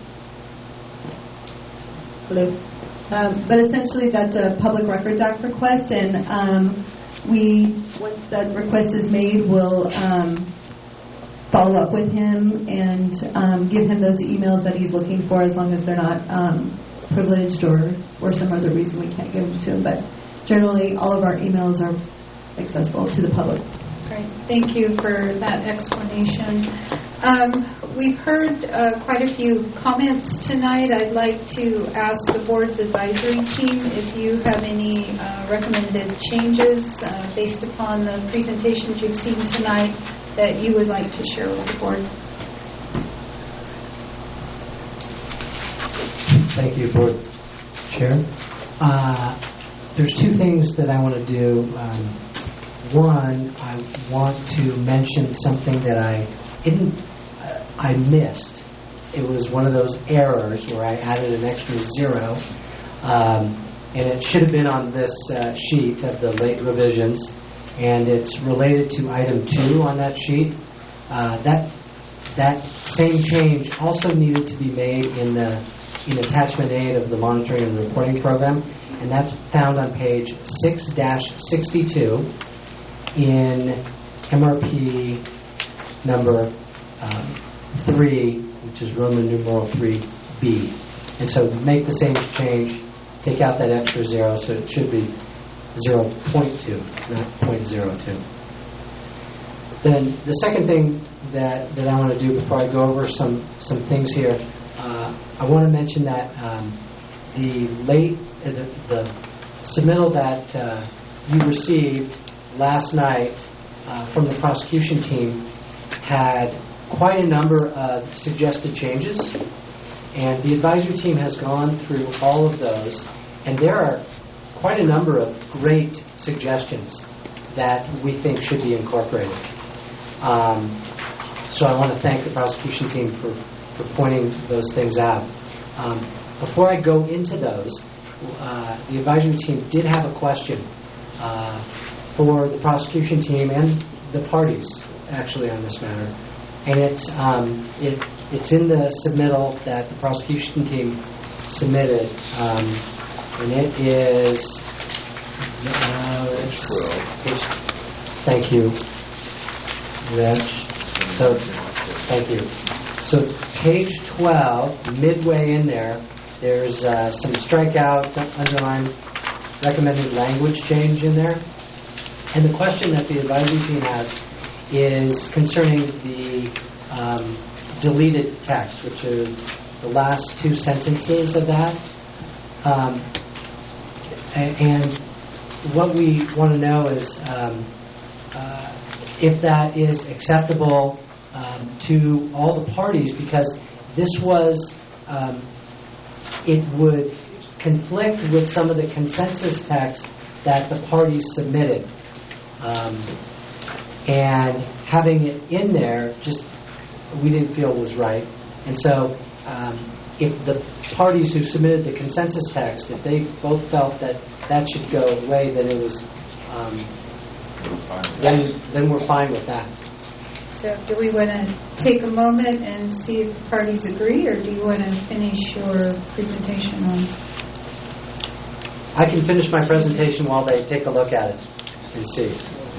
hello. Um, but essentially, that's a Public Records Act request, and um, we, once that request is made, we'll um, follow up with him and um, give him those emails that he's looking for, as long as they're not um, privileged or, or some other reason we can't give them to him. But generally, all of our emails are accessible to the public. Great. Thank you for that explanation. Um, we've heard uh, quite a few comments tonight. I'd like to ask the board's advisory team if you have any uh, recommended changes uh, based upon the presentations you've seen tonight that you would like to share with the board. Thank you, Board Chair. Uh, there's two things that I want to do. Um, one, I want to mention something that I didn't, uh, I missed. It was one of those errors where I added an extra zero, um, and it should have been on this uh, sheet of the late revisions, and it's related to item two on that sheet. Uh, that that same change also needed to be made in the in attachment eight of the monitoring and reporting program, and that's found on page six dash sixty-two in M R P number um, three, which is Roman numeral three B. And so make the same change, take out that extra zero, so it should be zero point two, not zero point zero two. Then the second thing that, that I want to do before I go over some, some things here, uh, I want to mention that um, the late uh, the, the submittal that uh, you received last night uh, from the prosecution team had quite a number of suggested changes, and the advisory team has gone through all of those, and there are quite a number of great suggestions that we think should be incorporated. Um, so I want to thank the prosecution team for, for pointing those things out. Um, before I go into those, uh, the advisory team did have a question uh, for the prosecution team and the parties, actually, on this matter. And it's, um, it, it's in the submittal that the prosecution team submitted, um, and it is... Uh, it's, it's, thank you, Rich. So, thank you. So, page twelve, midway in there, there's uh, some strikeout, underline, recommended language change in there. And the question that the advisory team has is concerning the um, deleted text, which are the last two sentences of that. Um, and what we want to know is um, uh, if that is acceptable um, to all the parties, because this was, um, it would conflict with some of the consensus text that the parties submitted. Um, and having it in there just we didn't feel was right. And so um, if the parties who submitted the consensus text, if they both felt that that should go away, then it was um, then then we're fine with that. So do we want to take a moment and see if the parties agree, or do you want to finish your presentation on? I can finish my presentation while they take a look at it and see.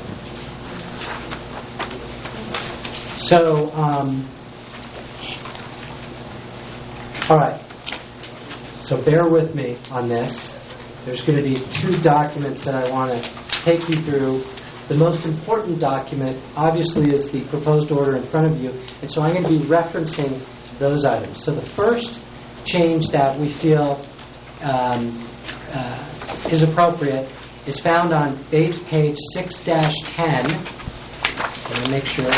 So, um, all right. So bear with me on this. There's going to be two documents that I want to take you through. The most important document, obviously, is the proposed order in front of you, and so I'm going to be referencing those items. So the first change that we feel um, uh, is appropriate is found on base page six dash ten. So let me make sure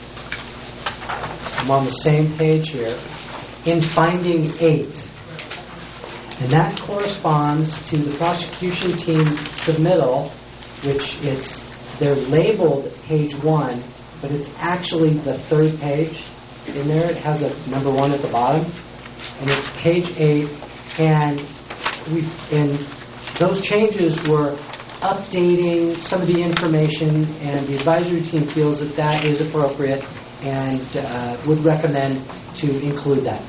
I'm on the same page here. In finding eight. And that corresponds to the prosecution team's submittal, which it's they're labeled page one, but it's actually the third page in there. It has a number one at the bottom, and it's page eight. And we and those changes were updating some of the information, and the advisory team feels that that is appropriate and uh, would recommend to include that.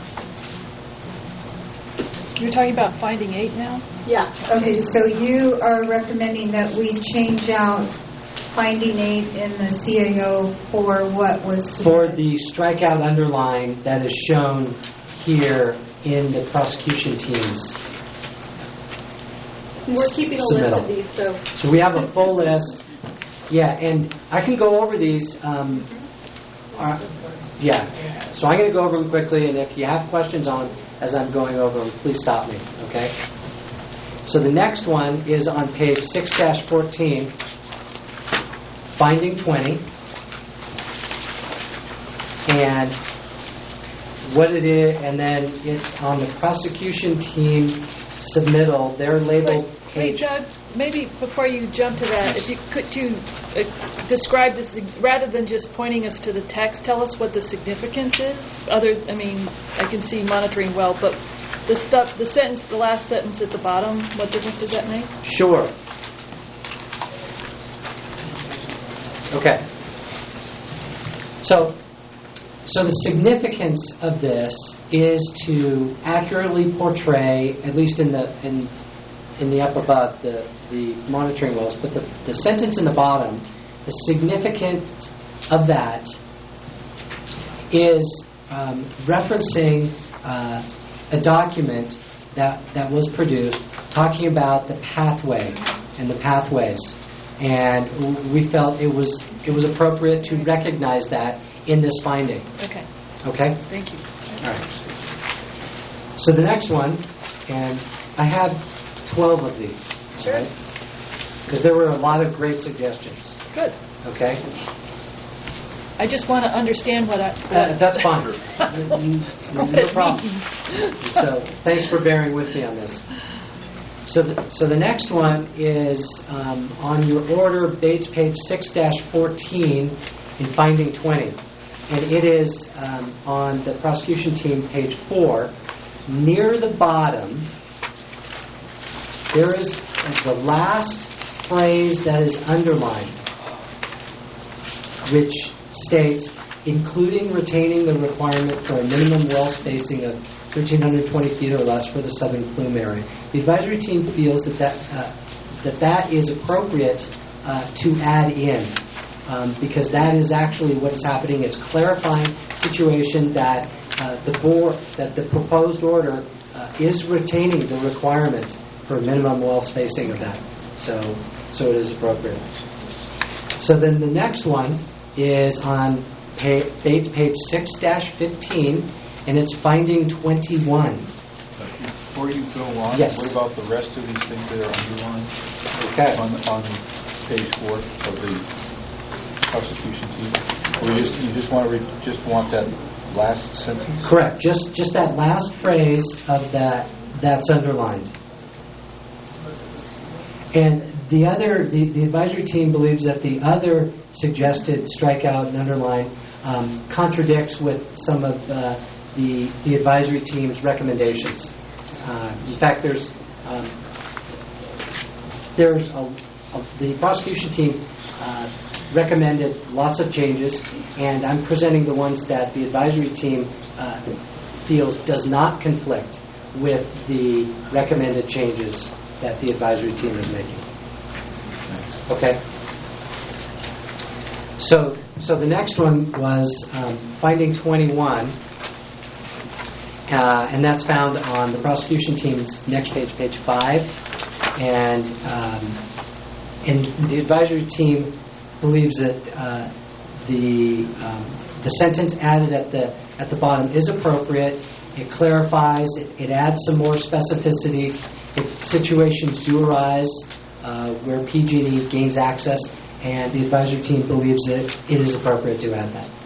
You're talking about finding eight now? Yeah. Okay, so you are recommending that we change out finding eight in the C A O for what was... For the strikeout underline that is shown here in the prosecution team's We're keeping a submittal. list of these, so... So we have a full list. Yeah, and I can go over these. Um, uh, yeah. So I'm going to go over them quickly, and if you have questions on as I'm going over them, please stop me, okay? So the next one is on page six dash fourteen, finding twenty. And what it is, and then it's on the prosecution team submittal. They're labeled Wait, page... wait, Doug, maybe before you jump to that, if you could you uh, describe this, rather than just pointing us to the text, tell us what the significance is. Other, I mean, I can see monitoring well, but the stuff, the sentence, the last sentence at the bottom, what difference does that make? Sure. Okay. So, so the significance of this is to accurately portray, at least in the in in the up above, the the monitoring wells, but the, the sentence in the bottom, the significance of that is um, referencing uh, a document that that was produced talking about the pathway and the pathways, and we felt it was it was appropriate to recognize that in this finding. Okay. Okay? Thank you. All right. So the next one, and I have twelve of these. Sure. Right? Because there were a lot of great suggestions. Good. Okay? I just want to understand what I... What Uh, that's fine. what No it problem. means. So thanks for bearing with me on this. So the, so the next one is um, on your order, Bates page six dash fourteen in finding twenty. And it is um, on the prosecution team, page four. near the bottom, there is the last phrase that is underlined, which states, including retaining the requirement for a minimum well spacing of one thousand three hundred twenty feet or less for the southern plume area. The advisory team feels that that, uh, that, that is appropriate uh, to add in um, because that is actually what is happening. It's clarifying situation that uh, the board, that the proposed order uh, is retaining the requirement for minimum well spacing of that. So, so it is appropriate. So then the next one is on page, page six dash fifteen, and it's finding twenty-one. Before you go on, yes. What about the rest of these things that are underlined? Okay. On, on page four of the prosecution team, or you just you just want to re- just want that last sentence? Correct. Just just that last phrase of that that's underlined. And the other, the, the advisory team believes that the other suggested strikeout and underline um, contradicts with some of uh, the the advisory team's recommendations. Uh, in fact, there's um, there's a, a, the prosecution team uh, recommended lots of changes, and I'm presenting the ones that the advisory team uh, feels does not conflict with the recommended changes that the advisory team is making. Okay. So, so the next one was um, finding twenty-one, uh, and that's found on the prosecution team's next page, page five, and um, and the advisory team believes that uh, the um, the sentence added at the at the bottom is appropriate. It clarifies. It, it adds some more specificity. If situations do arise uh, where P G and E gains access, and the advisory team believes that it is appropriate to add that.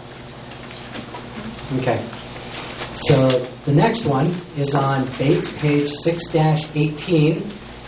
Okay. So the next one is on Bates, page six dash eighteen.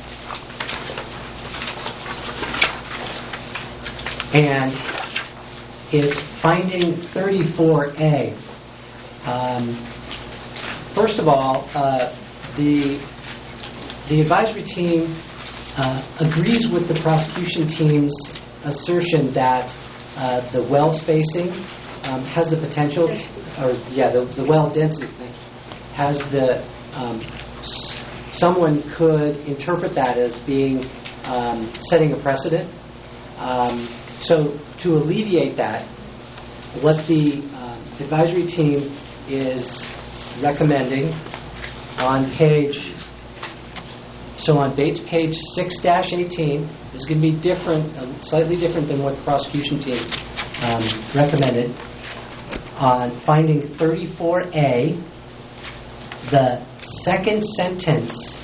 And it's finding thirty-four A. Um, first of all, uh, the the advisory team uh, agrees with the prosecution team's assertion that uh, the well spacing um, has the potential, to, or yeah, the, the well density has the um, s- someone could interpret that as being um, setting a precedent. Um, so to alleviate that, what the um, advisory team is recommending on page, so on Bates page six dash eighteen, this is going to be different, uh, slightly different than what the prosecution team um, recommended. On finding thirty-four A, the second sentence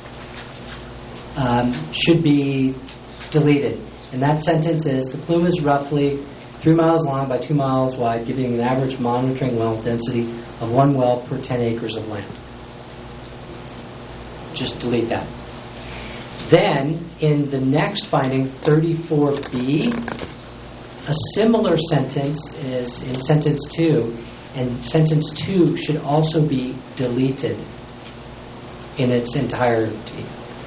um, should be deleted. And that sentence is, the plume is roughly three miles long by two miles wide, giving an average monitoring well density of one well per ten acres of land. Just delete that. Then, in the next finding, thirty-four B, a similar sentence is in sentence two, and sentence two should also be deleted in its entirety.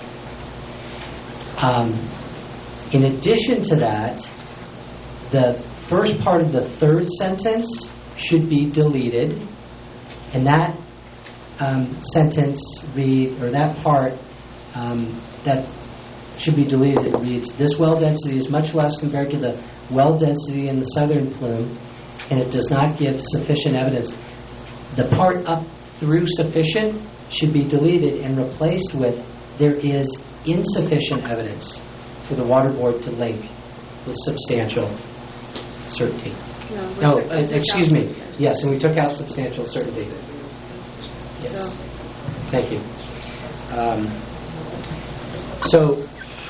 Um, in addition to that, the first part of the third sentence should be deleted, and that um, sentence read, or that part um, that should be deleted, it reads, this well density is much less compared to the well density in the southern plume, and it does not give sufficient evidence. The part up through sufficient should be deleted and replaced with, there is insufficient evidence for the water board to link with substantial certainty. No, we No, took- uh, we took excuse out me. substantial. Yes, and we took out substantial certainty. Yes. So- Thank you. Um, so,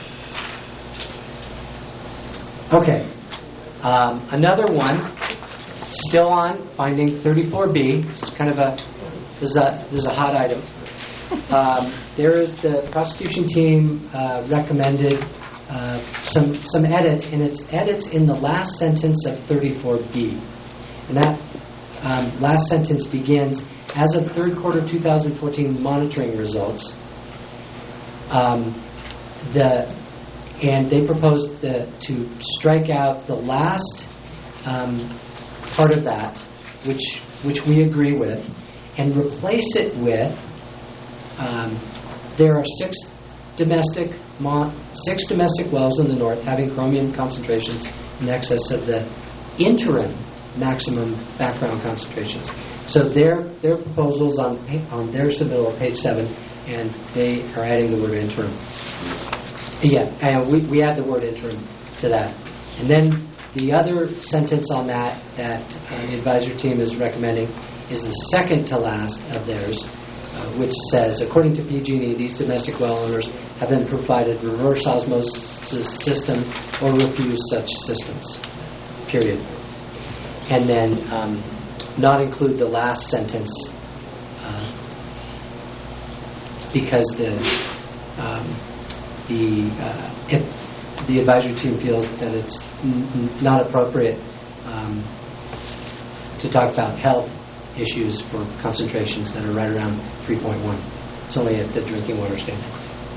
okay. Um, another one, still on finding thirty-four B. It's kind of a this is a this is a hot item. Um, there, the prosecution team uh, recommended uh, some some edits, and it's edits in the last sentence of thirty-four B, and that um, last sentence begins, as of third quarter twenty fourteen monitoring results, um, the and they proposed the, to strike out the last um, part of that, which which we agree with, and replace it with um, there are six domestic mon- six domestic wells in the north having chromium concentrations in excess of the interim maximum background concentrations. So their their proposals on pa- on their submittal are page seven, and they are adding the word interim. Yeah, and we, we add the word interim to that. And then the other sentence on that that uh, the advisory team is recommending is the second to last of theirs, uh, which says, according to P G and E, these domestic well owners have been provided reverse osmosis systems or refuse such systems, period. And then um, not include the last sentence uh, because the um, the uh, if the advisory team feels that it's n- n- not appropriate um, to talk about health issues for concentrations that are right around three point one. It's only at the drinking water standard.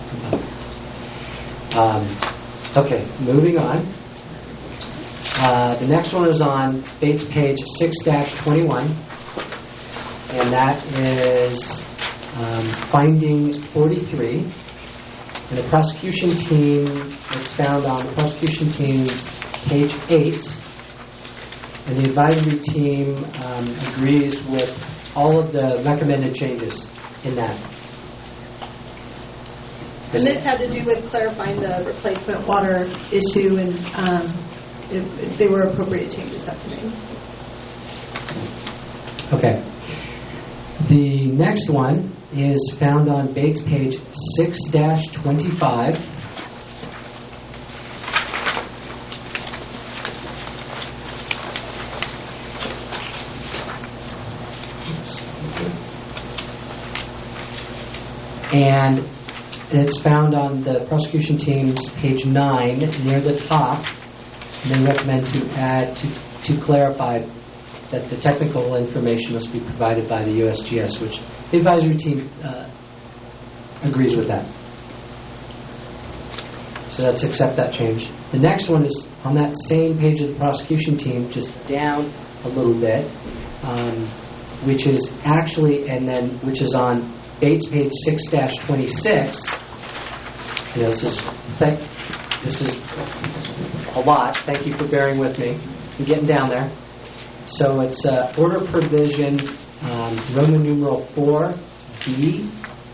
Um, okay, moving on. Uh, the next one is on Bates page six dash twenty-one, and that is um, finding forty-three. And the prosecution team, it's found on the prosecution team's page eight, and the advisory team um, agrees with all of the recommended changes in that. And this had to do with clarifying the replacement water issue and um, if, if they were appropriate changes have to be made. Okay. The next one is found on Bates page six dash twenty-five. And it's found on the prosecution team's page nine near the top. And they recommend to add, to, to clarify that the technical information must be provided by the U S G S, which the advisory team uh, agrees with that. So let's accept that change. The next one is on that same page of the prosecution team, just down a little bit, um, which is actually, and then which is on Bates page six dash twenty-six. You know, this is th- this is a lot. Thank you for bearing with me. I'm getting down there. So it's uh, order provision, um, Roman numeral four B,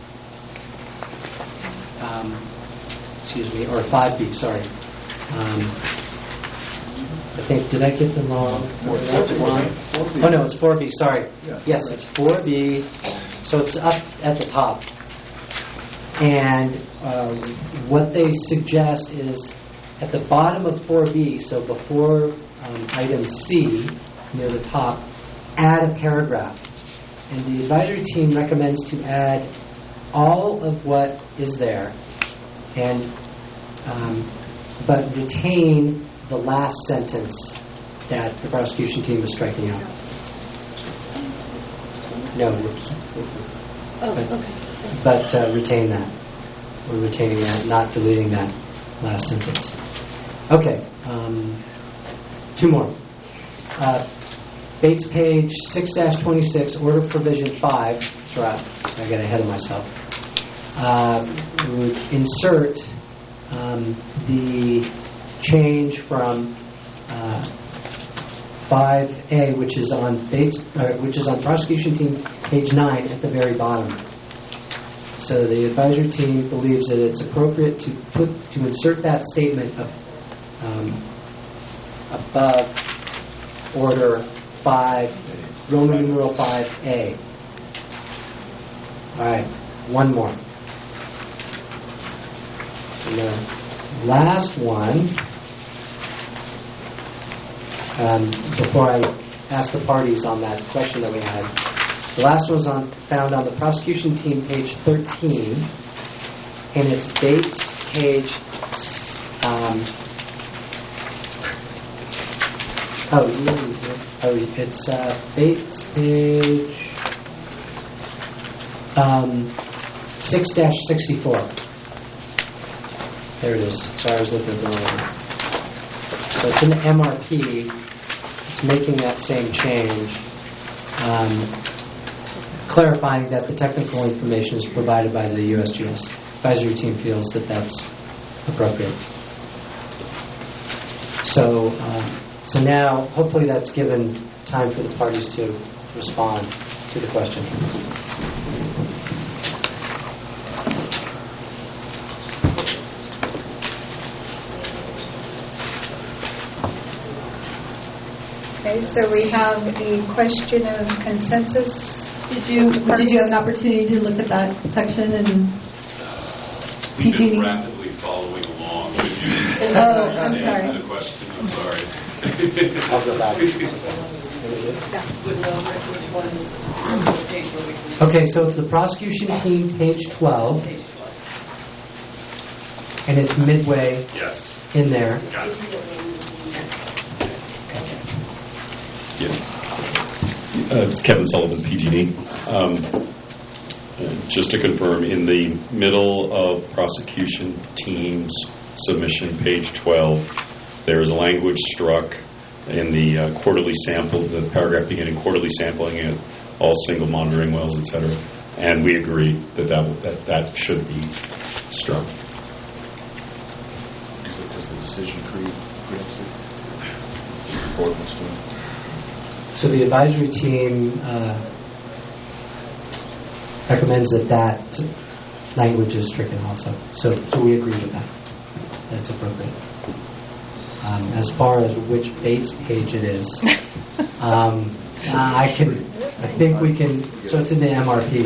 um, excuse me, or five B, sorry. Um, I think, did I get the wrong? wrong? Oh no, it's four B, sorry. Yes, it's four B, so it's up at the top. And um, what they suggest is at the bottom of four B, so before um, item C, near the top, add a paragraph. And the advisory team recommends to add all of what is there, and um, but retain the last sentence that the prosecution team is striking out. No, Oh, but, okay. but uh, retain that. We're retaining that, not deleting that last sentence. Okay, um, two more. Uh, Bates page six dash twenty-six, order provision five. Sorry, I got ahead of myself. Uh, we would insert um, the change from uh, five A, which is on Bates, uh, which is on prosecution team page nine at the very bottom. So the advisory team believes that it's appropriate to put to insert that statement of um, above order five, Roman numeral five A. All right, one more. And the last one, um, before I ask the parties on that question that we had, the last one is on, found on the prosecution team page thirteen, and it's Bates page. Um, oh, oh, it's uh, Bates page. Um, six dash sixty-four. There it is. Sorry, I was looking at the wrong one. So it's in the M R P. It's making that same change, um, clarifying that the technical information is provided by the U S G S. Advisory team feels that that's appropriate. So, um, so now, hopefully that's given time for the parties to respond to the question. Okay, so we have a question of consensus. Did you did you have an opportunity to look at that section and We've P G? been rapidly following along. Oh, I'm sorry. The question, I'm sorry. I'll go back. Okay, so it's the prosecution team, page twelve, and it's midway Yes. in there. Got it. Yeah. Uh, it's Kevin Sullivan, P G D. Um, uh, just to confirm, in the middle of prosecution team's submission, page twelve, there is language struck in the uh, quarterly sample, the paragraph beginning quarterly sampling at all single monitoring wells, et cetera. And we agree that that, that, that should be struck. Is it because the decision pre- preempts it? The board wants to. So the advisory team uh, recommends that that language is stricken also. So, so we agree with that. That's appropriate. Um, as far as which Bates page it is, um, I can. I think we can. So it's in the M R P.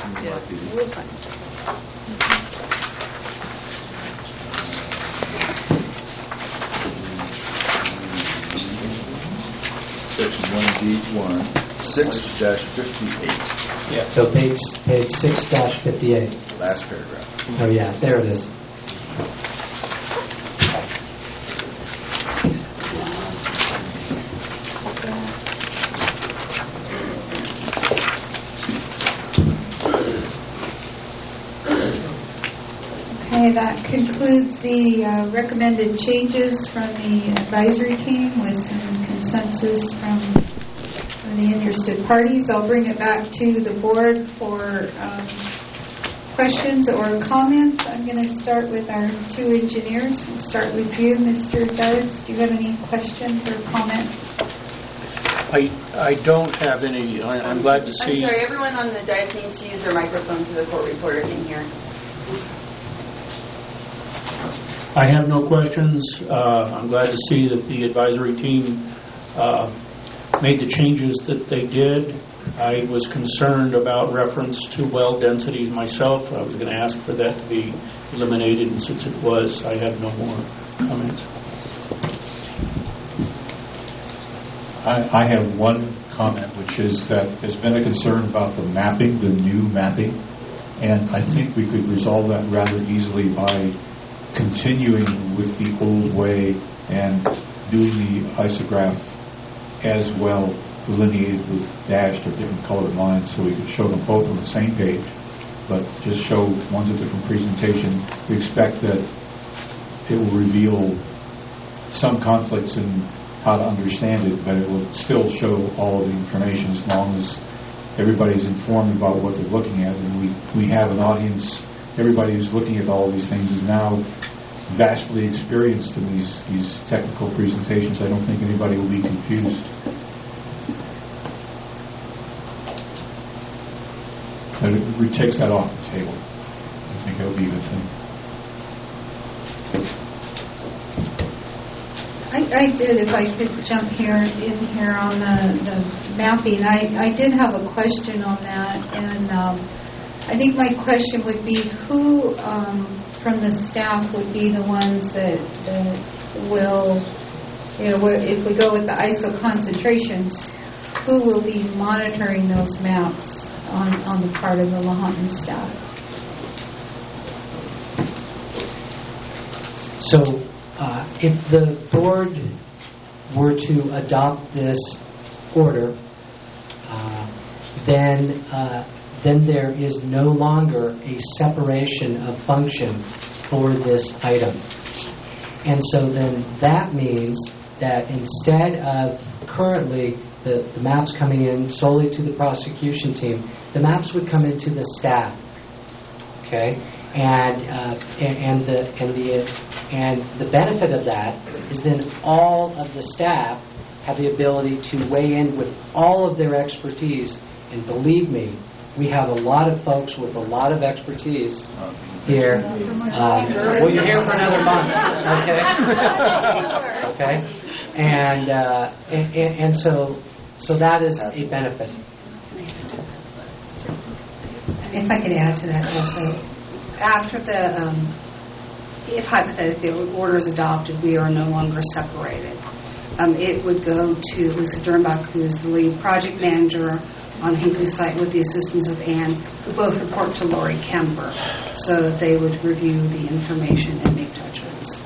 Section one D one, six dash fifty-eight. Yeah. So page page six dash fifty-eight. Last paragraph. Oh yeah, there it is. Okay, that concludes the uh, recommended changes from the advisory team with some consensus from, from the interested parties. I'll bring it back to the board for um, questions or comments. I'm going to start with our two engineers. We'll start with you, Mister Dez. Do you have any questions or comments? I, I don't have any. I, I'm glad to see. I'm sorry, everyone on the dais needs to use their microphone so the court reporter can hear. I have no questions. Uh, I'm glad to see that the advisory team uh, made the changes that they did. I was concerned about reference to well densities myself. I was going to ask for that to be eliminated, and since it was, I have no more comments. I, I have one comment, which is that there's been a concern about the mapping, the new mapping, and I think we could resolve that rather easily by continuing with the old way and doing the isograph as well, delineated with dashed or different colored lines, so we could show them both on the same page, but just show one's a different presentation. We expect that it will reveal some conflicts in how to understand it, but it will still show all of the information as long as everybody's informed about what they're looking at. And we, we have an audience, everybody who's looking at all of these things is now vastly experienced in these, these technical presentations. I don't think anybody will be confused. But it, it takes that off the table. I think it'll be a good thing. I, I did, if I could jump here in here on the, the mapping, I, I did have a question on that, and um, I think my question would be who um, from the staff would be the ones that, that will, you know, if we go with the I S O concentrations, who will be monitoring those maps on, on the part of the Lahontan staff? So uh, if the board were to adopt this order, uh, then uh, then there is no longer a separation of function for this item. And so then that means that instead of currently the, the maps coming in solely to the prosecution team, the maps would come into the staff. Okay? And, uh, and, and the and the and the benefit of that is then all of the staff have the ability to weigh in with all of their expertise. And believe me, we have a lot of folks with a lot of expertise here. Um, well, you're here for another month, okay? Okay, and, uh, and and so so that is a benefit. If I could add to that also, after the, um, if hypothetically the order is adopted, we are no longer separated. Um, it would go to Lisa Dernbach, who's the lead project manager on the Hinckley site, with the assistance of Ann, who both report to Lori Kemper. So they would review the information and make judgments.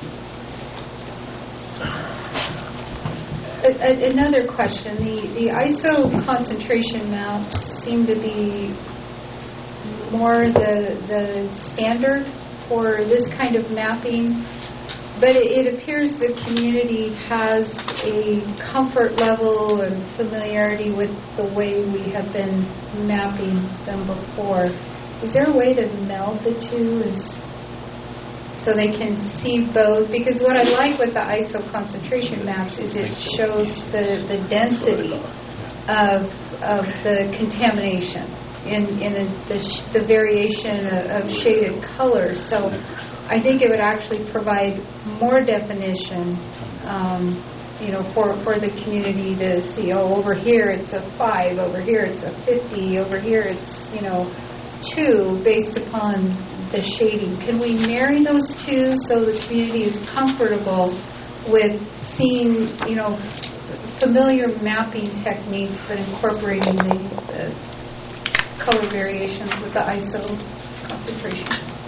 A- a- Another question. The, the I S O concentration maps seem to be more the, the standard for this kind of mapping, but it, it appears the community has a comfort level and familiarity with the way we have been mapping them before. Is there a way to meld the two is, so they can see both? Because what I like with the I S O concentration maps is it shows the, the density of, of the contamination in, in the, the, sh- the variation of, of shaded colors. So I think it would actually provide more definition, um, you know, for, for the community to see, oh, over here it's a five, over here it's a fifty, over here it's, you know, two, based upon the shading. Can we marry those two so the community is comfortable with seeing, you know, familiar mapping techniques but incorporating the, the color variations with the I S O concentration?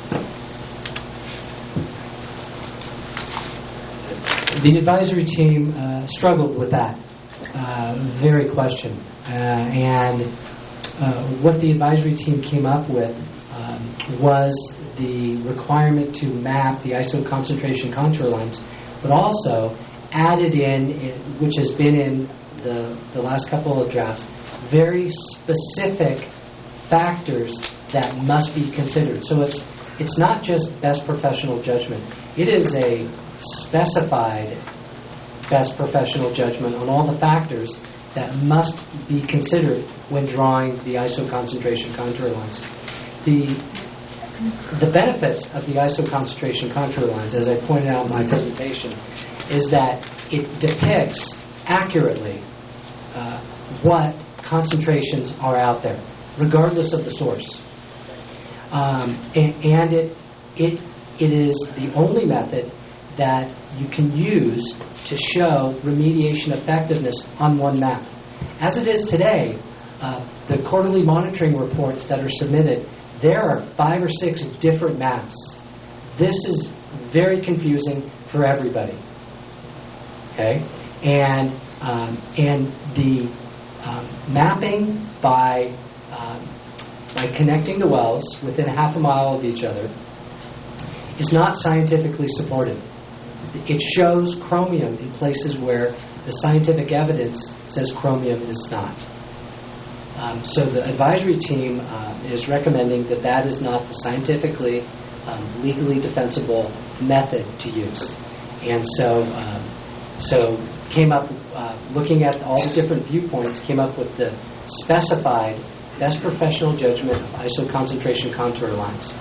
The advisory team uh, struggled with that uh, very question. Uh, and uh, what the advisory team came up with um, was the requirement to map the I S O concentration contour lines, but also added in, which has been in the, the last couple of drafts, very specific factors that must be considered. So it's it's not just best professional judgment. It is a specified best professional judgment on all the factors that must be considered when drawing the I S O concentration contour lines. The the benefits of the I S O concentration contour lines, as I pointed out in my presentation, is that it depicts accurately uh, what concentrations are out there, regardless of the source. Um, and, and it it it is the only method that you can use to show remediation effectiveness on one map. As it is today, uh, the quarterly monitoring reports that are submitted, there are five or six different maps. This is very confusing for everybody. Okay, and um, and the um, mapping by um, by connecting the wells within half a mile of each other is not scientifically supported. It shows chromium in places where the scientific evidence says chromium is not. Um, so the advisory team uh, is recommending that that is not the scientifically, um, legally defensible method to use. And so, um, so came up, uh, looking at all the different viewpoints, came up with the specified best professional judgment of I S O concentration contour lines.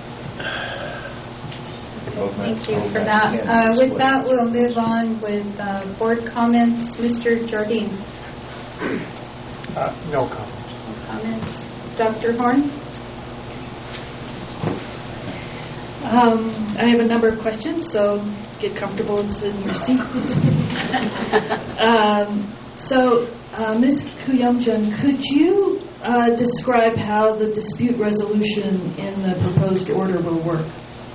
Thank you for that. Uh, with that, we'll move on with uh, board comments. Mister Jardine. Uh, no comments. No comments. Doctor Horn. Um, I have a number of questions, so get comfortable and sit in your seats. um, so, uh, Miz Kuyumjun, could you uh, describe how the dispute resolution in the proposed order will work?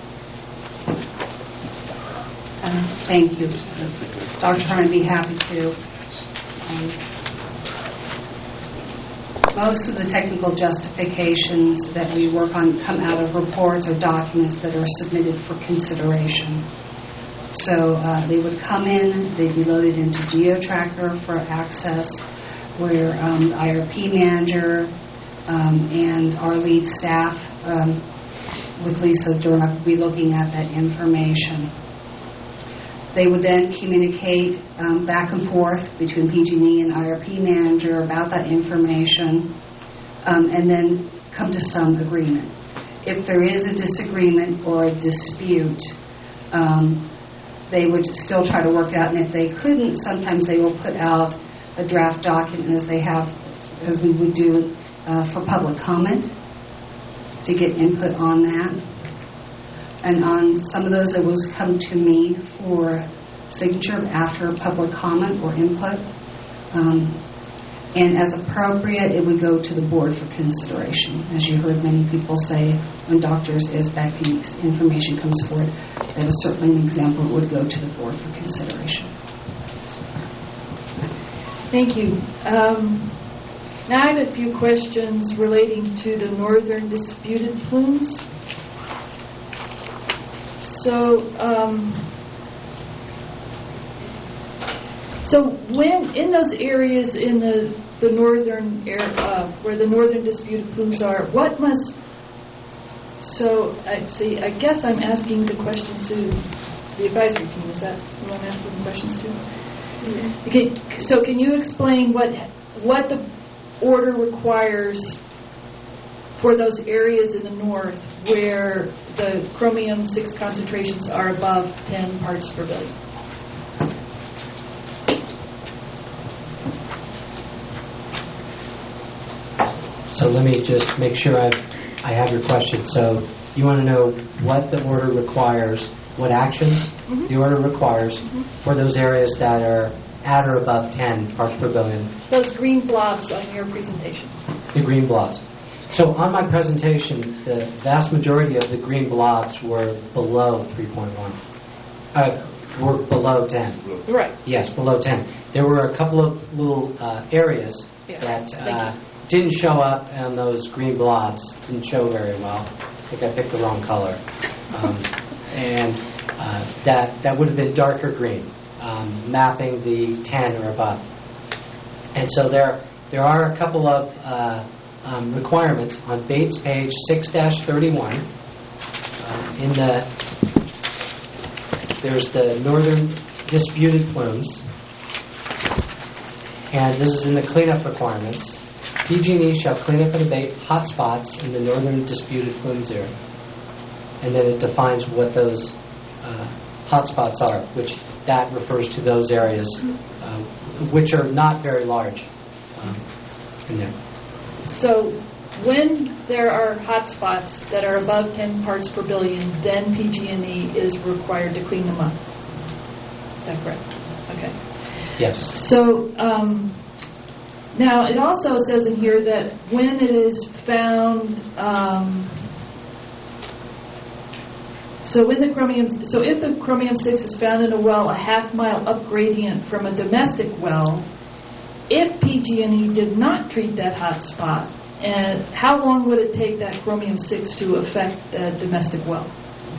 Uh, thank you. Doctor Horn, I'd be happy to. Um, most of the technical justifications that we work on come out of reports or documents that are submitted for consideration. So uh, they would come in, they'd be loaded into GeoTracker for access, where um, the I R P manager um, and our lead staff um, with Lisa Durnock would be looking at that information. They would then communicate um, back and forth between P G and E and I R P manager about that information, um, and then come to some agreement. If there is a disagreement or a dispute, um, they would still try to work it out, and if they couldn't, sometimes they will put out a draft document as they have, as we would do uh, for public comment, to get input on that. And on some of those, it was come to me for signature after public comment or input. Um, and as appropriate, it would go to the board for consideration. As you heard many people say, when doctors is back, the information comes forward. That is certainly an example. It would go to the board for consideration. Thank you. Um, now I have a few questions relating to the northern disputed plumes. So, um, so when in those areas in the the northern air, uh, where the northern disputed plumes are, what must? So I see. I guess I'm asking the questions to the advisory team. Is that who I'm asking the questions to? Mm-hmm. Okay. So can you explain what what the order requires for those areas in the north where the chromium six concentrations are above ten parts per billion? So let me just make sure I've, I have your question. So you want to know what the order requires, what actions mm-hmm. the order requires mm-hmm. for those areas that are at or above ten parts per billion. Those green blobs on your presentation. The green blobs. So on my presentation, the vast majority of the green blobs were below three point one. Uh, were below ten. Right. Yes, below ten. There were a couple of little uh, areas yeah. that uh, didn't show up on those green blobs. Didn't show very well. I think I picked the wrong color. Um, and uh, that that would have been darker green, um, mapping the ten or above. And so there there are a couple of uh, um, requirements on Bates page six dash thirty-one. Uh, in the there's the northern disputed plumes, and this is in the cleanup requirements. P G and E shall clean up and abate hot spots in the northern disputed plumes area. And then it defines what those uh, hot spots are, which that refers to those areas uh, which are not very large um, in there. So when there are hot spots that are above ten parts per billion, then P G and E is required to clean them up. Is that correct? Okay. Yes. So um, now it also says in here that when it is found, um, so when the chromium, so if the chromium six is found in a well a half mile up gradient from a domestic well, if P G and E did not treat that hot spot, and how long would it take that chromium six to affect the domestic well?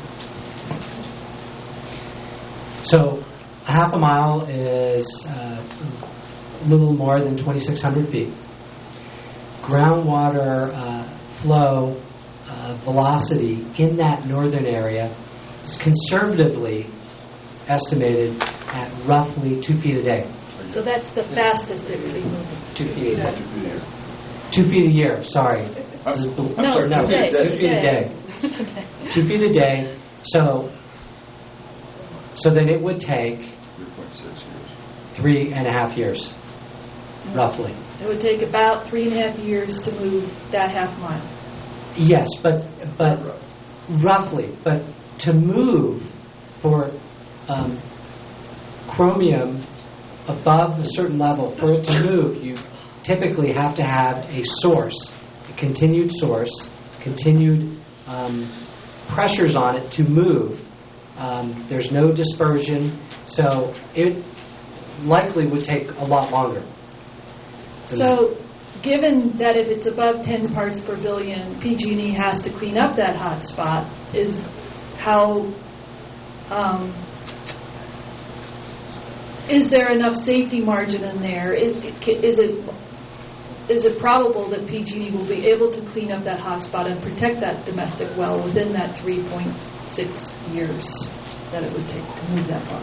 So a half a mile is uh, a little more than twenty-six hundred feet. Groundwater uh, flow uh, velocity in that northern area is conservatively estimated at roughly two feet a day. So that's the fastest it would be moving. Two feet a day. Two feet a year, sorry. I'm no, sorry, no, today. two feet a day. Today. Two feet a day. So, so then it would take three and a half years, roughly. It would take about three and a half years to move that half mile. Yes, but but roughly. But to move for um, chromium above a certain level, for it to move, you typically have to have a source, a continued source, continued um, pressures on it to move. Um, there's no dispersion, so it likely would take a lot longer. So given that if it's above ten parts per billion, P G and E has to clean up that hot spot, is how, um, is there enough safety margin in there? Is, is it is it probable that P G and E will be able to clean up that hot spot and protect that domestic well within that three point six years that it would take to move that far?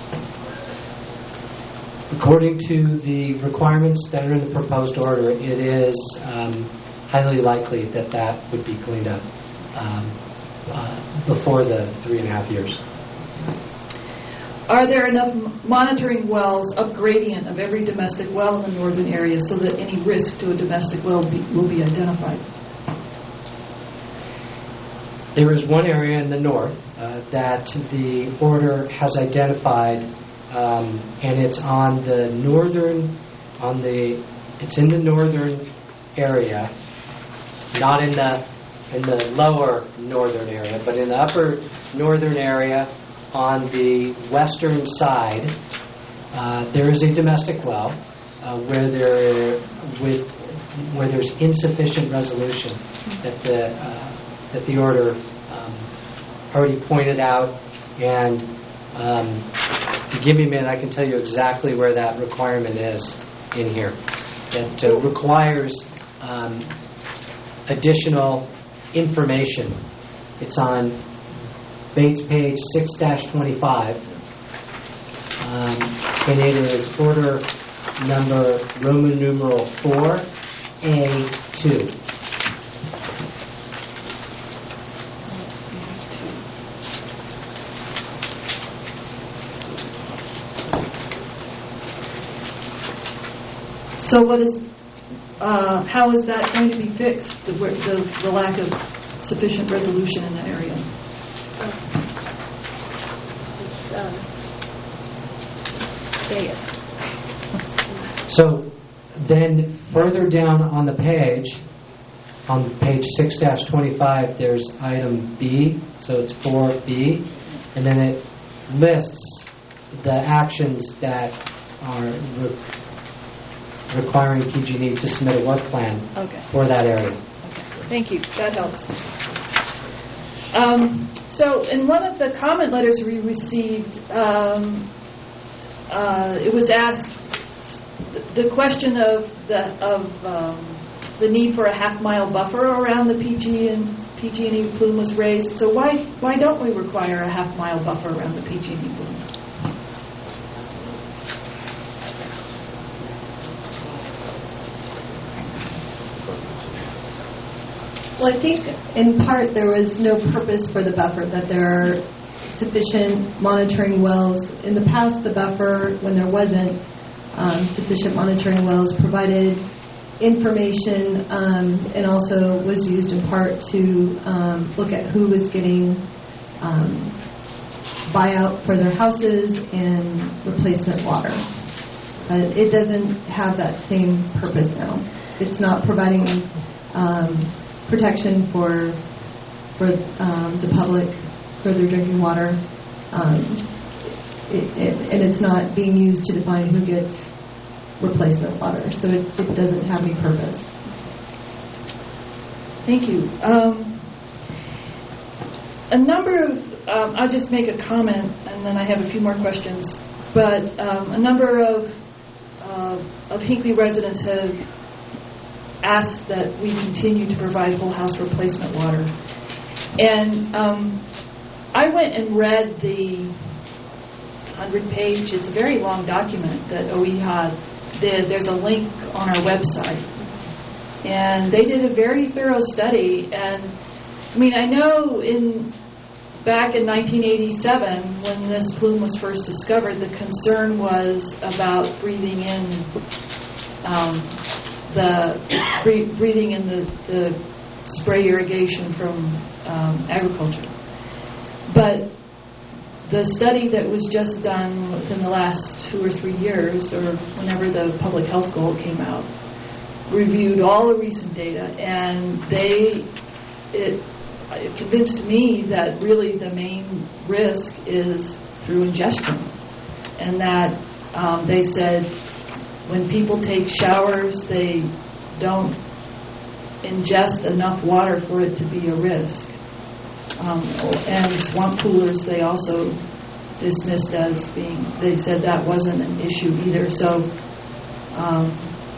According to the requirements that are in the proposed order, it is um, highly likely that that would be cleaned up um, uh, before the three and a half years. Are there enough monitoring wells up gradient of every domestic well in the northern area so that any risk to a domestic well be, will be identified? There is one area in the north uh, that the order has identified, um, and it's on the northern, on the, it's in the northern area, not in the in the lower northern area, but in the upper northern area. On the western side, uh, there is a domestic well uh, where there with where there's insufficient resolution that the uh, that the order um, already pointed out. And um, if you give me a minute, I can tell you exactly where that requirement is in here. That uh, requires um, additional information. It's on Bates page six dash twenty-five, um, and it is order number Roman numeral four A two. So what is, uh, how is that going to be fixed, the, the, the lack of sufficient resolution in that area? Say it. So then further down on the page, on page six dash twenty-five, there's item B, so it's four B, and then it lists the actions that are re- requiring P G and E to submit a work plan okay. for that area. Okay. Thank you. That helps. Um, so in one of the comment letters we received, um, uh, it was asked the question of the of um, the need for a half mile buffer around the P G and P G and E plume was raised. So why why don't we require a half mile buffer around the P G and E plume? Well, I think in part there was no purpose for the buffer, that there are sufficient monitoring wells. In the past, the buffer, when there wasn't um, sufficient monitoring wells, provided information um, and also was used in part to um, look at who was getting um, buyout for their houses and replacement water. But it doesn't have that same purpose now. It's not providing um, protection for for um, the public for their drinking water, um, it, it, and it's not being used to define who gets replacement water, so it, it doesn't have any purpose. Thank you. Um, a number of, um, I'll just make a comment and then I have a few more questions, but um, a number of uh, of Hinckley residents have asked that we continue to provide whole house replacement water. And um, I went and read the hundred page, it's a very long document that O E H A did. There's a link on our website. And they did a very thorough study. And I mean, I know in back in nineteen eighty-seven, when this plume was first discovered, the concern was about breathing in um, the breathing in the, the spray irrigation from um, agriculture. But the study that was just done within the last two or three years, or whenever the public health goal came out, reviewed all the recent data, and they it, it convinced me that really the main risk is through ingestion, and that um, they said when people take showers, they don't ingest enough water for it to be a risk. Um, and swamp coolers, they also dismissed as being, they said that wasn't an issue either. So um,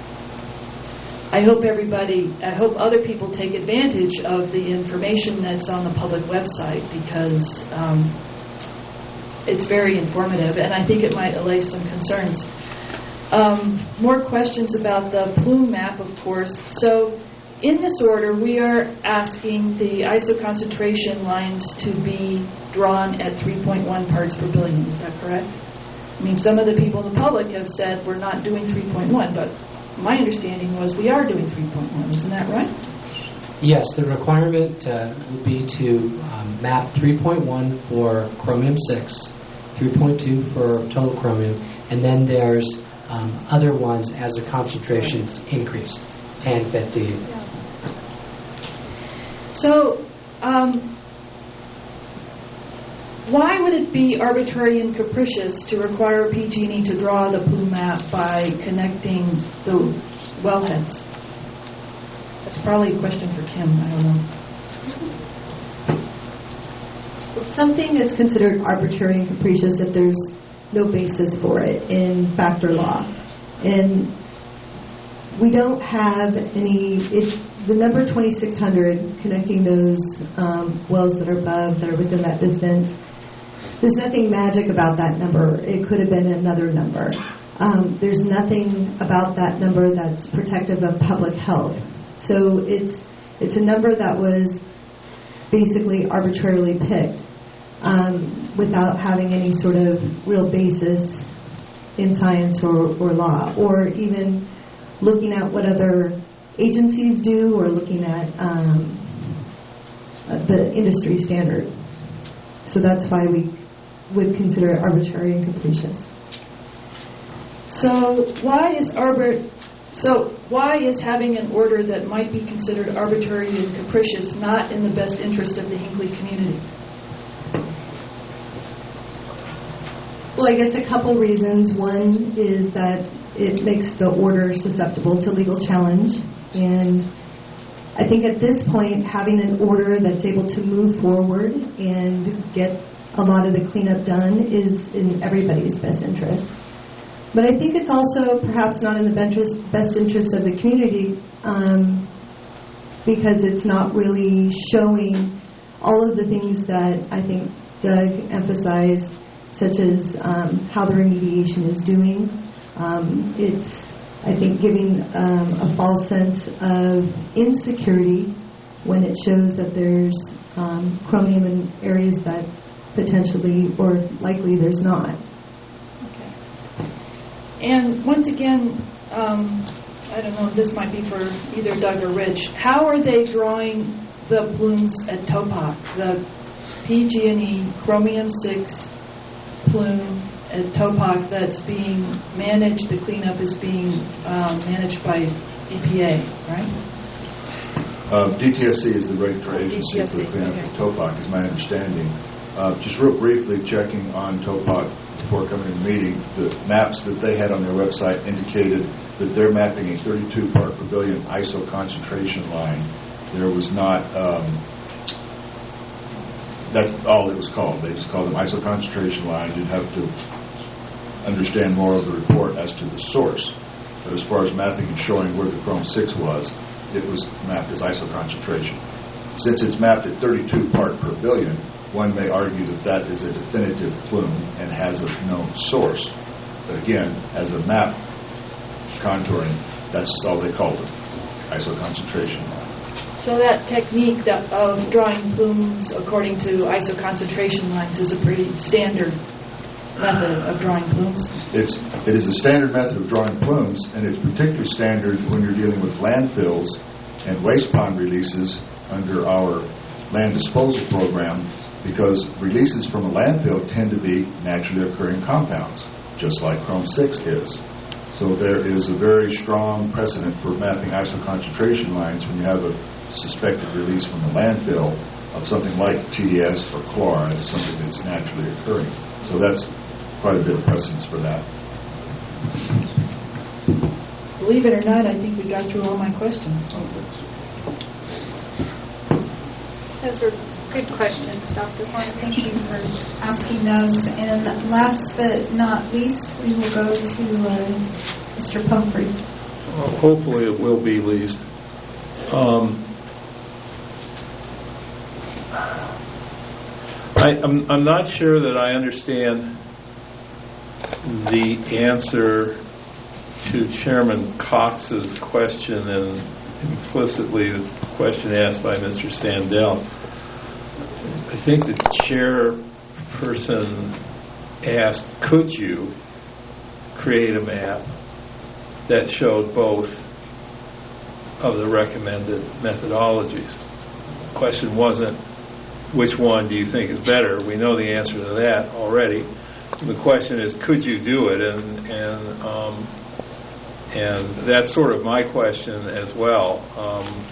I hope everybody, I hope other people take advantage of the information that's on the public website, because um, it's very informative, and I think it might allay some concerns. Um, more questions about the plume map, of course. So in this order, we are asking the I S O concentration lines to be drawn at three point one parts per billion. Is that correct? I mean, some of the people in the public have said we're not doing three point one, but my understanding was we are doing three point one. Isn't that right? Yes, the requirement uh, would be to um, map three point one for chromium six, three point two for total chromium, and then there's um, other ones as the concentrations increase, ten, fifty. Yeah. So, um, why would it be arbitrary and capricious to require P G and E to draw the plume map by connecting the wellheads? That's probably a question for Kim. I don't know. Something is considered arbitrary and capricious if there's no basis for it in fact or law. And we don't have any, if the number twenty-six hundred, connecting those um, wells that are above, that are within that distance, there's nothing magic about that number. It could have been another number. Um, there's nothing about that number that's protective of public health. So it's it's a number that was basically arbitrarily picked um, without having any sort of real basis in science or, or law, or even looking at what other agencies do, or looking at um, the industry standard. So that's why we would consider it arbitrary and capricious. So why is arbit? So why is having an order that might be considered arbitrary and capricious not in the best interest of the Hinckley community? Well, I guess a couple reasons. One is that it makes the order susceptible to legal challenge. And I think at this point, having an order that's able to move forward and get a lot of the cleanup done is in everybody's best interest. But I think it's also perhaps not in the best interest of the community um, because it's not really showing all of the things that I think Doug emphasized, such as um, how the remediation is doing. Um, it's, I think, giving um, a false sense of insecurity when it shows that there's um, chromium in areas that potentially or likely there's not. And once again, um, I don't know, this might be for either Doug or Rich. How are they drawing the plumes at Topak, the P G and E chromium six plume at Topak that's being managed, the cleanup is being um, managed by E P A, right? Uh, D T S C is the regulatory agency D T S C, for the cleanup okay. of Topak, is my understanding. Uh, just real briefly, checking on Topak before coming to the meeting, the maps that they had on their website indicated that they're mapping a thirty-two part per billion I S O concentration line. There was not, um, that's all it was called. They just called them I S O concentration lines. You'd have to understand more of the report as to the source. But as far as mapping and showing where the Chrome six was, it was mapped as I S O concentration. Since it's mapped at thirty-two part per billion, one may argue that that is a definitive plume and has a known source. But again, as a map contouring, that's just all they called it, I S O concentration line. So that technique that, of drawing plumes according to I S O concentration lines is a pretty standard method of drawing plumes? It's, it is a standard method of drawing plumes, and it's particularly standard when you're dealing with landfills and waste pond releases under our land disposal program, because releases from a landfill tend to be naturally occurring compounds, just like Chrome six is. So there is a very strong precedent for mapping I S O concentration lines when you have a suspected release from a landfill of something like T D S or chloride, something that's naturally occurring. So that's quite a bit of precedence for that. believe it or not, I think we got through all my questions. Those were good questions, Doctor Horn. Thank you for asking those. And last but not least, we will go to uh, Mister Pumphrey. Well, hopefully it will be least. Um, I, I'm, I'm not sure that I understand the answer to Chairman Cox's question, and implicitly the question asked by Mister Sandell. I think the chairperson asked, could you create a map that showed both of the recommended methodologies? The question wasn't, which one do you think is better? We know the answer to that already. The question is, could you do it? And and um, and that's sort of my question as well. Um,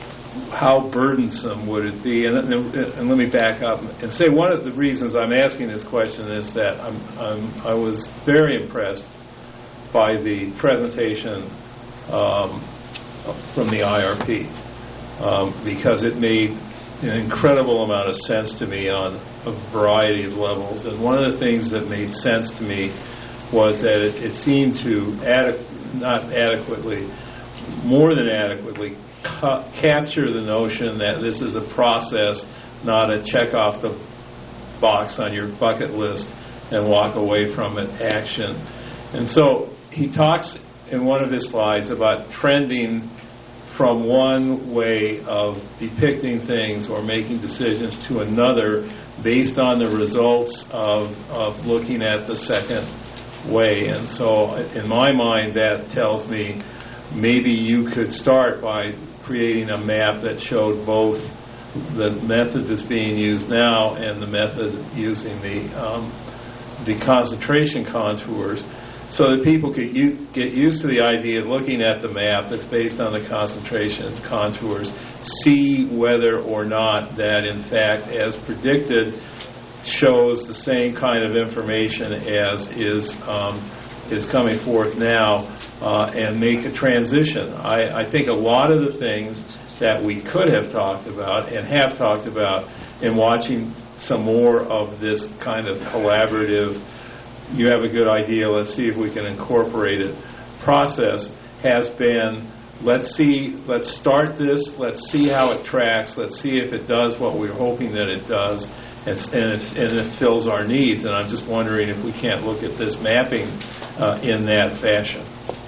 how burdensome would it be? And, and, and let me back up and say one of the reasons I'm asking this question is that I'm, I'm I was very impressed by the presentation um, from the I R P um, because it made an incredible amount of sense to me on a variety of levels. And one of the things that made sense to me was that it, it seemed to adequ- not adequately, more than adequately, ca- capture the notion that this is a process, not a check off the box on your bucket list and walk away from it action. And so he talks in one of his slides about trending from one way of depicting things or making decisions to another based on the results of, of looking at the second way. And so in my mind, that tells me maybe you could start by creating a map that showed both the method that's being used now and the method using the um, the concentration contours, so that people could u- get used to the idea of looking at the map that's based on the concentration contours, see whether or not that, in fact, as predicted, shows the same kind of information as is um, is coming forth now, uh, and make a transition. I, I think a lot of the things that we could have talked about and have talked about in watching some more of this kind of collaborative, you have a good idea, let's see if we can incorporate it, process has been, let's see, let's start this, let's see how it tracks, let's see if it does what we're hoping that it does, and, and, if, and it fills our needs. And I'm just wondering if we can't look at this mapping uh, in that fashion.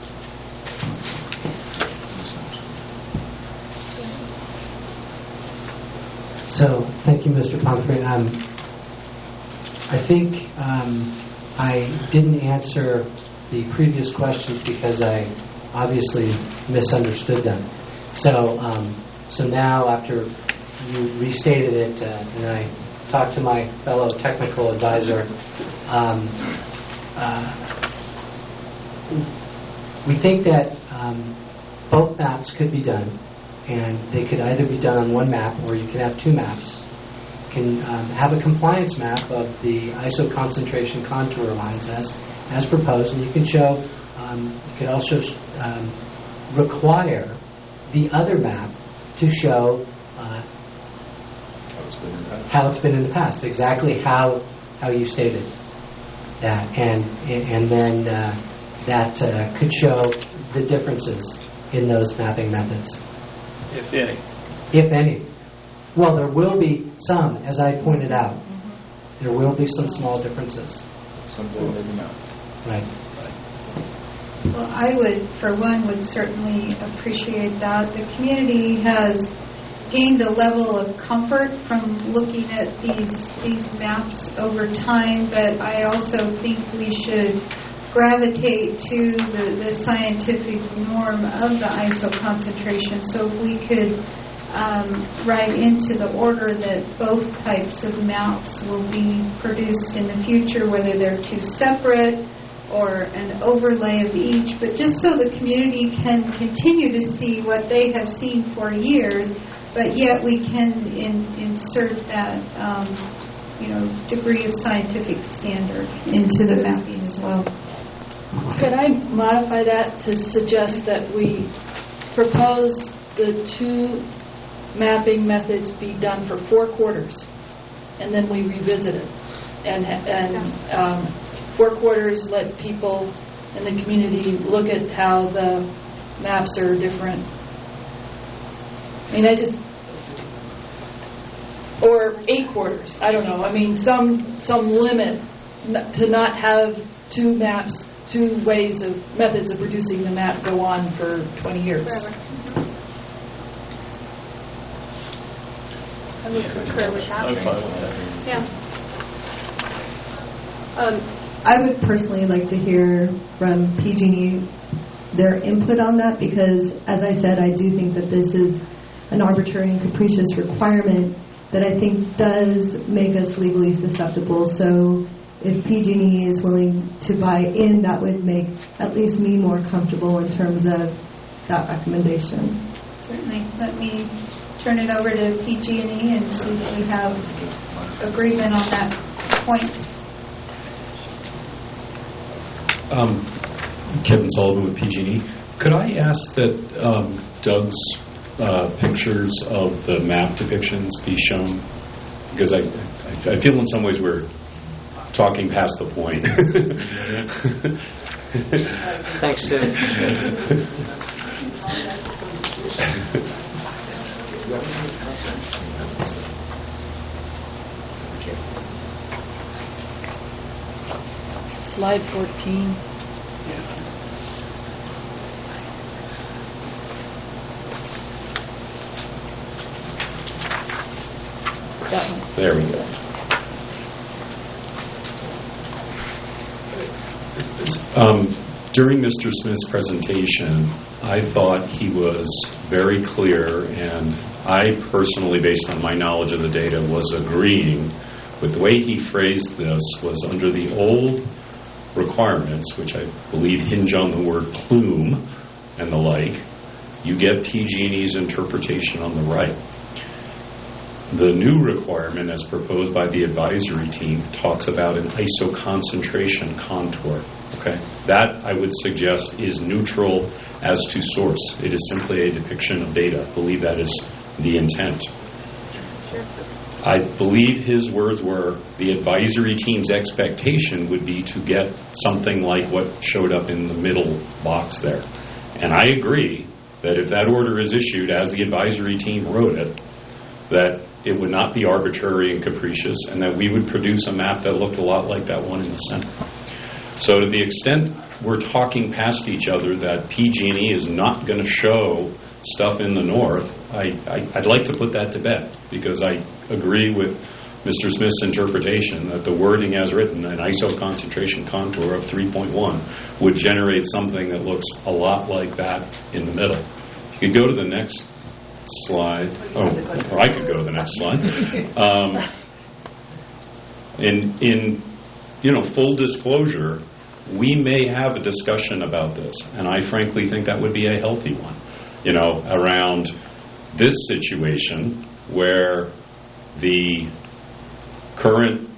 So, thank you, Mister Pumphrey. Um, I think um, I didn't answer the previous questions because I obviously misunderstood them. So, um, so now after you restated it, uh, and I talked to my fellow technical advisor, um, uh, we think that um, both maps could be done, and they could either be done on one map or you can have two maps. You can um, have a compliance map of the I S O concentration contour lines as as proposed, and you can show, um, you could also um, require the other map to show uh, how it's been in the past, exactly how how you stated that, and and then uh, that uh, could show the differences in those mapping methods. If any. If any. Well, there will be some, as I pointed out. Mm-hmm. There will be some small differences. Some will, maybe not. Right. Well, I would, for one, would certainly appreciate that. The community has gained a level of comfort from looking at these these maps over time, but I also think we should gravitate to the, the scientific norm of the I S O concentration. So if we could um, write into the order that both types of maps will be produced in the future, whether they're two separate or an overlay of each, but just so the community can continue to see what they have seen for years, but yet we can in, insert that um, you know, degree of scientific standard into the mapping as well. Could I I modify that to suggest that we propose the two mapping methods be done for four quarters, and then we revisit it. And, and um, four quarters let people in the community look at how the maps are different. I mean, I just, or eight quarters, I don't know. I mean, some some limit n- to not have two maps, two ways of, methods of producing the map go on for twenty years. Forever. I would concur with that. I'm fine with that. Yeah. Um, I would personally like to hear from P G and E their input on that, because, as I said, I do think that this is an arbitrary and capricious requirement that I think does make us legally susceptible. So if P G and E is willing to buy in, that would make at least me more comfortable in terms of that recommendation. Certainly. Let me turn it over to P G and E and see if we have agreement on that point. Um, Kevin Sullivan with P G and E. Could I ask that um, Doug's uh, pictures of the map depictions be shown? Because I, I, I feel in some ways we're talking past the point. Thanks, Sue. Slide fourteen. That one. There we go. Um, during Mister Smith's presentation, I thought he was very clear, and I personally, based on my knowledge of the data, was agreeing with the way he phrased this. Was under the old requirements, which I believe hinge on the word plume and the like, you get P G and E's interpretation on the right. The new requirement, as proposed by the advisory team, talks about an isoconcentration contour. Okay, that I would suggest is neutral as to source. It is simply a depiction of data. I believe that is the intent. I believe his words were the advisory team's expectation would be to get something like what showed up in the middle box there. And I agree that if that order is issued as the advisory team wrote it, that it would not be arbitrary and capricious, and that we would produce a map that looked a lot like that one in the center. So to the extent we're talking past each other that P G and E is not going to show stuff in the north, I, I, I'd like to put that to bed, because I agree with Mister Smith's interpretation that the wording as written, an isoconcentration contour of three point one, would generate something that looks a lot like that in the middle. If you could go to the next slide. Oh, or I could go to the next slide. Um, in, in, you know, full disclosure, we may have a discussion about this, and I frankly think that would be a healthy one, you know, around this situation where the current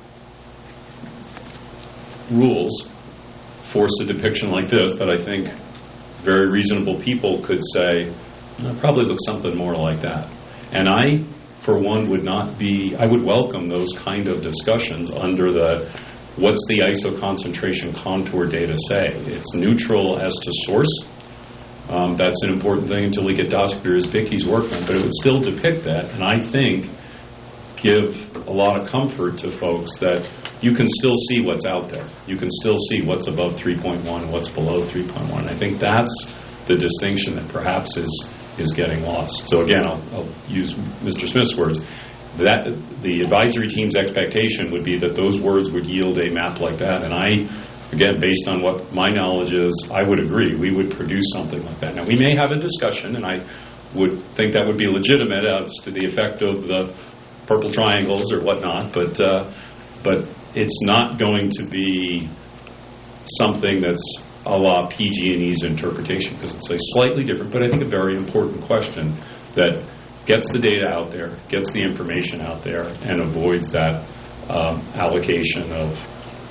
rules force a depiction like this that I think very reasonable people could say, it probably looks something more like that. And I, for one, would not be, I would welcome those kind of discussions under the, what's the isoconcentration contour data say? It's neutral as to source. Um, that's an important thing until we get Doctor Isbicki's work on, but it would still depict that, and I think give a lot of comfort to folks that you can still see what's out there. You can still see what's above three point one and what's below three point one. I think that's the distinction that perhaps is is getting lost. So again, I'll, I'll use Mister Smith's words. That the advisory team's expectation would be that those words would yield a map like that, and I, again, based on what my knowledge is, I would agree we would produce something like that. Now, we may have a discussion, and I would think that would be legitimate as to the effect of the purple triangles or whatnot, but uh, but it's not going to be something that's a la P G and E's interpretation, because it's a slightly different, but I think a very important question that gets the data out there, gets the information out there, and avoids that um, allocation of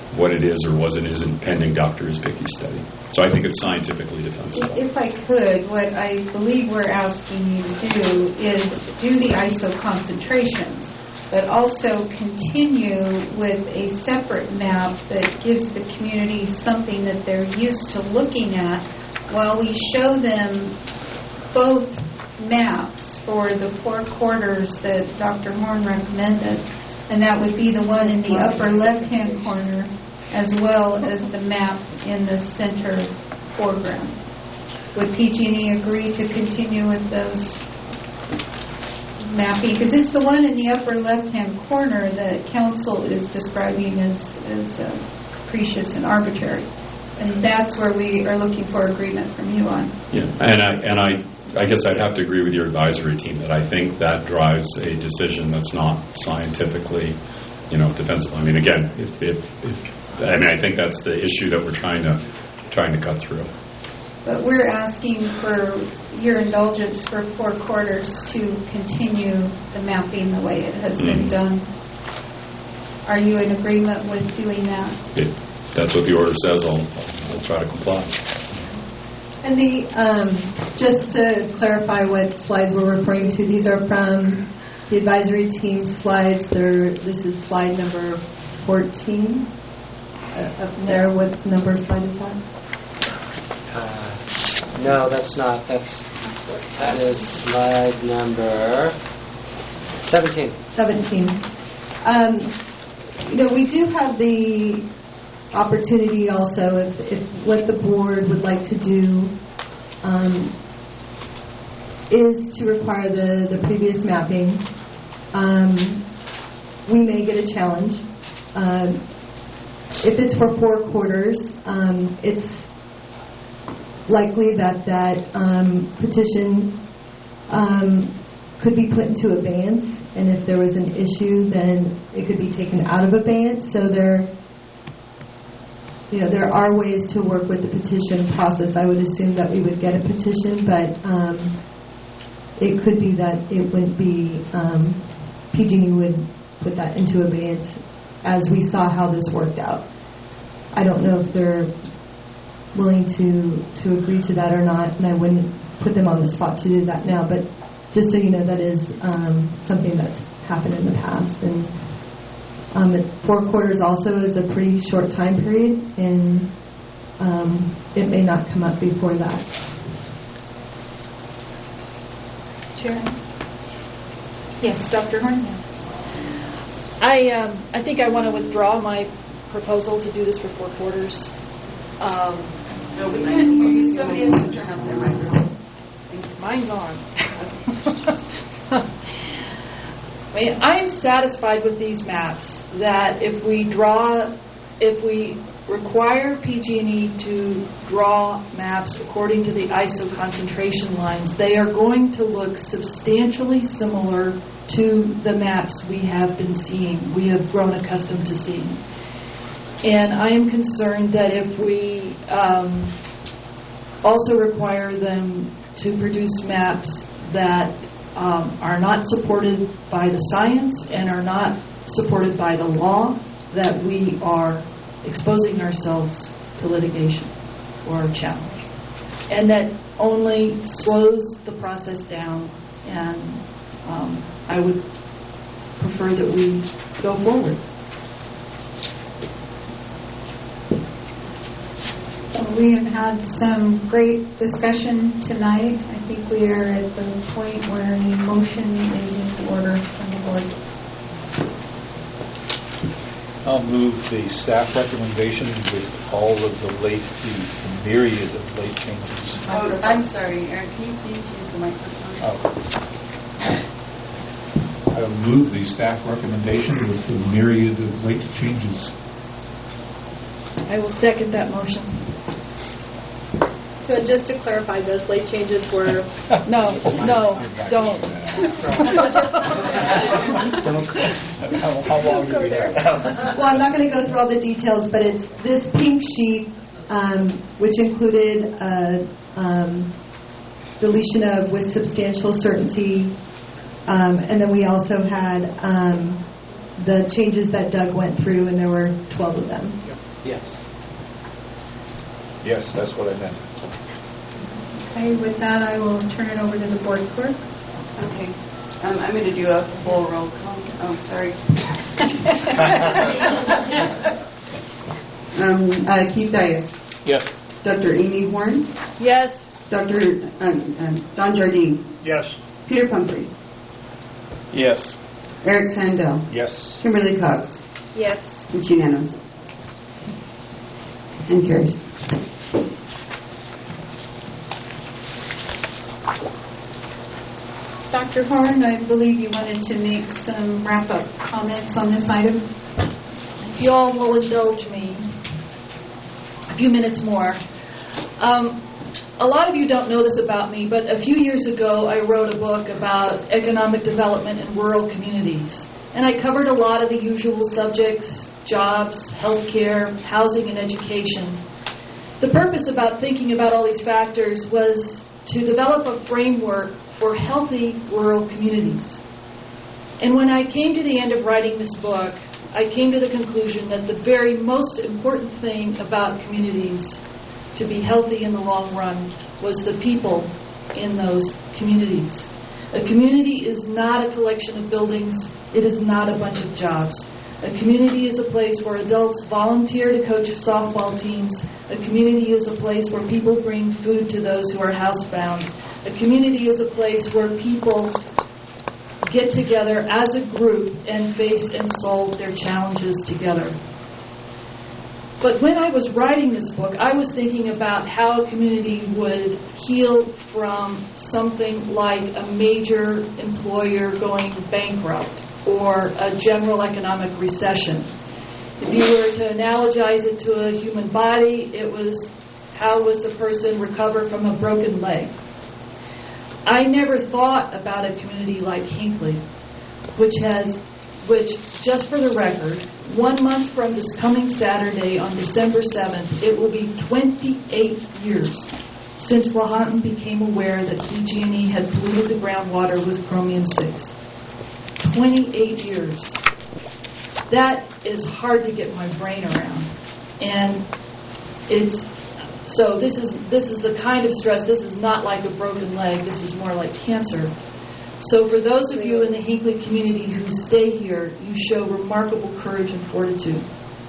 what it is or was it isn't pending Doctor Izbicki's study. So I think it's scientifically defensible. If I could, what I believe we're asking you to do is do the I S O concentrations, but also continue with a separate map that gives the community something that they're used to looking at while we show them both maps for the four quarters that Doctor Horn recommended. And that would be the one in the upper left-hand corner as well as the map in the center foreground. Would P G and E agree to continue with those mapping? Because it's the one in the upper left-hand corner that council is describing as, as uh, capricious and arbitrary. And that's where we are looking for agreement from you on. Yeah, and I, and I, I guess I'd have to agree with your advisory team that I think that drives a decision that's not scientifically, you know, defensible. I mean, again, if, if, if I mean, I think that's the issue that we're trying to trying to cut through. But we're asking for your indulgence for four quarters to continue the mapping the way it has mm-hmm. been done. Are you in agreement with doing that? If that's what the order says, I'll, I'll try to comply. And the um, just to clarify what slides we're referring to, these are from the advisory team slides. They're, this is slide number fourteen. Uh, up there, what number slide is that? Uh, no, that's not. That's that is slide number seventeen. Seventeen. Um, you know, we do have the opportunity also, if, if what the board would like to do um, is to require the, the previous mapping. Um, we may get a challenge. Uh, if it's for four quarters, um, it's likely that that um, petition um, could be put into abeyance, and if there was an issue, then it could be taken out of abeyance. So there You know, there are ways to work with the petition process. I would assume that we would get a petition, but um, it could be that it would be, um, P G and E would put that into abeyance as we saw how this worked out. I don't know if they're willing to, to agree to that or not, and I wouldn't put them on the spot to do that now, but just so you know, that is um, something that's happened in the past. And Um, four quarters also is a pretty short time period, and um, it may not come up before that. Chair? Yes, Doctor Horn? I, um, I think I want to withdraw my proposal to do this for four quarters. Um, no, we can't hear you. Somebody has to turn up their microphone. Mine's on. I mean, I'm satisfied with these maps that if we draw, if we require P G and E to draw maps according to the I S O concentration lines, they are going to look substantially similar to the maps we have been seeing, we have grown accustomed to seeing. And I am concerned that if we um, also require them to produce maps that Um, are not supported by the science and are not supported by the law, that we are exposing ourselves to litigation or challenge. And that only slows the process down, and um, I would prefer that we go forward. We have had some great discussion tonight. I think we are at the point where a motion is in order from the board. I'll move the staff recommendation with all of the late, the myriad of late changes. Oh, I'm sorry, Eric, can you please use the microphone? Oh. I will move the staff recommendation with the myriad of late changes. I will second that motion. So just to clarify, those late changes were... no, no, don't. How long do we have? Well, I'm not going to go through all the details, but it's this pink sheet, um, which included uh, um, deletion of with substantial certainty, um, and then we also had um, the changes that Doug went through, and there were twelve of them. Yes. Yes, that's what I meant. Okay, with that, I will turn it over to the board clerk. Okay. Um, I'm going to do a full roll call. Oh, sorry. um, uh, Keith Dias. Yes. Doctor Amy Horn. Yes. Doctor Um, um, Don Jardine. Yes. Peter Pumphrey. Yes. Eric Sandell. Yes. Kimberly Cox. Yes. It's unanimous. And carries. Doctor Horn, I believe you wanted to make some wrap-up comments on this item. If you all will indulge me a few minutes more. Um, a lot of you don't know this about me, but a few years ago I wrote a book about economic development in rural communities. And I covered a lot of the usual subjects: jobs, healthcare, housing, and education. The purpose about thinking about all these factors was to develop a framework for healthy rural communities. And when I came to the end of writing this book, I came to the conclusion that the very most important thing about communities to be healthy in the long run was the people in those communities. A community is not a collection of buildings. It is not a bunch of jobs. A community is a place where adults volunteer to coach softball teams. A community is a place where people bring food to those who are housebound. A community is a place where people get together as a group and face and solve their challenges together. But when I was writing this book, I was thinking about how a community would heal from something like a major employer going bankrupt or a general economic recession. If you were to analogize it to a human body, it was how was a person recover from a broken leg? I never thought about a community like Hinckley, which has, which, just for the record, one month from this coming Saturday on December seventh, it will be twenty-eight years since Lahontan became aware that P G and E had polluted the groundwater with chromium six. twenty-eight years. That is hard to get my brain around. And it's So this is this is the kind of stress. This is not like a broken leg. This is more like cancer. So for those of you in the Hinckley community who stay here, you show remarkable courage and fortitude.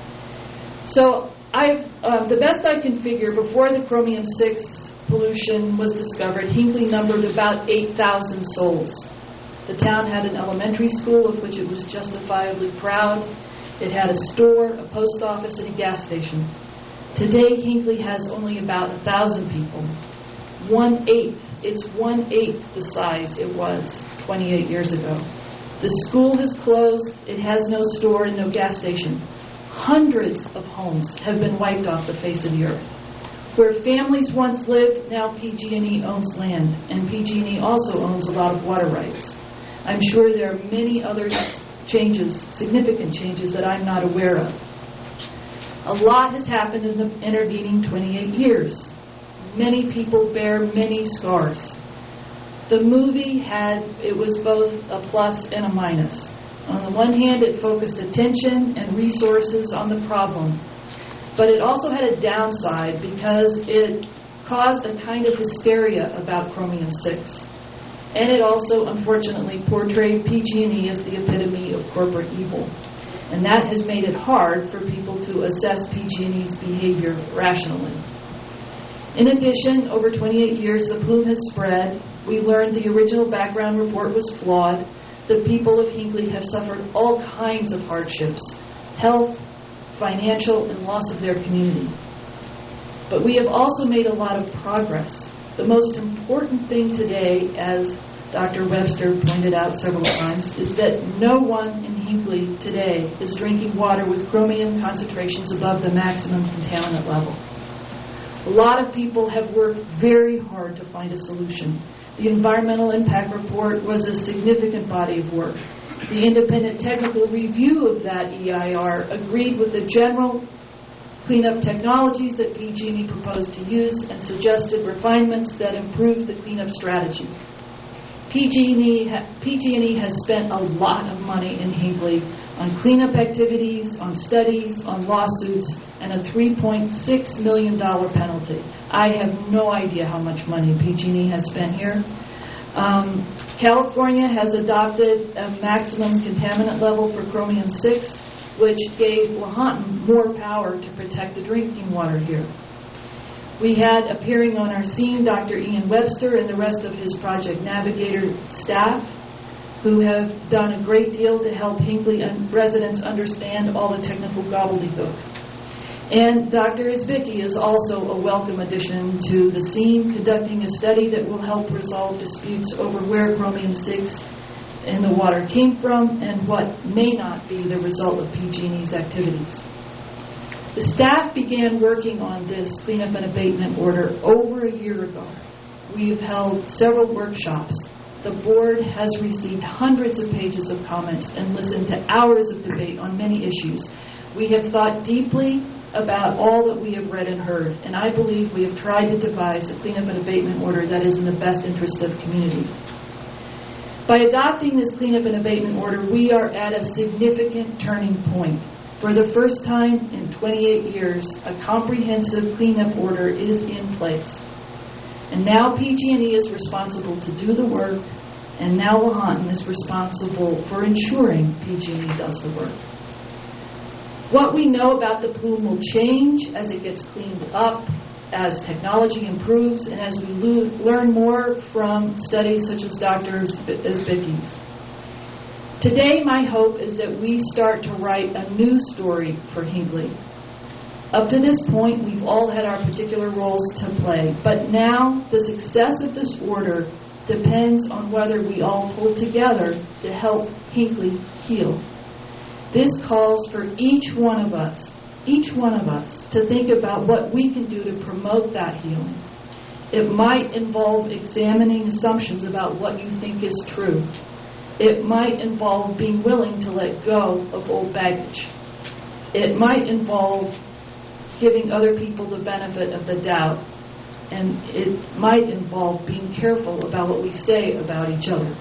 So I've uh, the best I can figure, before the chromium six pollution was discovered, Hinckley numbered about eight thousand souls. The town had an elementary school of which it was justifiably proud. It had a store, a post office, and a gas station. Today, Hinckley has only about a thousand people. One-eighth, it's one-eighth the size it was twenty-eight years ago. The school has closed. It has no store and no gas station. Hundreds of homes have been wiped off the face of the earth. Where families once lived, now P G and E owns land, and P G and E also owns a lot of water rights. I'm sure there are many other changes, significant changes, that I'm not aware of. A lot has happened in the intervening twenty-eight years. Many people bear many scars. The movie had, it was both a plus and a minus. On the one hand, it focused attention and resources on the problem. But it also had a downside because it caused a kind of hysteria about chromium six. And it also, unfortunately, portrayed P G and E as the epitome of corporate evil. And that has made it hard for people to assess P G and E's behavior rationally. In addition, over twenty-eight years, the plume has spread. We learned the original background report was flawed. The people of Hinckley have suffered all kinds of hardships: health, financial, and loss of their community. But we have also made a lot of progress. The most important thing today, as Doctor Webster pointed out several times, is that no one in Hinckley today is drinking water with chromium concentrations above the maximum contaminant level. A lot of people have worked very hard to find a solution. The Environmental Impact Report was a significant body of work. The independent technical review of that E I R agreed with the general cleanup technologies that P G and E proposed to use and suggested refinements that improved the cleanup strategy. P G and E, ha- P G and E has spent a lot of money in Hinckley on cleanup activities, on studies, on lawsuits, and a three point six million dollars penalty. I have no idea how much money P G and E has spent here. Um, California has adopted a maximum contaminant level for chromium six, which gave Lahontan more power to protect the drinking water here. We had appearing on our scene Doctor Ian Webster and the rest of his Project Navigator staff, who have done a great deal to help Hinckley residents understand all the technical gobbledygook. And Doctor Isbicki is also a welcome addition to the scene, conducting a study that will help resolve disputes over where chromium six in the water came from and what may not be the result of P G and E's activities. The staff began working on this cleanup and abatement order over a year ago. We have held several workshops. The board has received hundreds of pages of comments and listened to hours of debate on many issues. We have thought deeply about all that we have read and heard, and I believe we have tried to devise a cleanup and abatement order that is in the best interest of the community. By adopting this cleanup and abatement order, we are at a significant turning point. For the first time in twenty-eight years, a comprehensive cleanup order is in place. And now P G and E is responsible to do the work, and now Lahontan is responsible for ensuring P G and E does the work. What we know about the plume will change as it gets cleaned up, as technology improves, and as we lo- learn more from studies such as Doctor Isbicki's. Today, my hope is that we start to write a new story for Hinckley. Up to this point, we've all had our particular roles to play, but now the success of this order depends on whether we all pull together to help Hinckley heal. This calls for each one of us, each one of us, to think about what we can do to promote that healing. It might involve examining assumptions about what you think is true. It might involve being willing to let go of old baggage. It might involve giving other people the benefit of the doubt. And it might involve being careful about what we say about each other.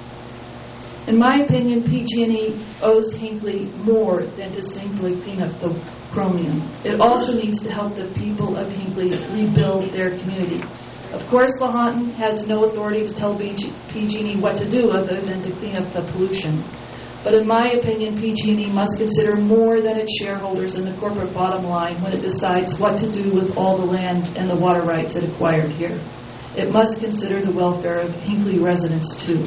In my opinion, P G and E owes Hinckley more than to simply clean up the chromium. It also needs to help the people of Hinckley rebuild their community. Of course, Lahontan has no authority to tell P G and E what to do other than to clean up the pollution. But in my opinion, P G and E must consider more than its shareholders and the corporate bottom line when it decides what to do with all the land and the water rights it acquired here. It must consider the welfare of Hinckley residents too.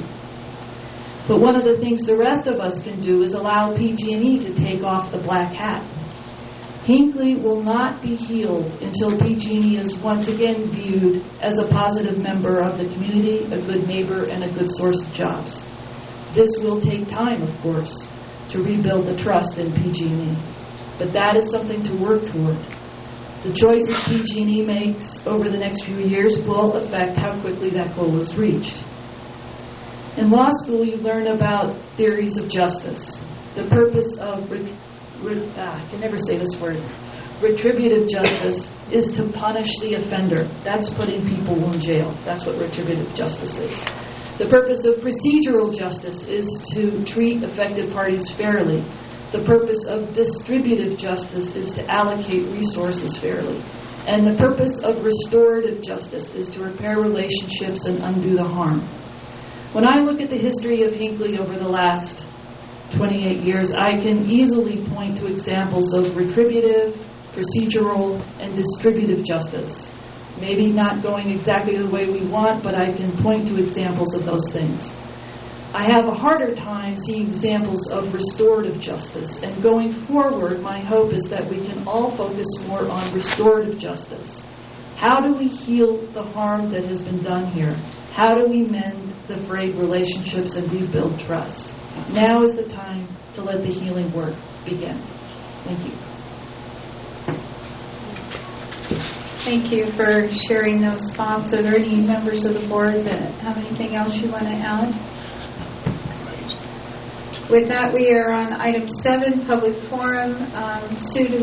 But one of the things the rest of us can do is allow P G and E to take off the black hat. Hinckley will not be healed until P G and E is once again viewed as a positive member of the community, a good neighbor, and a good source of jobs. This will take time, of course, to rebuild the trust in P G and E. But that is something to work toward. The choices P G and E makes over the next few years will affect how quickly that goal is reached. In law school, you learn about theories of justice. The purpose of, ret- ret- ah, I can never say this word, retributive justice is to punish the offender. That's putting people in jail. That's what retributive justice is. The purpose of procedural justice is to treat affected parties fairly. The purpose of distributive justice is to allocate resources fairly. And the purpose of restorative justice is to repair relationships and undo the harm. When I look at the history of Hinckley over the last twenty-eight years, I can easily point to examples of retributive, procedural, and distributive justice. Maybe not going exactly the way we want, but I can point to examples of those things. I have a harder time seeing examples of restorative justice, and going forward, my hope is that we can all focus more on restorative justice. How do we heal the harm that has been done here? How do we mend the frayed relationships and rebuild trust? Now is the time to let the healing work begin. Thank you. Thank you for sharing those thoughts. Are there any members of the board that have anything else you want to add? With that, we are on item seven, public forum. Um, Sue, do